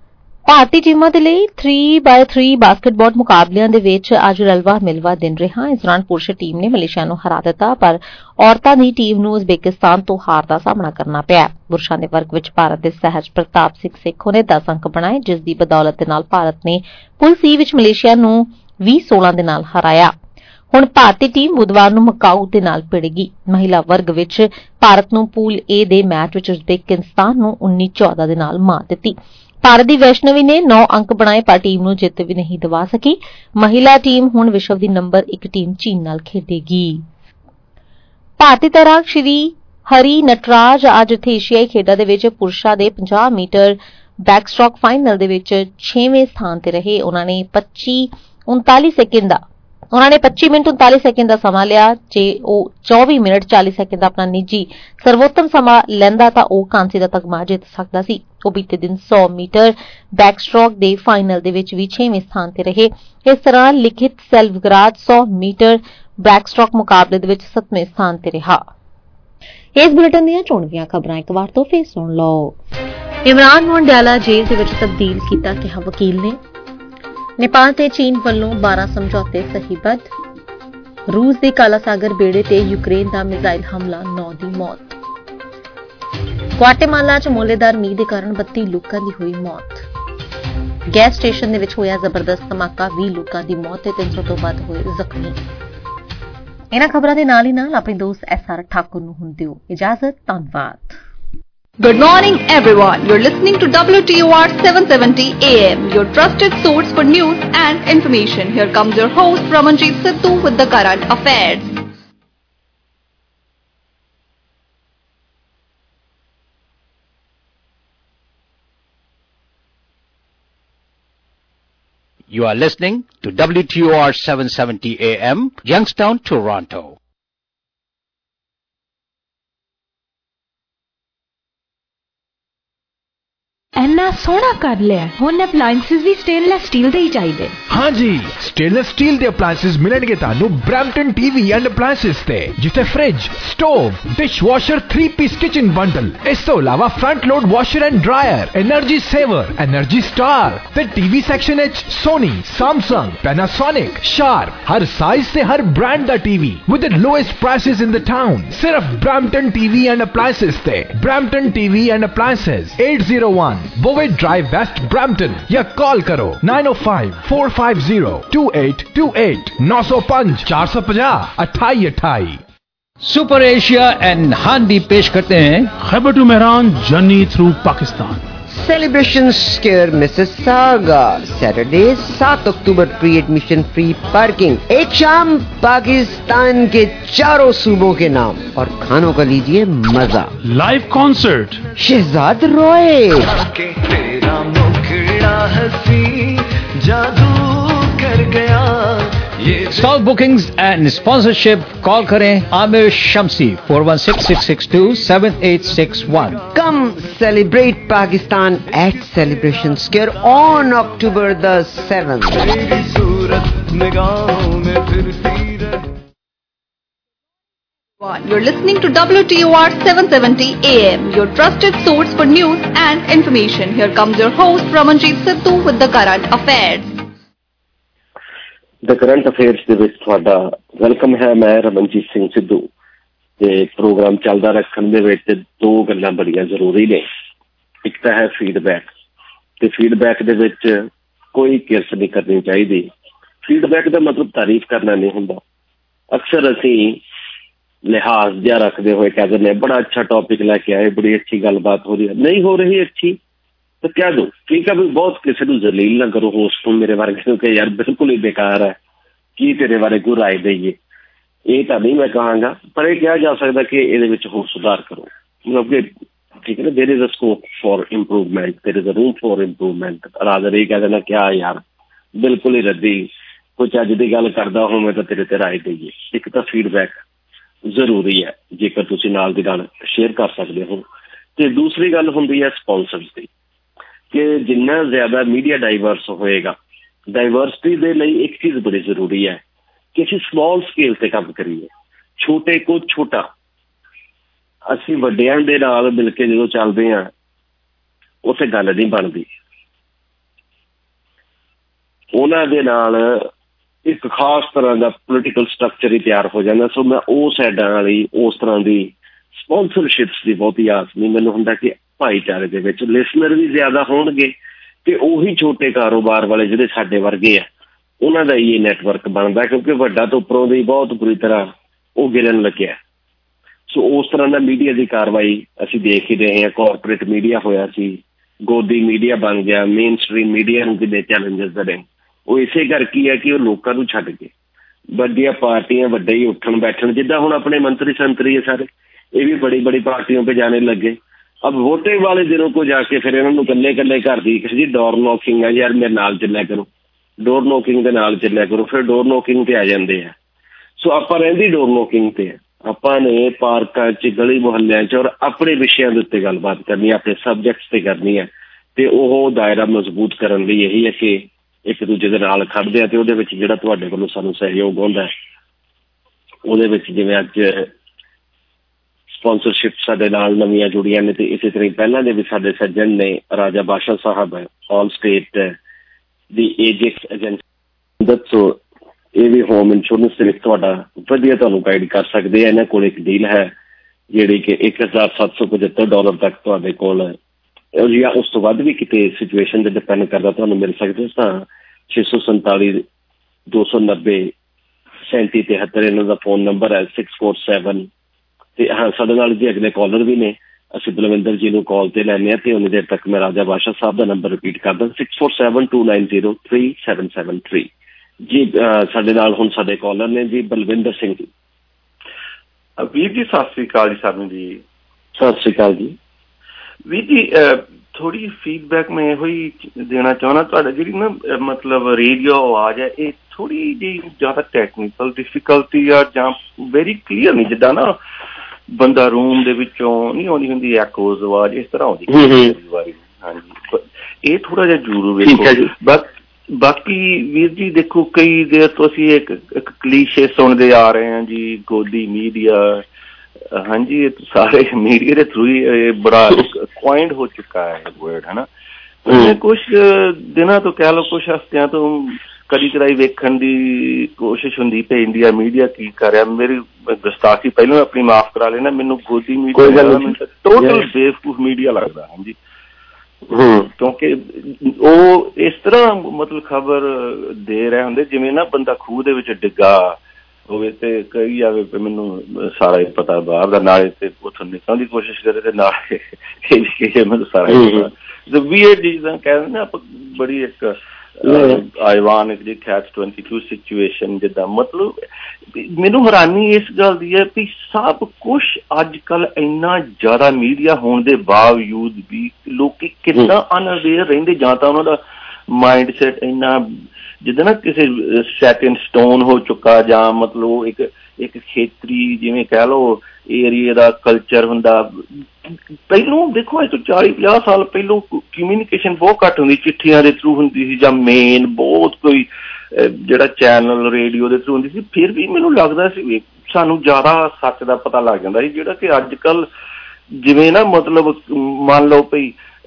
ਭਾਰਤੀ ਟੀਮਾਂ ਦੇ ਲਈ ਥ੍ਰੀ ਬਾਏ ਥ੍ਰੀ ਬਾਸਕਟਬਾਲ ਮੁਕਾਬਲਿਆਂ ਦੇ ਵਿੱਚ ਅੱਜ ਰਲਵਾ ਮਿਲਵਾ ਦਿਨ ਰਿਹਾ। ਇਸ ਦੌਰਾਨ ਪੁਰਸ਼ ਟੀਮ ਨੇ ਮਲੇਸ਼ੀਆ ਨੂੰ ਹਰਾ ਦਿੱਤਾ, ਪਰ ਔਰਤਾਂ ਦੀ ਟੀਮ ਨੂੰ ਉਜ਼ਬੇਕਿਸਤਾਨ ਤੋਂ ਹਾਰ ਦਾ ਸਾਹਮਣਾ ਕਰਨਾ ਪਿਆ। ਪੁਰਸ਼ਾਂ ਦੇ ਵਰਗ ਵਿੱਚ ਭਾਰਤ ਦੇ ਸਹਿਜ ਪ੍ਰਤਾਪ ਸਿੰਘ ਸੇਖੋ ਨੇ ਦਸ ਅੰਕ ਬਣਾਏ, ਜਿਸ ਦੀ ਬਦੌਲਤ ਦੇ ਨਾਲ ਭਾਰਤ ਨੇ ਪੂਲ ਸੀ ਵਿੱਚ ਮਲੇਸ਼ੀਆ ਨੂੰ ਵੀਹ ਸੋਲਾਂ ਦੇ ਨਾਲ ਹਰਾਇਆ। ਹੁਣ ਭਾਰਤੀ ਟੀਮ ਬੁੱਧਵਾਰ ਨੂੰ ਮਕਾਊ ਦੇ ਨਾਲ ਭਿੜੇਗੀ। ਮਹਿਲਾ ਵਰਗ ਵਿੱਚ ਭਾਰਤ ਨੂੰ ਪੂਲ ਏ ਦੇ ਮੈਚ ਵਿੱਚ ਉਜ਼ਬੇਕਿਸਤਾਨ ਨੂੰ ਉੱਨੀ ਚੌਦਾਂ ਦੇ ਨਾਲ ਮਾਤ ਦਿੱਤੀ। ਭਾਰਤ ਦੀ ਵੈਸ਼ਨਵੀ ਨੇ ਨੌ ਅੰਕ ਬਣਾਏ, ਪਰ ਟੀਮ ਨੂੰ ਜਿੱਤ ਵੀ ਨਹੀਂ ਦਿਵਾ ਸਕੀ। ਮਹਿਲਾ ਟੀਮ ਹੁਣ ਵਿਸ਼ਵ ਦੀ ਨੰਬਰ ਇੱਕ ਟੀਮ ਚੀਨ ਨਾਲ ਖੇਡੇਗੀ। ਭਾਰਤੀ ਤੈਰਾਕ ਸ਼੍ਰੀ ਹਰੀ ਨਟਰਾਜ ਅੱਜ ਇੱਥੇ ਏਸ਼ੀਆਈ ਖੇਡਾਂ ਦੇ ਵਿੱਚ ਪੁਰਸ਼ਾਂ ਦੇ ਪੰਜਾਹ ਮੀਟਰ ਬੈਕਸਟ੍ਰੋਕ ਫਾਈਨਲ ਦੇ ਵਿੱਚ ਛੇਵੇਂ ਸਥਾਨ ਤੇ ਰਹੇ। ਉਹਨਾਂ ਨੇ ਪੱਚੀ ਉਨਤਾਲੀ ਸੈਕਿੰਡ ਦਾ ਉਹਨਾਂ ਨੇ ਪੱਚੀ ਮਿੰਟ ਉਨਤਾਲੀ ਸੈਕਿੰਡ ਦਾ ਸਮਾਂ ਲਿਆ। ਜੇ ਉਹ ਚੌਵੀ ਮਿੰਟ ਚਾਲੀ ਸੈਕਿੰਡ ਦਾ ਆਪਣਾ ਨਿੱਜੀ ਸਰਵੋਤਮ ਸਮਾਂ ਲੈਂਦਾ ਤਾਂ ਉਹ ਕਾਂਸੇ ਦਾ ਤਗਮਾ ਜਿੱਤ ਸਕਦਾ ਸੀ। ਉਹ ਬੀਤੇ ਦਿਨ ਸੌ ਮੀਟਰ ਬੈਕਸਟ੍ਰੋਕ ਦੇ ਫਾਈਨਲ ਦੇ ਵਿੱਚ ਵੀ ਛੇਵੇਂ ਸਥਾਨ ਤੇ ਰਹੇ। ਇਸ ਤਰ੍ਹਾਂ ਲਿਖਿਤ ਸੈਲਵਗਰਾਜ ਸੌ ਮੀਟਰ ਬੈਕਸਟ੍ਰੋਕ ਮੁਕਾਬਲੇ ਦੇ ਵਿੱਚ ਸੱਤਵੇਂ ਸਥਾਨ ਤੇ ਰਿਹਾ। ਇਸ ਬੁਲੇਟਿਨ ਦੀਆਂ ਚੋਣਵੀਆਂ ਖਬਰਾਂ ਇੱਕ ਵਾਰ ਤੋਂ ਫੇਰ ਸੁਣ ਲਓ। ਇਮਰਾਨ ਨੂੰ ਅੰਡਿਆਲਾ ਜੇਲ੍ਹ ਦੇ ਵਿੱਚ ਤਬਦੀਲ ਕੀਤਾ ਕਿਹਾ ਵਕੀਲ ਨੇ। ਨੇਪਾਲ ਤੇ ਚੀਨ ਵੱਲੋਂ ਬਾਰਾਂ ਸਮਝੌਤੇ ਸਹੀਬੱਧ। ਰੂਸ ਦੇ ਕਾਲਾ ਸਾਗਰ ਬੇੜੇ ਤੇ ਯੂਕਰੇਨ ਦਾ ਮਿਜ਼ਾਈਲ ਹਮਲਾ, ਨੌ ਦੀ ਮੌਤ। ਗੁਆਟੇਮਾਲਾ 'ਚ ਮੋਲੇਦਾਰ ਮੀਂਹ ਦੇ ਕਾਰਨ ਬੱਤੀ ਲੋਕਾਂ ਦੀ ਹੋਈ ਮੌਤ। ਗੈਸ ਸਟੇਸ਼ਨ ਦੇ ਵਿੱਚ ਹੋਇਆ ਜ਼ਬਰਦਸਤ ਧਮਾਕਾ, ਵੀਹ ਲੋਕਾਂ ਦੀ ਮੌਤ ਤੇ ਤਿੰਨ ਸੌ ਤੋਂ ਵੱਧ ਹੋਏ ਜ਼ਖਮੀ। ਇਹਨਾਂ ਖਬਰਾਂ ਦੇ ਨਾਲ ਹੀ ਨਾਲ ਆਪਣੇ ਦੋਸਤ ਐਸ ਆਰ ਠਾਕੁਰ ਨੂੰ ਹੁਣ ਦਿਓ ਇਜਾਜ਼ਤ। ਧੰਨਵਾਦ। Good morning, everyone. You're listening to W T O R seven seventy A M, your trusted source for news and information. Here comes your host, Ramanjeet Sidhu, with the current affairs. You are listening to W T O R seven seventy A M, Youngstown, Toronto. ਇੰਨਾ ਸੋਹਣਾ ਕਰ ਲਿਆ, ਹੁਣ ਅਪਲਾਈਐਂਸਿਸ ਵੀ ਸਟੇਨਲੈਸ ਸਟੀਲ ਦੇ ਹੀ ਚਾਹੀਦੇ। ਹਾਂਜੀ, ਸਟੇਨਲੈਸ ਸਟੀਲ ਦੇ ਅਪਲਾਈਐਂਸਿਸ ਮਿਲਣਗੇ ਤੁਹਾਨੂੰ ਬ੍ਰੈਂਪਟਨ ਟੀਵੀ ਐਂਡ ਅਪਲਾਈਐਂਸਿਸ ਤੇ, ਜਿੱਥੇ fridge, stove, dishwasher, three piece kitchen bundle, ਇਸ ਤੋਂ ਇਲਾਵਾ front load washer and dryer, energy saver, energy star ਤੇ ਟੀਵੀ ਸੈਕਸ਼ਨ ਵਿੱਚ ਸੋਨੀ, ਸੈਮਸੰਗ, ਪੈਨਾਸੋਨਿਕ, ਸ਼ਾਰਪ, ਹਰ ਸਾਈਜ਼ ਤੇ ਹਰ ਬ੍ਰਾਂਡ ਦਾ TV with the lowest prices in the town. ਸਿਰਫ ਬ੍ਰੈਂਪਟਨ ਟੀਵੀ ਐਂਡ ਅਪਲਾਈਐਂਸਿਸ ਤੇ। Brampton TV and appliances, eight oh one Bovet Drive, West Brampton, या कॉल करो nine oh five, four five zero, two eight two eight, nine oh five, four five zero, अट्ठाई अट्ठाई। सुपर एशिया एंड हांडी पेश करते हैं Khyber to Mehran journey through Pakistan. Celebration Square Mississauga, Saturday सात अक्टूबर, प्री एडमिशन फ्री पार्किंग। एक शाम पाकिस्तान के चारों सूबों के नाम और खानों का लीजिए मजा। लाइव कॉन्सर्ट शहजाद रॉय, तेरा मुखड़ा हंसी जादू कर गया। Stall bookings and sponsorship call करें Aamir Shamsi four one six, six six two, seven eight six one। Come celebrate Pakistan at Celebration Square on October the seventh। तेरी सूरत निगाहों में फिरती रहे। You're listening to W T O R seven seventy A M, your trusted source for news and information. Here comes your host, Ramanjeet Sidhu, with the current affairs. The current affairs ਦੇ ਵਿੱਚ ਤੁਹਾਡਾ ਵੈਲਕਮ ਹੈ। ਮੈਂ ਰਮਨਜੀਤ ਸਿੰਘ ਸਿੱਧੂ। ਤੇ ਪ੍ਰੋਗਰਾਮ ਚੱਲਦਾ ਰੱਖਣ ਦੇ ਵਿੱਚ ਦੋ ਗੱਲਾਂ ਬੜੀਆਂ ਜ਼ਰੂਰੀ ਨੇ। ਇੱਕ ਤਾਂ ਹੈ ਫੀਡਬੈਕ, ਤੇ ਫੀਡਬੈਕ ਦੇ ਵਿੱਚ ਕੋਈ ਕਿਰਸ ਨਹੀਂ ਕਰਨੀ ਚਾਹੀਦੀ। ਫੀਡਬੈਕ ਦਾ ਮਤਲਬ ਤਾਰੀਫ ਕਰਨਾ ਨਹੀਂ ਹੁੰਦਾ। ਅਕਸਰ ਅਸੀਂ ਲਿਹਾਜ਼ ਜਿਹਾ ਰੱਖਦੇ ਹੋਏ ਕਹਿ ਦਿੰਦੇ ਹਾਂ ਬੜਾ ਅੱਛਾ ਟੌਪਿਕ ਲੈ ਕੇ ਆਏ, ਬੜੀ ਅੱਛੀ ਗੱਲਬਾਤ ਹੋ ਰਹੀ ਹੈ। ਨਹੀਂ ਹੋ ਰਹੀ ਅੱਛੀ ਤਾਂ ਕਹਿ ਦੋ ਠੀਕ ਹੈ ਵੀ ਬਹੁਤ ਕਿਸੇ ਨੂੰ ਜ਼ਲੀਲ ਨਾ ਕਰੋ ਹੋਸਟ ਨੂੰ, ਮੇਰੇ ਵਰਗੇ ਨੂੰ, ਕਿ ਯਾਰ ਬਿਲਕੁਲ ਹੀ ਬੇਕਾਰ ਹੈ, ਕੀ ਤੇਰੇ ਬਾਰੇ ਕੋਈ ਰਾਏ ਦੇਈਏ। ਇਹ ਤਾਂ ਨਹੀਂ ਮੈਂ ਕਹਾਂਗਾ, ਪਰ ਇਹ ਕਿਹਾ ਜਾ ਸਕਦਾ ਕਿ ਇਹਦੇ ਵਿੱਚ ਹੋਰ ਸੁਧਾਰ ਕਰੋ। ਮਤਲਬ ਕਿ ਠੀਕ ਹੈ ਨਾ, there is a scope for improvement, there is a room for improvement. Rather ਇਹ ਕਹਿ ਦੇਣਾ ਕਿਆ ਯਾਰ ਬਿਲਕੁਲ ਹੀ ਰੱਦੀ, ਕੁਛ ਅੱਜ ਦੀ ਗੱਲ ਕਰਦਾ ਹੋਵੇਂ ਤਾਂ ਤੇਰੇ ਤੇ ਰਾਏ ਦੇਈਏ। ਇੱਕ ਤਾਂ ਫੀਡਬੈਕ ਜ਼ਰੂਰੀ ਹੈ ਜੇਕਰ ਤੁਸੀਂ ਨਾਲ ਦੀ ਨਾਲ ਸ਼ੇਅਰ ਕਰ ਸਕਦੇ ਹੋ। ਤੇ ਦੂਸਰੀ ਗੱਲ ਹੁੰਦੀ ਹੈ ਸਪੌਂਸਰਸ ਦੀ, ਕਿ ਜਿੰਨਾ ਜ਼ਿਆਦਾ ਮੀਡੀਆ ਡਾਈਵਰਸ ਹੋਏਗਾ, ਡਾਈਵਰਸਿਟੀ ਦੇ ਲਈ ਇੱਕ ਚੀਜ਼ ਬੜੀ ਜ਼ਰੂਰੀ ਹੈ ਕਿ ਅਸੀਂ ਸਮਾਲ ਸਕੇਲ ਤੇ ਕੰਮ ਕਰੀਏ। ਛੋਟੇ ਕੋ ਛੋਟਾ, ਅਸੀਂ ਵੱਡਿਆਂ ਦੇ ਨਾਲ ਮਿਲ ਕੇ ਜਦੋਂ ਚੱਲਦੇ ਹਾਂ ਉੱਥੇ ਗੱਲ ਨਹੀਂ ਬਣਦੀ। ਉਹਨਾਂ ਦੇ ਨਾਲ ਇੱਕ ਖਾਸ ਤਰ੍ਹਾਂ ਦਾ ਪੋਲੀਟੀਕਲ ਸਟਰਕਚਰ ਹੀ ਤਿਆਰ ਹੋ ਜਾਂਦਾ। ਸੋ ਮੈਂ ਉਹ ਸਾਈਡਾਂ ਵਾਲੀ ਉਸ ਤਰ੍ਹਾਂ ਦੀ ਸਪੋਂਸਰਸ਼ਿਪਸ ਦੀ ਬਹੁਤੀ ਆਸ ਨਹੀਂ। ਮੈਨੂੰ ਹੁੰਦਾ ਕਿ ਭਾਈਚਾਰੇ ਦੇ ਵਿੱਚ ਲਿਸਨਰ ਵੀ ਜ਼ਿਆਦਾ ਹੋਣਗੇ ਤੇ ਉਹੀ ਛੋਟੇ ਕਾਰੋਬਾਰ ਵਾਲੇ ਜਿਹੜੇ ਸਾਡੇ ਵਰਗੇ ਆ ਉਹਨਾਂ ਦਾ ਹੀ ਇਹ ਨੈਟਵਰਕ ਬਣਦਾ, ਕਿਉਂਕਿ ਵੱਡਾ ਤੋਂ ਉੱਪਰੋਂ ਦੀ ਬਹੁਤ ਬੁਰੀ ਤਰ੍ਹਾਂ ਉਹ ਗਿਰਨ ਲੱਗਿਆ। ਸੋ ਉਸ ਤਰ੍ਹਾਂ ਦਾ ਮੀਡੀਆ ਦੀ ਕਾਰਵਾਈ ਅਸੀਂ ਦੇਖ ਹੀ ਰਹੇ ਹਾਂ। ਕਾਰਪੋਰੇਟ ਮੀਡੀਆ ਹੋਇਆ ਸੀ, ਗੋਦੀ ਮੀਡੀਆ ਬਣ ਗਿਆ, ਮੇਨ ਸਟਰੀਮ ਮੀਡੀਆ ਨੂੰ ਕਿੰਨੇ ਚੈਲੰਜਸ ਰਹੇ। ਉਹ ਇਸੇ ਕਰਕੇ ਹੈ ਕਿ ਉਹ ਲੋਕਾਂ ਨੂੰ ਛੱਡ ਕੇ ਵੱਡੀਆਂ ਪਾਰਟੀਆਂ ਵੱਡੇ ਹੀ ਉੱਠਣ ਬੈਠਣ, ਜਿੱਦਾਂ ਹੁਣ ਆਪਣੇ ਮੰਤਰੀ ਸੰਤਰੀ ਹੈ ਸਾਰੇ, ਇਹ ਵੀ ਬੜੀ ਬੜੀ ਪਾਰਟੀਆਂ पे ਜਾਣੇ ਲੱਗੇ। अब वोटिंग वाले दिनों को जाके फिर इन्होंने कल्ले कल्ले घर दी जी डोर नॉकिंग है यार मेरे नाल चलिया करो, डोर नॉकिंग के नाल चलिया करो, फिर डोर नॉकिंग पे आ जाते हैं। सो आप रहिंदी डोर नॉकिंग पे ਆਪਾਂ ਨੇ ਪਾਰਕਾਂ 'ਚ ਗਲੀ ਮੁਹੱਲਿਆਂ 'ਚ ਔਰ ਆਪਣੇ ਵਿਸ਼ਿਆਂ ਦੇ ਉੱਤੇ ਗੱਲਬਾਤ ਕਰਨੀ, ਆਪਣੇ ਸਬਜੈਕਟਸ ਤੇ ਕਰਨੀ ਹੈ ਤੇ ਉਹ ਦਾਇਰਾ ਮਜ਼ਬੂਤ ਕਰਨ ਲਈ ਇਹੀ ਹੈ ਕਿ ਇੱਕ ਦੂਜੇ ਦੇ ਨਾਲ ਖੜਦੇ ਆ ਤੇ ਉਹਦੇ ਵਿੱਚ ਜਿਹੜਾ ਤੁਹਾਡੇ ਵੱਲੋਂ ਸਾਨੂੰ ਸਹਿਯੋਗ ਹੁੰਦਾ ਉਹਦੇ ਵਿੱਚ ਜਿਵੇਂ ਅੱਜ ਸਪਾਂਸਰਸ਼ਿਪ ਸਾਡੇ ਨਾਲ ਨਵੀਆਂ ਜੁੜੀਆਂ ਨੇ ਤੇ ਇਸੇ ਤਰ੍ਹਾਂ ਪਹਿਲਾਂ ਦੇ ਵੀ ਸਾਡੇ ਸੱਜਣ ਨੇ ਰਾਜਾ ਬਾਸ਼ਾ ਸਾਹਿਬ ਆਲ ਸਟੇਟ ਦੀ ਏਜੈਕਸ ਏਜੰਸੀ ਦੱਸੋ ਇਹ ਵੀ ਹੋਮ ਇੰਸ਼ੋਰੈਂਸ ਦੇ ਵਿੱਚ ਤੁਹਾਡਾ ਵਧੀਆ ਤੁਹਾਨੂੰ ਗਾਈਡ ਕਰ ਸਕਦੇ ਆ। ਇਹਨਾਂ ਕੋਲ ਇੱਕ ਡੀਲ ਹੈ ਜਿਹੜੀ ਕਿ ਇੱਕ ਹਜ਼ਾਰ ਸੱਤ ਸੌ ਪਝੱਤਰ ਡਾਲਰ ਤੱਕ ਤੁਹਾਡੇ ਕੋਲ ਜਾਂ ਉਸ ਤੋਂ ਵੱਧ ਵੀ ਕਿਤੇ ਸਿਚੁਏਸ਼ਨ ਤੇ ਡਿਪੈਂਡ ਕਰਦਾ ਤੁਹਾਨੂੰ ਮਿਲ ਸਕਦੇ। ਤਾਂ ਛੇ ਸੌ ਸੰਤਾਲੀ ਦੋ ਸੌ ਨੱਬੇ ਸੈਂਤੀ ਤਿਹੱਤਰ ਇਹਨਾਂ ਦਾ ਫੋਨ ਨੰਬਰ ਹੈ ਸਿਕਸ ਫੋਰ ਸੈਵਨ ਤੇ ਹਾਂ ਸਾਡੇ ਨਾਲ ਜੀ ਅਗਲੇ ਕਾਲਰ ਵੀ ਨੇ, ਅਸੀਂ ਬਲਵਿੰਦਰ ਜੀ ਨੂੰ ਕਾਲ ਤੇ ਲੈਂਦੇ ਹਾਂ ਤੇ ਉਨੀ ਦੇਰ ਤੱਕ ਮੈਂ ਰਾਜਾ ਬਾਸ਼ਾ ਸਾਹਿਬ ਦਾ ਨੰਬਰ ਰਿਪੀਟ ਕਰਦਾ six four seven two nine zero three seven seven three. ਜੀ ਸਾਡੇ ਨਾਲ ਹੁਣ ਸਾਡੇ ਕਾਲਰ ਨੇ ਜੀ ਬਲਵਿੰਦਰ ਸਿੰਘ ਜੀ। ਵੀਰ ਜੀ ਸਤਿ ਸ੍ਰੀ ਅਕਾਲ ਜੀ। ਸਾਨੂੰ ਜੀ ਸਤਿ ਸ੍ਰੀ ਅਕਾਲ ਜੀ। ਵੀਰ ਜੀ ਥੋੜੀ ਫੀਡਬੈਕ ਮੈਂ ਇਹੋ ਹੀ ਦੇਣਾ ਚਾਹੁੰਦਾ, ਤੁਹਾਡਾ ਜਿਹੜੀ ਨਾ ਮਤਲਬ ਰੇਡੀਓ ਆਵਾਜ਼ ਹੈ ਇਹ ਥੋੜੀ ਜਿਹੀ ਜ਼ਿਆਦਾ ਟੈਕਨੀਕਲ ਡਿਫੀਕਲਟੀ ਆ ਜਾਂ ਵੈਰੀ ਕਲੀਅਰ ਨਹੀਂ, ਜਿੱਦਾਂ ਨਾ ਬੰਦਾ ਰੂਮ ਦੇ ਵਿੱਚੋਂ ਨਹੀਂ ਆਉਂਦੀ ਹੁੰਦੀ ਐਕੋਜ਼ ਆਵਾਜ਼ ਇਸ ਤਰ੍ਹਾਂ ਆਉਂਦੀ ਵਾਰੀ। ਹਾਂਜੀ ਇਹ ਥੋੜਾ ਜਿਹਾ ਜ਼ਰੂਰ ਵੇਖੋ। ਬਾਕੀ ਵੀਰ ਜੀ ਦੇਖੋ ਕਈ ਦੇਰ ਤੋਂ ਅਸੀਂ ਇੱਕ ਇੱਕ ਕਲੀਸ਼ੇ ਸੁਣਦੇ ਆ ਰਹੇ ਹਾਂ ਜੀ ਗੋਦੀ ਮੀਡੀਆ। ਹਾਂਜੀ ਇਹ ਸਾਰੇ ਮੀਡੀਆ ਦੇ ਥਰੂ ਹੀ ਬੜਾ ਕੁਆਇੰਟ ਹੋ ਚੁੱਕਾ ਹੈ ਵਰਡ ਹੈ ਨਾ। ਕੁਛ ਦਿਨਾਂ ਤੋਂ ਕਹਿ ਲਓ ਕੁਛ ਹਫ਼ਤਿਆਂ ਤੋਂ ਕਦੀ ਕਦਾਈ ਵੇਖਣ ਦੀ ਕੋਸ਼ਿਸ਼ ਹੁੰਦੀ ਪਈ ਇੰਡੀਆ ਮੀਡੀਆ ਕੀ ਕਰ ਰਿਹਾ। ਮੇਰੀ ਗੁਸਤਾਖੀ ਪਹਿਲਾਂ ਆਪਣੀ ਮਾਫ਼ ਕਰਾ ਲੈਣਾ, ਮੈਨੂੰ ਗੋਦੀ ਮੀਡੀਆ ਟੋਟਲ ਬੇਵਕੂਫ ਮੀਡੀਆ ਲੱਗਦਾ। ਹਾਂਜੀ ਕਿਉਂਕਿ ਉਹ ਇਸ ਤਰ੍ਹਾਂ ਮਤਲਬ ਖਬਰ ਦੇ ਰਹੇ ਹੁੰਦੇ ਜਿਵੇਂ ਨਾ ਬੰਦਾ ਖੂਹ ਦੇ ਵਿੱਚ ਡਿੱਗਾ ਹੋਵੇ ਤੇ ਕਹੀ ਜਾਵੇ ਮੈਨੂੰ ਸਾਰਾ ਹੀ ਪਤਾ ਬਾਹਰ ਦਾ, ਨਾਲੇ ਤੇ ਉੱਥੋਂ ਨਿਕਲਣ ਦੀ ਕੋਸ਼ਿਸ਼ ਕਰੇ ਤੇ ਨਾਲ ਇਹ ਮੈਨੂੰ ਸਾਰਾ ਹੀ ਪਤਾ। ਵੀਅਰਡ ਚੀਜ਼ਾਂ ਕਹਿ ਦਿੰਦੇ ਆਪਾਂ ਬੜੀ ਇੱਕ ਆਇਵਾਨਿਕ ਜੀ ਕੈਚ ਟਵੈਂਟੀ ਟੂ ਸਿਚੁਏਸ਼ਨ ਜਿੱਦਾਂ। ਮਤਲਬ ਮੈਨੂੰ ਹੈਰਾਨੀ ਇਸ ਗੱਲ ਦੀ ਹੈ ਵੀ ਸਭ ਕੁਛ ਅੱਜ ਕੱਲ੍ਹ ਇੰਨਾ ਜ਼ਿਆਦਾ ਮੀਡੀਆ ਹੋਣ ਦੇ ਬਾਵਜੂਦ ਵੀ ਲੋਕੀ ਕਿੰਨਾ ਅਨਅਵੇਅਰ ਰਹਿੰਦੇ, ਜਾਂ ਤਾਂ ਉਹਨਾਂ ਦਾ ਮਾਇੰਡ ਸੈਟ ਇੰਨਾ ਜਿੱਦਾਂ ਨਾ ਕਿਸੇ ਸੈਟ ਇਨ ਸਟੋਨ ਹੋ ਚੁੱਕਾ, ਜਾਂ ਮਤਲਬ ਇੱਕ ਇੱਕ ਖੇਤਰੀ ਜਿਵੇਂ ਕਹਿ ਲਓ ਏਰੀਏ ਦਾ ਕਲਚਰ ਹੁੰਦਾ। ਪਹਿਲੋਂ ਦੇਖੋ ਅੱਜ ਤੋਂ ਚਾਲੀ ਪੰਜਾਹ ਸਾਲ ਪਹਿਲੋਂ ਕਮਿਊਨੀਕੇਸ਼ਨ ਬਹੁਤ ਘੱਟ ਹੁੰਦੀ, ਚਿੱਠੀਆਂ ਦੇ ਥਰੂ ਹੁੰਦੀ ਸੀ ਜਾਂ ਮੇਨ ਬਹੁਤ ਕੋਈ ਜਿਹੜਾ ਚੈਨਲ ਰੇਡੀਓ ਦੇ ਥਰੂ ਹੁੰਦੀ ਸੀ। ਫਿਰ ਵੀ ਮੈਨੂੰ ਲੱਗਦਾ ਸੀ ਸਾਨੂੰ ਜ਼ਿਆਦਾ ਸੱਚ ਦਾ ਪਤਾ ਲੱਗ ਜਾਂਦਾ ਸੀ, ਜਿਹੜਾ ਕਿ ਅੱਜ ਕੱਲ੍ਹ ਜਿਵੇਂ ਨਾ ਮਤਲਬ ਮੰਨ ਲਓ ਭਈ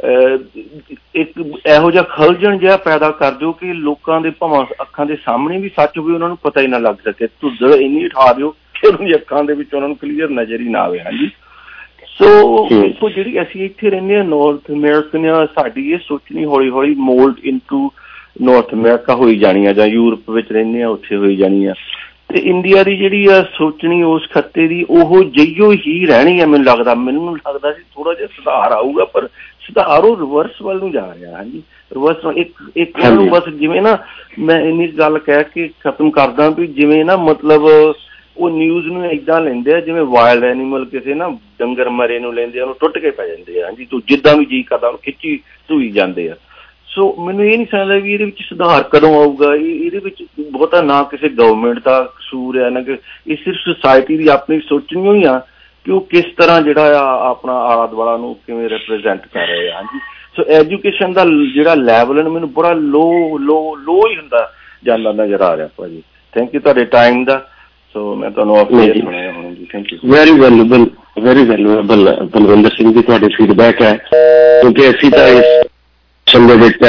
ਇੱਕ ਇਹੋ ਜਿਹਾ ਖਲਜਣ ਜਿਹਾ ਪੈਦਾ ਕਰ ਦਿਓ ਕਿ ਲੋਕਾਂ ਦੇ ਭਾਵੇਂ ਅੱਖਾਂ ਦੇ ਸਾਹਮਣੇ ਵੀ ਸੱਚ ਹੋਵੇ ਉਹਨਾਂ ਨੂੰ ਪਤਾ ਹੀ ਨਾ ਲੱਗ ਸਕੇ। ਧੁੱਦੜ ਇੰਨੀ ਉਠਾ ਦਿਓ ਕਿ ਉਹਨਾਂ ਦੀ ਅੱਖਾਂ ਦੇ ਵਿੱਚ ਉਹਨਾਂ ਨੂੰ ਕਲੀਅਰ ਨਜ਼ਰ ਹੀ ਨਾ ਆਵੇ। ਹਾਂਜੀ ਸੋ ਦੇਖੋ ਜਿਹੜੀ ਅਸੀਂ ਇੱਥੇ ਰਹਿੰਦੇ ਹਾਂ ਨੌਰਥ ਅਮਰੀਕਨ ਆ, ਸਾਡੀ ਇਹ ਸੋਚਣੀ ਹੌਲੀ ਹੌਲੀ ਮੋਲਡ ਇਨਟੂ ਨੌਰਥ ਅਮਰੀਕਾ ਹੋਈ ਜਾਣੀ ਆ, ਜਾਂ ਯੂਰਪ ਵਿੱਚ ਰਹਿੰਦੇ ਆ ਉੱਥੇ ਹੋਈ ਜਾਣੀ ਆ। ਤੇ ਇੰਡੀਆ ਦੀ ਜਿਹੜੀ ਆ ਸੋਚਣੀ ਉਸ ਖੱਤੇ ਦੀ ਉਹ ਜਿਹੀਓ ਹੀ ਰਹਿਣੀ ਆ। ਮੈਨੂੰ ਲੱਗਦਾ ਮੈਨੂੰ ਲੱਗਦਾ ਸੀ ਥੋੜਾ ਜਿਹਾ ਸੁਧਾਰ ਆਊਗਾ, ਪਰ ਸੁਧਾਰ ਉਹ ਰਿਵਰਸ ਵੱਲ ਨੂੰ ਜਾ ਰਿਹਾ। ਹਾਂਜੀ ਰਿਵਰਸ ਇੱਕ ਇੱਕ ਨੂੰ ਬਸ ਜਿਵੇਂ ਨਾ ਮੈਂ ਇੰਨੀ ਗੱਲ ਕਹਿ ਕੇ ਖਤਮ ਕਰਦਾ ਵੀ ਜਿਵੇਂ ਨਾ ਮਤਲਬ ਉਹ ਨਿਊਜ਼ ਨੂੰ ਏਦਾਂ ਲੈਂਦੇ ਆ ਜਿਵੇਂ ਵਾਈਲਡ ਐਨੀਮਲ ਕਿਸੇ ਨਾ ਡੰਗਰ ਮਰੇ ਨੂੰ ਲੈਂਦੇ ਆ, ਉਹਨੂੰ ਟੁੱਟ ਕੇ ਪੈ ਜਾਂਦੇ ਆ। ਹਾਂਜੀ ਤੂੰ ਜਿੱਦਾਂ ਵੀ ਜੀਅ ਕਰਦਾ ਉਹਨੂੰ ਖਿੱਚੀ ਧੂਈ ਜਾਂਦੇ ਆ। ਸੋ ਮੈਨੂੰ ਇਹ ਨਹੀਂ ਸਮਝਦਾ ਵੀ ਇਹਦੇ ਵਿੱਚ ਸੁਧਾਰ ਕਦੋਂ ਆਊਗਾ। ਇਹ ਇਹਦੇ ਵਿੱਚ ਬਹੁਤਾ ਨਾ ਕਿਸੇ ਗਵਰਨਮੈਂਟ ਦਾ ਕਸੂਰ ਹੈ ਨਾ ਕਿ ਇਹ ਸਿਰਫ ਸੁਸਾਇਟੀ ਦੀ ਆਪਣੀ ਸੋਚਣੀ ਹੋਈ ਆ ਕਿ ਉਹ ਕਿਸ ਤਰ੍ਹਾਂ ਜਿਹੜਾ ਆ ਆਪਣਾ ਆਲਾ ਦੁਆਲਾ ਨੂੰ ਕਿਵੇਂ ਰਿਪਰੈਜ਼ੈਂਟ ਕਰ ਰਹੇ ਆ। ਹਾਂਜੀ ਸੋ ਐਜੂਕੇਸ਼ਨ ਦਾ ਜਿਹੜਾ ਲੈਵਲ ਹੈ ਮੈਨੂੰ ਬੜਾ ਲੋ ਲੋ ਲੋ ਹੀ ਹੁੰਦਾ ਜਾਂਦਾ ਨਜ਼ਰ ਆ ਰਿਹਾ ਭਾਜੀ। ਥੈਂਕ ਯੂ ਤੁਹਾਡੇ ਟਾਈਮ ਦਾ। ਸੋ ਮੈਂ ਤੁਹਾਨੂੰ ਅਪਡੇਟ ਸੁਣਾਇਆ ਹੁਣ ਜੀ। Thank you. Very valuable very valuable Balwinder Singh ji ਤੁਹਾਡੇ ਫੀਡਬੈਕ ਹੈ, ਕਿਉਂਕਿ ਅਸੀਂ ਤਾਂ ਇਸ ਸਮੇਂ ਵਿੱਚ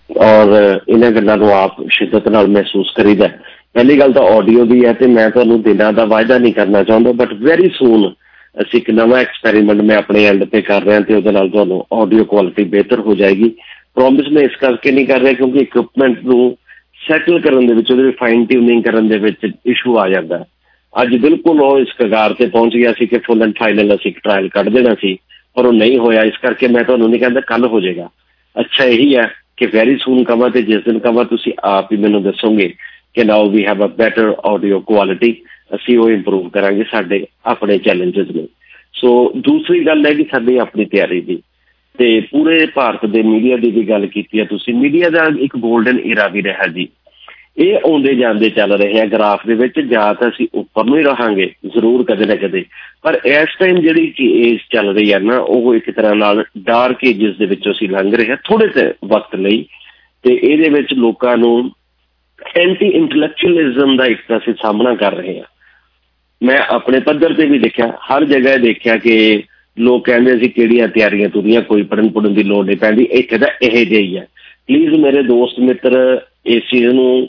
ਔਰ ਇਹਨਾਂ ਗੱਲਾਂ ਨੂੰ ਆਪ ਸ਼ਿੱਦਤ ਨਾਲ ਮਹਿਸੂਸ ਕਰੀਦਾ। ਪਹਿਲੀ ਗੱਲ ਤਾਂ ਆਡੀਓ ਦੀ ਹੈ, ਤੇ ਮੈਂ ਤੁਹਾਨੂੰ ਦਿਨਾਂ ਦਾ ਵਾਅਦਾ ਨਹੀਂ ਕਰਨਾ ਚਾਹੁੰਦਾ, ਬਟ ਵੈਰੀ ਸੂਨ ਅਸੀਂ ਇੱਕ ਨਵਾਂ ਐਕਸਪੈਰੀਮੈਂਟ ਮੈਂ ਆਪਣੇ ਐਂਡ ਤੇ ਕਰ ਰਿਹਾ, ਤੇ ਉਹਦੇ ਨਾਲ ਤੁਹਾਨੂੰ ਆਡੀਓ ਕੁਆਲਿਟੀ ਬਿਹਤਰ ਹੋ ਜਾਏਗੀ। ਪ੍ਰੋਮਿਸ ਮੈਂ ਇਸ ਕਰਕੇ ਨਹੀਂ ਕਰ ਰਿਹਾ ਕਿਉਂਕਿ ਇਕਵਿਪਮੈਂਟ ਨੂੰ ਸੈਟਲ ਕਰਨ ਦੇ ਵਿੱਚ, ਉਹਦੇ ਫਾਈਨ ਟਿਊਨਿੰਗ ਕਰਨ ਦੇ ਵਿੱਚ ਇਸ਼ੂ ਆ ਜਾਂਦਾ। ਅੱਜ ਬਿਲਕੁਲ ਉਹ ਇਸ ਕਗਾਰ ਤੇ ਪਹੁੰਚ ਗਿਆ ਸੀ ਕਿ ਫੁੱਲ ਐਂਡ ਫਾਈਨਲ ਅਸੀਂ ਇੱਕ ਟਰਾਇਲ ਕੱਢ ਦੇਣਾ ਸੀ, ਪਰ ਉਹ ਨਹੀਂ ਹੋਇਆ। ਇਸ ਕਰਕੇ ਮੈਂ ਤੁਹਾਨੂੰ ਨਹੀਂ ਕਹਿੰਦਾ ਕੱਲ ਹੋ ਜਾਏਗਾ। ਅੱਛਾ ਇਹੀ ਹੈ ਕਿ ਵੈਰੀ ਸੂਨ ਕਵਾਂ, ਤੇ ਜਿਸ ਦਿਨ ਕਵਾਂ ਤੁਸੀਂ ਆਪ ਹੀ ਮੈਨੂੰ ਦੱਸੋਗੇ ਕਿ now we have a better audio quality, ਅਸੀਂ ਉਹ ਇੰਪਰੂਵ ਕਰਾਂਗੇ ਸਾਡੇ ਆਪਣੇ ਚੈਲੰਜਸ ਨੂੰ। ਸੋ ਦੂਸਰੀ ਗੱਲ ਹੈ ਕਿ ਸਾਡੀ ਆਪਣੀ ਤਿਆਰੀ ਦੀ, ਤੇ ਪੂਰੇ ਭਾਰਤ ਦੇ ਮੀਡੀਆ ਦੀ ਵੀ ਗੱਲ ਕੀਤੀ ਹੈ ਤੁਸੀਂ। ਮੀਡੀਆ ਦਾ ਇੱਕ ਗੋਲਡਨ ਈਰਾ ਵੀ ਰਿਹਾ ਜੀ, ਇਹ ਆਉਂਦੇ ਜਾਂਦੇ ਚੱਲ ਰਹੇ ਆ ਗ੍ਰਾਫ ਦੇ ਵਿੱਚ। ਜਾਂ ਤਾਂ ਅਸੀਂ ਉੱਪਰ ਨੂੰ ਹੀ ਰਹਾਂਗੇ ਜ਼ਰੂਰ ਕਦੇ ਨਾ ਕਦੇ, ਪਰ ਇਸ ਟਾਈਮ ਜਿਹੜੀ ਏਜ ਚੱਲ ਰਹੀ ਹੈ ਨਾ, ਉਹ ਇੱਕ ਤਰ੍ਹਾਂ ਨਾਲ ਡਾਰਕ ਏਜਸ ਦੇ ਵਿੱਚੋਂ ਅਸੀਂ ਲੰਘ ਰਹੇ ਹਾਂ ਥੋੜੇ ਤੇ ਵਕਤ ਲਈ, ਤੇ ਇਹਦੇ ਵਿੱਚ ਲੋਕਾਂ ਨੂੰ ਐਂਟੀ ਇੰਟੈਲੈਕਚੁਅਲਿਜ਼ਮ ਦਾ ਇੱਕ ਅਸੀਂ ਸਾਹਮਣਾ ਕਰ ਰਹੇ ਹਾਂ। ਮੈਂ ਆਪਣੇ ਪੱਧਰ ਤੇ ਵੀ ਦੇਖਿਆ, ਹਰ ਜਗ੍ਹਾ ਦੇਖਿਆ ਕਿ ਲੋਕ ਕਹਿੰਦੇ ਸੀ ਕਿਹੜੀਆਂ ਤਿਆਰੀਆਂ ਤੁਰੀਆਂ, ਕੋਈ ਪੜ੍ਹਨ ਪੁੜਨ ਦੀ ਲੋੜ ਨਹੀਂ ਪੈਂਦੀ, ਇੱਥੇ ਤਾਂ ਇਹੋ ਜਿਹਾ ਹੀ ਹੈ। ਪਲੀਜ਼ ਮੇਰੇ ਦੋਸਤ ਮਿੱਤਰ ਇਸ ਚੀਜ਼ ਨੂੰ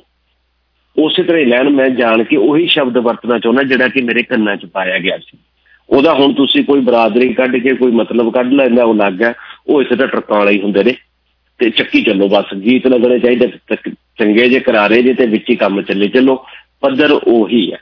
ਉਸੇ ਤਰ੍ਹਾਂ ਹੀ ਲੈਣ। ਮੈਂ ਜਾਣ ਕੇ ਉਹੀ ਸ਼ਬਦ ਵਰਤਣਾ ਚਾਹੁੰਦਾ ਜਿਹੜਾ ਕਿ ਮੇਰੇ ਕੰਨਾਂ 'ਚ ਪਾਇਆ ਗਿਆ ਸੀ। ਉਹਦਾ ਹੁਣ ਤੁਸੀਂ ਕੋਈ ਬਰਾਦਰੀ ਕੱਢ ਕੇ ਕੋਈ ਮਤਲਬ ਕੱਢ ਲੈਂਦਾ, ਉਹ ਲੱਗ ਗਿਆ। ਉਹ ਇਸੇ ਤਰ੍ਹਾਂ ਟਰੱਕਾਂ ਵਾਲੇ ਹੀ ਹੁੰਦੇ ਨੇ, ਤੇ ਚੱਕੀ ਚੱਲੋ ਬਸ। ਗੀਤ ਲੱਗਣੇ ਚਾਹੀਦੇ ਚੰਗੇ ਜੇ, ਕਰਾਰੇ ਜੇ, ਤੇ ਵਿੱਚ ਹੀ ਕੰਮ ਚੱਲੇ ਚੱਲੋ। ਪੱਧਰ ਉਹੀ ਹੈ।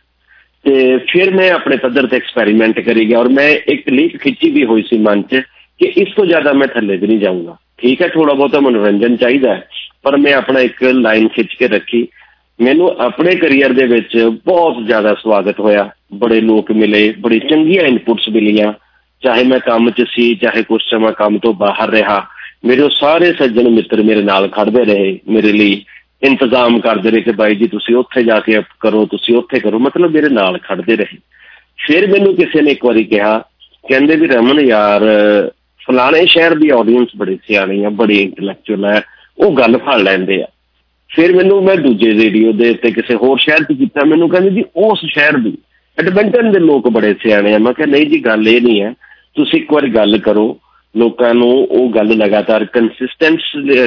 ਤੇ ਫਿਰ ਮੈਂ ਆਪਣੇ ਪੱਧਰ ਤੇ ਐਕਸਪੈਰੀਮੈਂਟ ਕਰੀ ਗਿਆ, ਔਰ ਮੈਂ ਇੱਕ ਲੀਕ ਖਿੱਚੀ ਵੀ ਹੋਈ ਸੀ ਮਨ 'ਚ ਕਿ ਇਸ ਤੋਂ ਜ਼ਿਆਦਾ ਮੈਂ ਥੱਲੇ ਵੀ ਨਹੀਂ ਜਾਊਂਗਾ। ਠੀਕ ਹੈ, ਥੋੜ੍ਹਾ ਬਹੁਤਾ ਮਨੋਰੰਜਨ ਚਾਹੀਦਾ ਹੈ, ਪਰ ਮੈਂ ਆਪਣਾ ਇੱਕ ਲਾਈਨ ਖਿੱਚ ਕੇ ਰੱਖੀ। ਮੈਨੂੰ ਆਪਣੇ ਕਰੀਅਰ ਦੇ ਵਿੱਚ ਬਹੁਤ ਜ਼ਿਆਦਾ ਸਵਾਗਤ ਹੋਇਆ, ਬੜੇ ਲੋਕ ਮਿਲੇ, ਬੜੀ ਚੰਗੀਆਂ ਇਨਪੁਟਸ ਮਿਲੀਆਂ। ਚਾਹੇ ਮੈਂ ਕੰਮ 'ਚ ਸੀ, ਚਾਹੇ ਕੁਛ ਸਮਾਂ ਕੰਮ ਤੋਂ ਬਾਹਰ ਰਿਹਾ, ਮੇਰੇ ਉਹ ਸਾਰੇ ਸੱਜਣ ਮਿੱਤਰ ਮੇਰੇ ਨਾਲ ਖੜਦੇ ਰਹੇ, ਮੇਰੇ ਲਈ ਇੰਤਜ਼ਾਮ ਕਰਦੇ ਰਹੇ ਕਿ ਬਾਈ ਜੀ ਤੁਸੀਂ ਉੱਥੇ ਜਾ ਕੇ ਕਰੋ, ਤੁਸੀਂ ਉੱਥੇ ਕਰੋ, ਮਤਲਬ ਮੇਰੇ ਨਾਲ ਖੜਦੇ ਰਹੇ। ਫਿਰ ਮੈਨੂੰ ਕਿਸੇ ਨੇ ਇੱਕ ਵਾਰੀ ਕਿਹਾ, ਕਹਿੰਦੇ ਵੀ ਰਮਨ ਯਾਰ ਫਲਾਣੇ ਸ਼ਹਿਰ ਦੀ ਆਡੀਅੰਸ ਬੜੀ ਸਿਆਣੀ ਆ, ਬੜੀ ਇੰਟੈਲੈਕਚੁਅਲ ਹੈ, ਉਹ ਗੱਲ ਫੜ ਲੈਂਦੇ ਆ। ਫਿਰ ਮੈਨੂੰ ਮੈਂ ਦੂਜੇ ਰੇਡੀਓ ਦੇ ਉੱਤੇ ਕਿਸੇ ਹੋਰ ਸ਼ਹਿਰ 'ਚ ਕੀਤਾ, ਮੈਨੂੰ ਕਹਿੰਦੇ ਜੀ ਉਸ ਸ਼ਹਿਰ ਦੀ ਐਡਮਿੰਟਨ ਦੇ ਲੋਕ ਬੜੇ ਸਿਆਣੇ ਆ। ਮੈਂ ਕਿਹਾ ਨਹੀਂ ਜੀ, ਗੱਲ ਇਹ ਨਹੀਂ ਹੈ, ਤੁਸੀਂ ਇੱਕ ਵਾਰੀ ਗੱਲ ਕਰੋ, ਲੋਕਾਂ ਨੂੰ ਉਹ ਗੱਲ ਲਗਾਤਾਰ ਕੰਸਿਸਟੈਂਟ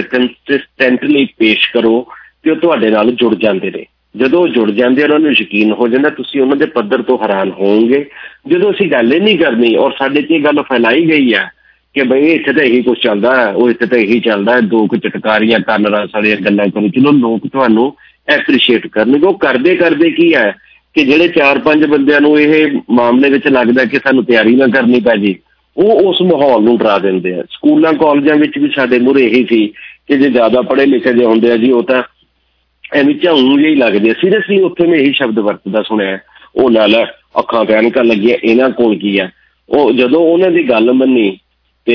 ਕੰਸਿਸਟੈਂਟਲੀ ਪੇਸ਼ ਕਰੋ, ਤੇ ਉਹ ਤੁਹਾਡੇ ਨਾਲ ਜੁੜ ਜਾਂਦੇ ਨੇ। ਜਦੋਂ ਉਹ ਜੁੜ ਜਾਂਦੇ ਉਹਨਾਂ ਨੂੰ ਯਕੀਨ ਹੋ ਜਾਂਦਾ, ਤੁਸੀਂ ਉਹਨਾਂ ਦੇ ਪੱਧਰ ਤੋਂ ਹੈਰਾਨ ਹੋਵੋਗੇ। ਜਦੋਂ ਅਸੀਂ ਗੱਲ ਹੀ ਨਹੀਂ ਕਰਨੀ ਔਰ ਸਾਡੇ 'ਚ ਇਹ ਗੱਲ ਫੈਲਾਈ ਗਈ ਹੈ ਕਿ ਬਈ ਇੱਥੇ ਤਾਂ ਇਹੀ ਕੁਛ ਚੱਲਦਾ ਹੈ, ਉਹ ਇੱਥੇ ਤਾਂ ਇਹੀ ਚੱਲਦਾ ਹੈ, ਦੋ ਕੁ ਚਟਕਾਰੀਆਂ ਕੰਨ ਰਸ ਵਾਲੀਆਂ ਗੱਲਾਂ ਕਰੋ, ਚਲੋ ਲੋਕ ਤੁਹਾਨੂੰ ਐਪਰੀਸ਼ੀਏਟ ਕਰਨਗੇ। ਉਹ ਕਰਦੇ ਕਰਦੇ ਕੀ ਹੈ ਕਿ ਜਿਹੜੇ ਚਾਰ ਪੰਜ ਬੰਦਿਆਂ ਨੂੰ ਇਹ ਮਾਮਲੇ ਵਿੱਚ ਲੱਗਦਾ ਕਿ ਸਾਨੂੰ ਤਿਆਰੀ ਨਾ ਕਰਨੀ ਪੈ ਜੇ, ਉਹ ਉਸ ਮਾਹੌਲ ਨੂੰ ਡਰਾ ਦਿੰਦੇ ਆ। ਸਕੂਲਾਂ ਕਾਲਜਾਂ ਵਿੱਚ ਵੀ ਸਾਡੇ ਮੂਹਰੇ ਇਹੀ ਸੀ ਕਿ ਜੇ ਜ਼ਿਆਦਾ ਪੜ੍ਹੇ ਲਿਖੇ ਜੇ ਹੁੰਦੇ ਆ ਜੀ, ਉਹ ਤਾਂ ਐਵੇਂ ਝਾਊਂ ਜਿਹੀ ਲੱਗਦੇ ਆ। ਸੀਰੀਅਸਲੀ ਉੱਥੇ ਮੈਂ ਇਹੀ ਸ਼ਬਦ ਵਰਤਦਾ ਸੁਣਿਆ, ਉਹ ਨਾਲ ਅੱਖਾਂ ਪੈਣਕਾਂ ਲੱਗੀਆਂ, ਇਹਨਾਂ ਕੋਲ ਕੀ ਆ। ਉਹ ਜਦੋਂ ਉਹਨਾਂ ਦੀ ਗੱਲ ਮੰਨੀ ਤੇ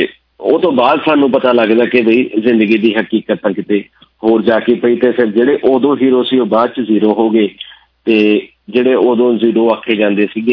ਉਹ ਤੋਂ ਬਾਅਦ ਸਾਨੂੰ ਪਤਾ ਲੱਗਦਾ ਕਿ ਬਈ ਜ਼ਿੰਦਗੀ ਦੀ ਹਕੀਕਤ ਤਾਂ ਕਿਤੇ ਹੋਰ ਜਾ ਕੇ ਪਈ। ਤੇ ਫਿਰ ਜਿਹੜੇ ਉਦੋਂ ਹੀਰੋ ਸੀ ਉਹ ਬਾਅਦ 'ਚ ਜ਼ੀਰੋ ਹੋ ਗਏ, ਤੇ ਜਿਹੜੇ ਉਦੋਂ ਜ਼ੀਰੋ ਆਖੇ ਜਾਂਦੇ ਸੀਗੇ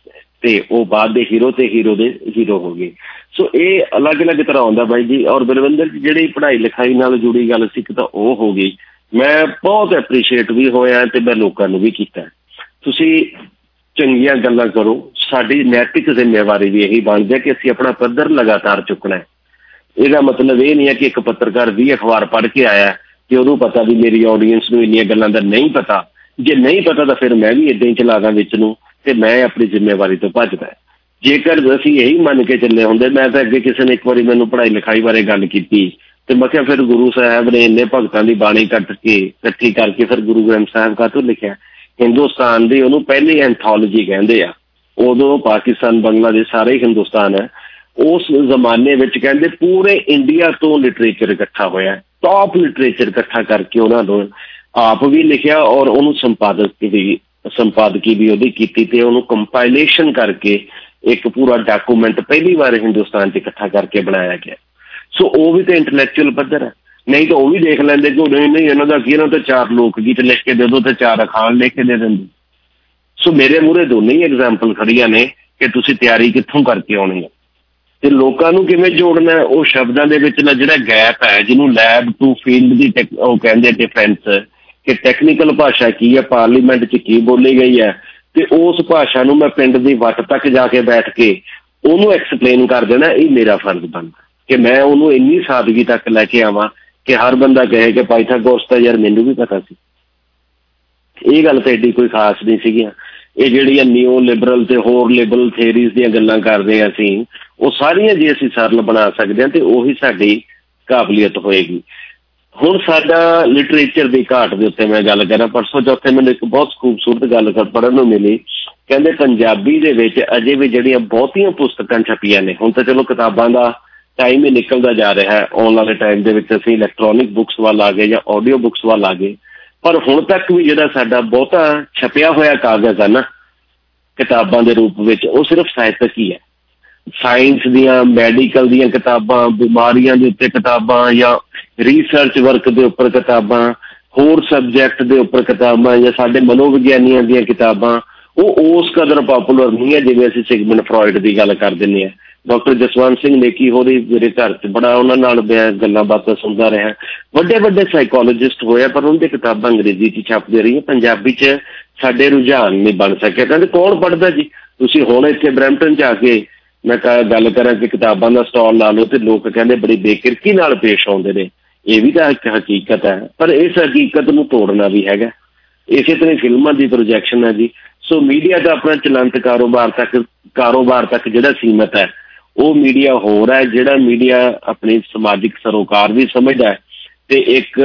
ਤੇ ਉਹ ਬਾਅਦ ਦੇ ਹੀਰੋ ਤੇ ਹੀਰੋ ਦੇ ਜ਼ੀਰੋ ਹੋ ਗਏ। ਸੋ ਇਹ ਅਲੱਗ ਅਲੱਗ ਤਰ੍ਹਾਂ ਆਉਂਦਾ ਬਾਈ ਜੀ। ਔਰ ਬਲਵਿੰਦਰ ਜੀ ਜਿਹੜੀ ਪੜ੍ਹਾਈ ਲਿਖਾਈ ਨਾਲ ਜੁੜੀ ਗੱਲ ਸੀ ਇੱਕ ਤਾਂ ਉਹ ਹੋ ਗਈ। ਮੈਂ ਬਹੁਤ ਐਪਰੀਸ਼ੀਏਟ ਵੀ ਹੋਇਆ ਤੇ ਮੈਂ ਲੋਕਾਂ ਨੂੰ ਵੀ ਕੀਤਾ। ਤੁਸੀਂ ਚੰਗੀਆਂ ਗੱਲਾਂ ਕਰੋ, ਸਾਡੀ ਨੈਤਿਕ ਜ਼ਿੰਮੇਵਾਰੀ ਵੀ ਇਹੀ ਬਣਦੀ ਹੈ ਕਿ ਅਸੀਂ ਆਪਣਾ ਪੱਧਰ ਲਗਾਤਾਰ ਚੁੱਕਣਾ ਹੈ। ਇਹਦਾ ਮਤਲਬ ਇਹ ਨਹੀਂ ਹੈ ਕਿ ਇੱਕ ਪੱਤਰਕਾਰ ਵੀਹ ਅਖਬਾਰ ਪੜ੍ਹ ਕੇ ਆਇਆ ਕਿ ਉਹਨੂੰ ਪਤਾ ਵੀ ਮੇਰੀ ਆਡੀਅੰਸ ਨੂੰ ਇੰਨੀਆਂ ਗੱਲਾਂ ਦਾ ਨਹੀਂ ਪਤਾ। ਜੇ ਨਹੀਂ ਪਤਾ ਤਾਂ ਫਿਰ ਮੈਂ ਵੀ ਇੱਦਾਂ ਹੀ ਚਲਾ ਦਾਂ ਵਿੱਚ ਨੂੰ, ਤੇ ਮੈਂ ਆਪਣੀ ਜ਼ਿੰਮੇਵਾਰੀ ਤੋਂ ਭੱਜਦਾ। ਜੇਕਰ ਅਸੀਂ ਇਹੀ ਮੰਨ ਕੇ ਚੱਲੇ ਹੁੰਦੇ, ਮੈਂ ਤਾਂ ਅੱਗੇ ਕਿਸੇ ਨੇ ਇੱਕ ਵਾਰੀ ਮੈਨੂੰ ਪੜ੍ਹਾਈ ਲਿਖਾਈ ਬਾਰੇ ਗੱਲ ਕੀਤੀ ਤੇ ਮੈਂ ਕਿਹਾ ਫਿਰ ਗੁਰੂ ਸਾਹਿਬ ਨੇ ਇੰਨੇ ਭਗਤਾਂ ਦੀ ਬਾਣੀ ਕੱਟ ਕੇ ਇਕੱਠੀ ਕਰਕੇ ਫਿਰ ਗੁਰੂ ਗ੍ਰੰਥ ਸਾਹਿਬ ਕਾਹਤੋਂ ਲਿਖਿਆ। ਹਿੰਦੁਸਤਾਨ ਦੀ ਉਹਨੂੰ ਪਹਿਲੀ ਐਂਥੋਲੋਜੀ ਕਹਿੰਦੇ ਆ। ਉਦੋਂ ਪਾਕਿਸਤਾਨ ਬੰਗਲਾਦੇਸ਼ ਸਾਰੇ ਹੀ ਹਿੰਦੁਸਤਾਨ ਹੈ। ਉਸ ਜ਼ਮਾਨੇ ਵਿੱਚ ਕਹਿੰਦੇ ਪੂਰੇ ਇੰਡੀਆ ਤੋਂ ਲਿਟਰੇਚਰ ਇਕੱਠਾ ਹੋਇਆ, ਟੌਪ ਲਿਟਰੇਚਰ ਇਕੱਠਾ ਕਰਕੇ ਉਹਨਾਂ ਨੂੰ ਆਪ ਵੀ ਲਿਖਿਆ ਔਰ ਉਹਨੂੰ ਸੰਪਾਦਕ ਵੀ ਸੰਪਾਦਕੀ ਵੀ ਉਹਦੀ ਕੀਤੀ ਤੇ ਉਹਨੂੰ ਕੰਪਾਈਲੇਸ਼ਨ ਕਰਕੇ ਇੱਕ ਪੂਰਾ ਡਾਕੂਮੈਂਟ ਪਹਿਲੀ ਵਾਰ ਹਿੰਦੁਸਤਾਨ 'ਚ ਇਕੱਠਾ ਕਰਕੇ ਬਣਾਇਆ ਗਿਆ। ਸੋ ਉਹ ਵੀ ਤਾਂ ਇੰਟੈਲੈਕਚੁਅਲ ਪੱਧਰ ਹੈ। ਨਹੀਂ ਤਾਂ ਉਹ ਵੀ ਦੇਖ ਲੈਂਦੇ ਕਿ ਨਹੀਂ ਨਹੀਂ ਇਹਨਾਂ ਦਾ ਕੀ, ਇਹਨਾਂ ਤਾਂ ਚਾਰ ਲੋਕ ਗੀਤ ਲਿਖ ਕੇ ਦੇ ਦਿਓ ਤੇ ਚਾਰ ਅਖਾਣ ਲਿਖ ਕੇ ਦੇ ਦਿੰਦੇ। ਸੋ ਮੇਰੇ ਮੂਹਰੇ ਦੋਨੇ ਹੀ ਐਗਜ਼ਾਮਪਲ ਖੜੀਆਂ ਨੇ ਕਿ ਤੁਸੀਂ ਤਿਆਰੀ ਕਿੱਥੋਂ ਕਰਕੇ ਆਉਣੀ ਹੈ ਤੇ ਲੋਕਾਂ ਨੂੰ ਕਿਵੇਂ ਜੋੜਨਾ। ਉਹ ਸ਼ਬਦਾਂ ਦੇ ਵਿੱਚ ਨਾ ਜਿਹੜਾ ਗੈਪ ਹੈ, ਜਿਹਨੂੰ ਲੈਬ ਟੂ ਫੀਲਡ ਦੀ ਟੈਕ ਉਹ ਕਹਿੰਦੇ ਡਿਫਰੈਂਸ, ਕਿ ਟੈਕਨੀਕਲ ਭਾਸ਼ਾ ਕੀ ਹੈ, ਪਾਰਲੀਮੈਂਟ 'ਚ ਕੀ ਬੋਲੀ ਗਈ ਹੈ, ਤੇ ਉਸ ਭਾਸ਼ਾ ਨੂੰ ਮੈਂ ਪਿੰਡ ਦੀ ਵੱਟ ਤੱਕ ਜਾ ਕੇ ਬੈਠ ਕੇ ਉਹਨੂੰ ਐਕਸਪਲੇਨ ਕਰ ਦੇਣਾ। ਇਹ ਮੇਰਾ ਫਰਜ਼ ਬਣਦਾ ਕਿ ਮੈਂ ਉਹਨੂੰ ਇੰਨੀ ਸਾਦਗੀ ਤੱਕ ਲੈ ਕੇ ਆਵਾਂ कि हर बंदा कहे कि पाइथागोरस तो यार मैनू भी पता सी। ये गल तो एडी कोई खास नहीं सीगियां। ये ਜਿਹੜੀਆਂ ਨਿਓ ਲਿਬਰਲ ਤੇ ਹੋਰ ਲਿਬਰਲ ਥਿਊਰੀਜ਼ ਦੀਆਂ ਗੱਲਾਂ ਕਰਦੇ ਹਾਂ ਅਸੀਂ, ਉਹ ਸਾਰੀਆਂ ਜੇ ਅਸੀਂ ਸਰਲ ਬਣਾ ਸਕਦੇ ਹਾਂ ਤੇ ਉਹੀ ਸਾਡੀ ਕਾਬਲੀਅਤ ਹੋਏਗੀ। ਹੁਣ ਸਾਡਾ ਲਿਟਰੇਚਰ ਦੀ ਘਾਟ ਦੇ ਉੱਤੇ ਮੈਂ ਗੱਲ ਕਰਾਂ, ਪਰਸੋਂ ਚੌਥੇ ਮੈਨੂੰ ਇੱਕ ਬਹੁਤ ਖੂਬਸੂਰਤ ਗੱਲ ਪੜ੍ਹਨ ਨੂੰ ਮਿਲੀ। ਕਹਿੰਦੇ ਪੰਜਾਬੀ ਦੇ ਵਿੱਚ ਅਜੇ ਵੀ ਜਿਹੜੀਆਂ ਬਹੁਤੀਆਂ ਪੁਸਤਕਾਂ ਛਪੀਆਂ ਨੇ, ਹੁਣ ਤਾਂ ਚਲੋ ਕਿਤਾਬਾਂ ਦਾ ਟਾਈਮ ਹੀ ਨਿਕਲਦਾ ਜਾ ਰਿਹਾ ਹੈ, ਆਉਣ ਵਾਲੇ ਟਾਈਮ ਦੇ ਵਿੱਚ ਅਸੀਂ ਇਲੈਕਟ੍ਰੋਨਿਕ ਬੁੱਕਸ ਵੱਲ ਆ ਗਏ ਜਾਂ ਆਡੀਓ ਬੁੱਕਸ ਵੱਲ ਆ ਗਏ, ਪਰ ਹੁਣ ਤੱਕ ਵੀ ਜਿਹੜਾ ਸਾਡਾ ਬਹੁਤਾ ਛਪਿਆ ਹੋਇਆ ਕਾਗਜ਼ ਆ ਨਾ ਕਿਤਾਬਾਂ ਦੇ ਰੂਪ ਵਿੱਚ, ਉਹ ਸਿਰਫ ਸਾਹਿਤਕ ਹੀ ਹੈ। ਸਾਇੰਸ ਦੀਆਂ, ਮੈਡੀਕਲ ਦੀਆਂ ਕਿਤਾਬਾਂ, ਬਿਮਾਰੀਆਂ ਦੇ ਉੱਤੇ ਕਿਤਾਬਾਂ ਜਾਂ ਰਿਸਰਚ ਵਰਕ ਦੇ ਉੱਪਰ ਕਿਤਾਬਾਂ, ਹੋਰ ਸਬਜੈਕਟ ਦੇ ਉੱਪਰ ਕਿਤਾਬਾਂ ਜਾਂ ਸਾਡੇ ਮਨੋਵਿਗਿਆਨੀਆਂ ਦੀਆਂ ਕਿਤਾਬਾਂ, ਉਹ ਉਸ ਕਦਰ ਪਾਪੂਲਰ ਨਹੀਂ ਹੈ ਜਿਵੇਂ ਅਸੀਂ ਸਿਗਮੰਡ ਫਰੋਇਡ ਦੀ ਗੱਲ ਕਰ ਦਿੰਦੇ ਹਾਂ। ਡਾਕਟਰ ਜਸਵੰਤ ਸਿੰਘ ਨੇਕੀ ਹੋਰੀ ਮੇਰੇ ਘਰ 'ਚ ਬੜਾ ਉਹਨਾਂ ਨਾਲ ਮੈਂ ਗੱਲਾਂ ਬਾਤਾਂ ਸੁਣਦਾ ਰਿਹਾ। ਵੱਡੇ ਵੱਡੇ ਸਾਈਕੋਲੋਜਿਸਟ ਹੋਏ ਪਰ ਉਹਨਾਂ ਦੀਆਂ ਕਿਤਾਬਾਂ ਅੰਗਰੇਜ਼ੀ 'ਚ ਛਪਦੀਆਂ ਰਹੀਆਂ, ਪੰਜਾਬੀ 'ਚ ਸਾਡੇ ਰੁਝਾਨ ਨਹੀਂ ਬਣ ਸਕਿਆ। ਕਹਿੰਦੇ ਕੌਣ ਪੜ੍ਹਦਾ ਜੀ? ਤੁਸੀਂ ਹੁਣ ਇੱਥੇ ਬਰੈਂਪਟਨ 'ਚ ਆ ਕੇ ਮੈਂ ਗੱਲ ਕਰਾਂ ਕਿ ਕਿਤਾਬਾਂ ਦਾ ਸਟਾਲ ਲਾ ਲਓ ਤੇ ਲੋਕ ਕਹਿੰਦੇ ਬੜੀ ਬੇਕਿਰਕੀ ਨਾਲ ਪੇਸ਼ ਆਉਂਦੇ ਨੇ। ਇਹ ਵੀ ਤਾਂ ਇੱਕ ਹਕੀਕਤ ਹੈ, ਪਰ ਇਸ ਹਕੀਕਤ ਨੂੰ ਤੋੜਨਾ ਵੀ ਹੈਗਾ। ਇਸੇ ਤਰ੍ਹਾਂ ਫਿਲਮਾਂ ਦੀ ਪ੍ਰੋਜੈਕਸ਼ਨ ਹੈ ਜੀ। ਸੋ ਮੀਡੀਆ ਦਾ ਆਪਣਾ ਚਲੰਤ ਕਾਰੋਬਾਰ ਤੱਕ ਕਾਰੋਬਾਰ ਤੱਕ ਜਿਹੜਾ ਸੀਮਤ ਹੈ, ਉਹ ਮੀਡੀਆ ਹੋਰ ਹੈ ਜਿਹੜਾ ਮੀਡੀਆ ਆਪਣੀ ਸਮਾਜਿਕ ਸਰੋਕਾਰ ਵੀ ਸਮਝਦਾ ਤੇ ਇੱਕ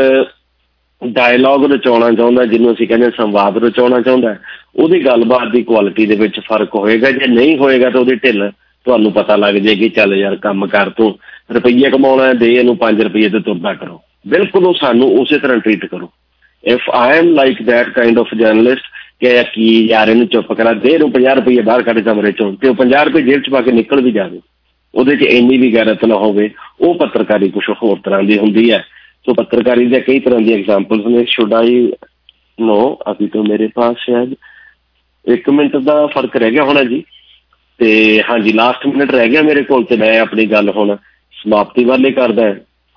ਡਾਇਲੋਗ ਰਚਾਉਣਾ ਚਾਹੁੰਦਾ, ਜਿਹਨੂੰ ਅਸੀਂ ਕਹਿੰਦੇ ਸੰਵਾਦ ਰਚਾਉਣਾ ਚਾਹੁੰਦਾ, ਉਹਦੀ ਗੱਲਬਾਤ ਦੀ ਕੁਆਲਿਟੀ ਦੇ ਵਿੱਚ ਫਰਕ ਹੋਏਗਾ। ਜੇ ਨਹੀਂ ਹੋਏਗਾ ਤਾਂ ਉਹਦੀ ਢਿੱਲ ਤੁਹਾਨੂੰ ਪਤਾ ਲੱਗ ਜਾਏਗੀ। ਚੱਲ ਯਾਰ ਕੰਮ ਕਰ, ਤੂੰ ਰੁਪਈਆ ਕਮਾਉਣਾ ਦੇ, ਇਹਨੂੰ ਪੰਜ ਰੁਪਈਏ ਤੇ ਤੁਰਦਾ ਕਰੋ। ਬਿਲਕੁਲ ਉਹ ਸਾਨੂੰ ਉਸੇ ਤਰ੍ਹਾਂ ਟਰੀਟ ਕਰੋ। If I am like that kind of journalist ਕਿ ਕੀ ਯਾਰ ਇਹਨੂੰ ਚੁੱਪ ਕਰਾ ਦੇ, ਇਹਨੂੰ ਪੰਜਾਹ ਰੁਪਈਏ ਬਾਹਰ ਕੱਢ ਕਮਰੇ ਚੋਂ, ਤੇ ਉਹ ਪੰਜਾਹ ਰੁਪਏ ਜੇਲ੍ਹ 'ਚ ਪਾ ਕੇ ਨਿਕਲ ਵੀ ਜਾਵੇ, ਉਹਦੇ 'ਚ ਇੰਨੀ ਵੀ ਗੈਰਤ ਨਾ ਹੋਵੇ, ਉਹ ਪੱਤਰਕਾਰੀ ਕੁਛ ਹੋਰ ਤਰ੍ਹਾਂ ਦੀ ਹੁੰਦੀ ਹੈ। ਸੋ ਪੱਤਰਕਾਰੀ ਦੀਆਂ ਕਈ ਤਰ੍ਹਾਂ ਦੀਆਂ ਐਗਜ਼ਾਮਪਲਸ ਨੇ। ਸ਼ੁਡ ਆਈ नो अभी तो मेरे पास शायद एक मिनट का फर्क रह गया होना जी। ते हाँ जी लास्ट मिनट रह गया मेरे कोल ते मैं अपनी गल हुण समाप्ति वाले करदा।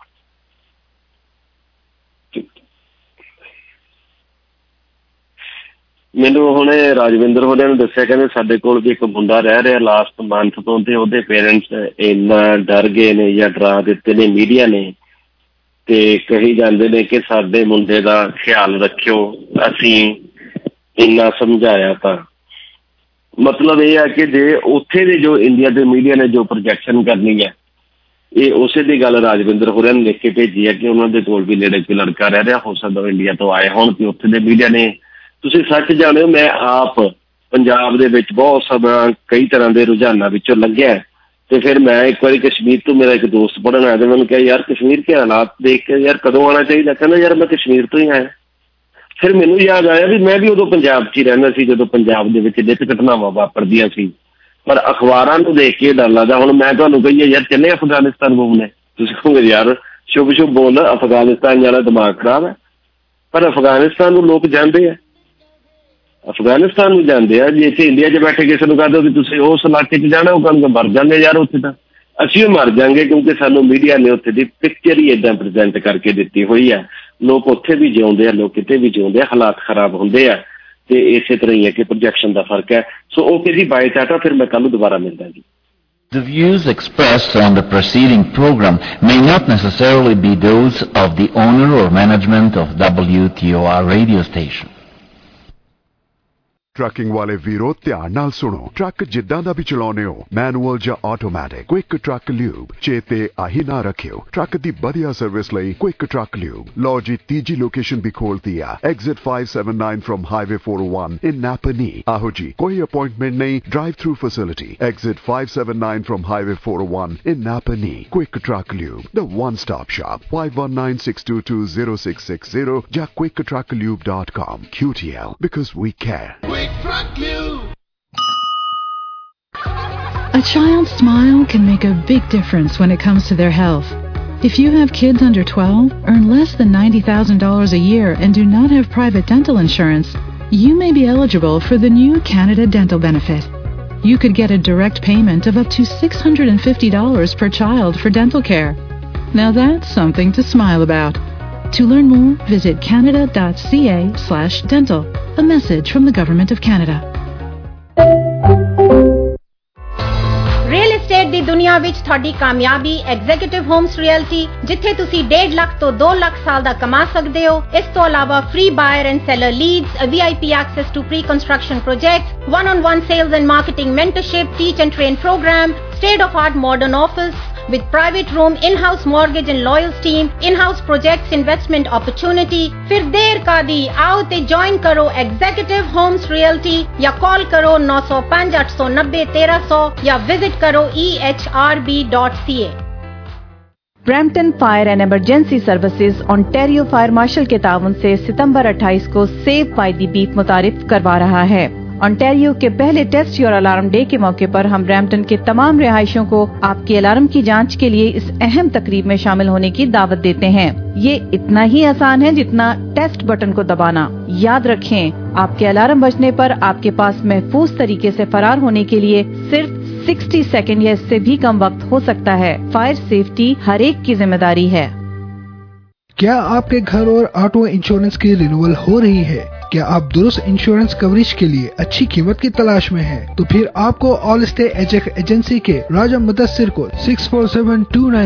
मैनू हुणे राजविंदर होने दस्सिया कहंदे साडे कोल भी एक मुंडा रह रहा लास्ट मंथ तो ते ओहदे पेरेंट्स इन्ना डर गए ने या डरा दिते ने मीडिया ने ते कही जांदे ने कि साडे मुंडे दा ख्याल रखियो असीं इन्ना समझाया। तां मतलब यह है कि जे उत्थे दे जो इंडिया के मीडिया ने जो प्रोजेक्शन करनी है ये उसे दी गल राजविंदर होरें ने लिख के भेजी है कि उन्होंने कोल भी नेड़े कोई लड़का रह रहा हो सकता इंडिया तो आए होण ते उत्थे दे मीडिया ने तुसीं सच जाणो मैं आप पंजाब दे विच बहुत समा कई तरह के रुझानों विचों लंघिआ ते फिर मैं एक बार कश्मीर तो मेरा एक दोस्त पढ़न आया तो मैंने कहा यार कश्मीर के हालात देख के यार कदों आना चाहिए। कहना यार मैं कश्मीर तो ही आया। फिर मैनू याद आया भी मैं भी उदों पंजाब च ही रहिंदा सी जदों पंजाब दे विच नित घटनावां वापरदियां सी पर अखबारां नूं देख के डर लगदा। हुण मैं तुहानूं कहीए यार चले अफगानिस्तान घूमने तुसीं कहोगे यार शुभ शुभ बोल अफगानिस्तान जाना दिमाग खराब है पर अफगानिस्तान नूं लोग जांदे आ अफगानिस्तान में जाते हैं। जे इतने इंडिया च बैठे किसी को कह दो कि तुम उस इलाके च जाना वो कहूँगा मर जाएंगे यार उत्थे तो असी भी मर जाएंगे क्योंकि सानू मीडिया ने उत्थे दी पिक्चर ही इदा प्रजेंट करके दी हुई है। लोग उत्थे भी जिउंदे आ लोग किते भी जिउंदे आ हालात खराब होंदे आ ते इसे तरह ही है कि प्रोजेक्शन का फर्क है। सो ओके जी बाय टाटा फिर मैं कल दोबारा मिलदा जी। The views expressed on the preceding program may not necessarily be those of the owner or management of W T O R radio station. Trucking वाले वीरो ध्यान नाल सुनो। ट्रक जिद्दां दा भी चलाउने हो मैनुअल या ऑटोमैटिक क्विक ट्रक ल्यूब चेते आही ना रखियो। ट्रक दी बढ़िया सर्विस लई क्विक ट्रक ल्यूब लो जी तीजी लोकेशन भी खोल दिया exit five seven nine from highway four O one इन नापनी। आहो जी कोई अपॉइंटमेंट नहीं drive through facility exit five seven nine from highway four O one in नापनी। Quick truck lube the one stop shop five one nine six two two zero six six zero या quick truck lube dot com. Q T L because we care. A child's smile can make a big difference when it comes to their health. If you have kids under twelve, earn less than ninety thousand dollars a year, and do not have private dental insurance, you may be eligible for the new Canada Dental Benefit. You could get a direct payment of up to six hundred fifty dollars per child for dental care. Now that's something to smile about. To learn more, visit canada.ca slash dental. A message from the Government of Canada. Real estate state ਦੀ ਦੁਨੀਆ ਵਿੱਚ ਤੁਹਾਡੀ ਕਾਮਯਾਬੀ ਐਗਜ਼ੀਕਿਊਟਿਵ ਹੋਮਸ ਰਿਐਲਟੀ, ਜਿੱਥੇ ਤੁਸੀਂ ਡੇਢ ਲੱਖ ਤੋਂ ਦੋ ਲੱਖ ਸਾਲ ਦਾ ਕਮਾ ਸਕਦੇ ਹੋ। ਇਸ ਤੋਂ ਇਲਾਵਾ free buyer and seller leads, V I P access to pre-construction projects, one-on-one sales and marketing mentorship, teach and train program, state-of-art modern office with private room, in-house mortgage and lawyers team, in-house projects investment opportunity। फिर देर का दी, आओ ते ज्वाइन करो एग्जीक्यूटिव होम्स रियल्टी या कॉल करो नौ सौ पाँच आठ सौ नब्बे तेरह सौ या विजिट करो e h r b dot c a। Brampton fire and emergency services Ontario fire marshal के ताउन से सितंबर अट्ठाईस को सेव बाय द बीट मुतारिफ करवा रहा है। ओंटारियो के पहले टेस्ट योर अलार्म डे के मौके पर हम ब्रैम्पटन के तमाम रिहायशियों को आपके अलार्म की जांच के लिए इस अहम तकरीब में शामिल होने की दावत देते हैं। ये इतना ही आसान है जितना टेस्ट बटन को दबाना। याद रखें, आपके अलार्म बजने पर आपके पास महफूज तरीके से फरार होने के लिए सिर्फ साठ सेकंड या इससे भी कम वक्त हो सकता है। फायर सेफ्टी हर एक की जिम्मेदारी है। क्या आपके घर और ऑटो इंश्योरेंस की रिन्यूअल हो रही है? क्या आप दुरुस्त इंश्योरेंस कवरेज के लिए अच्छी कीमत की तलाश में हैं? तो फिर आपको ऑल स्टे एजेक एजेंसी के राजा मुदस्सिर को six four seven two nine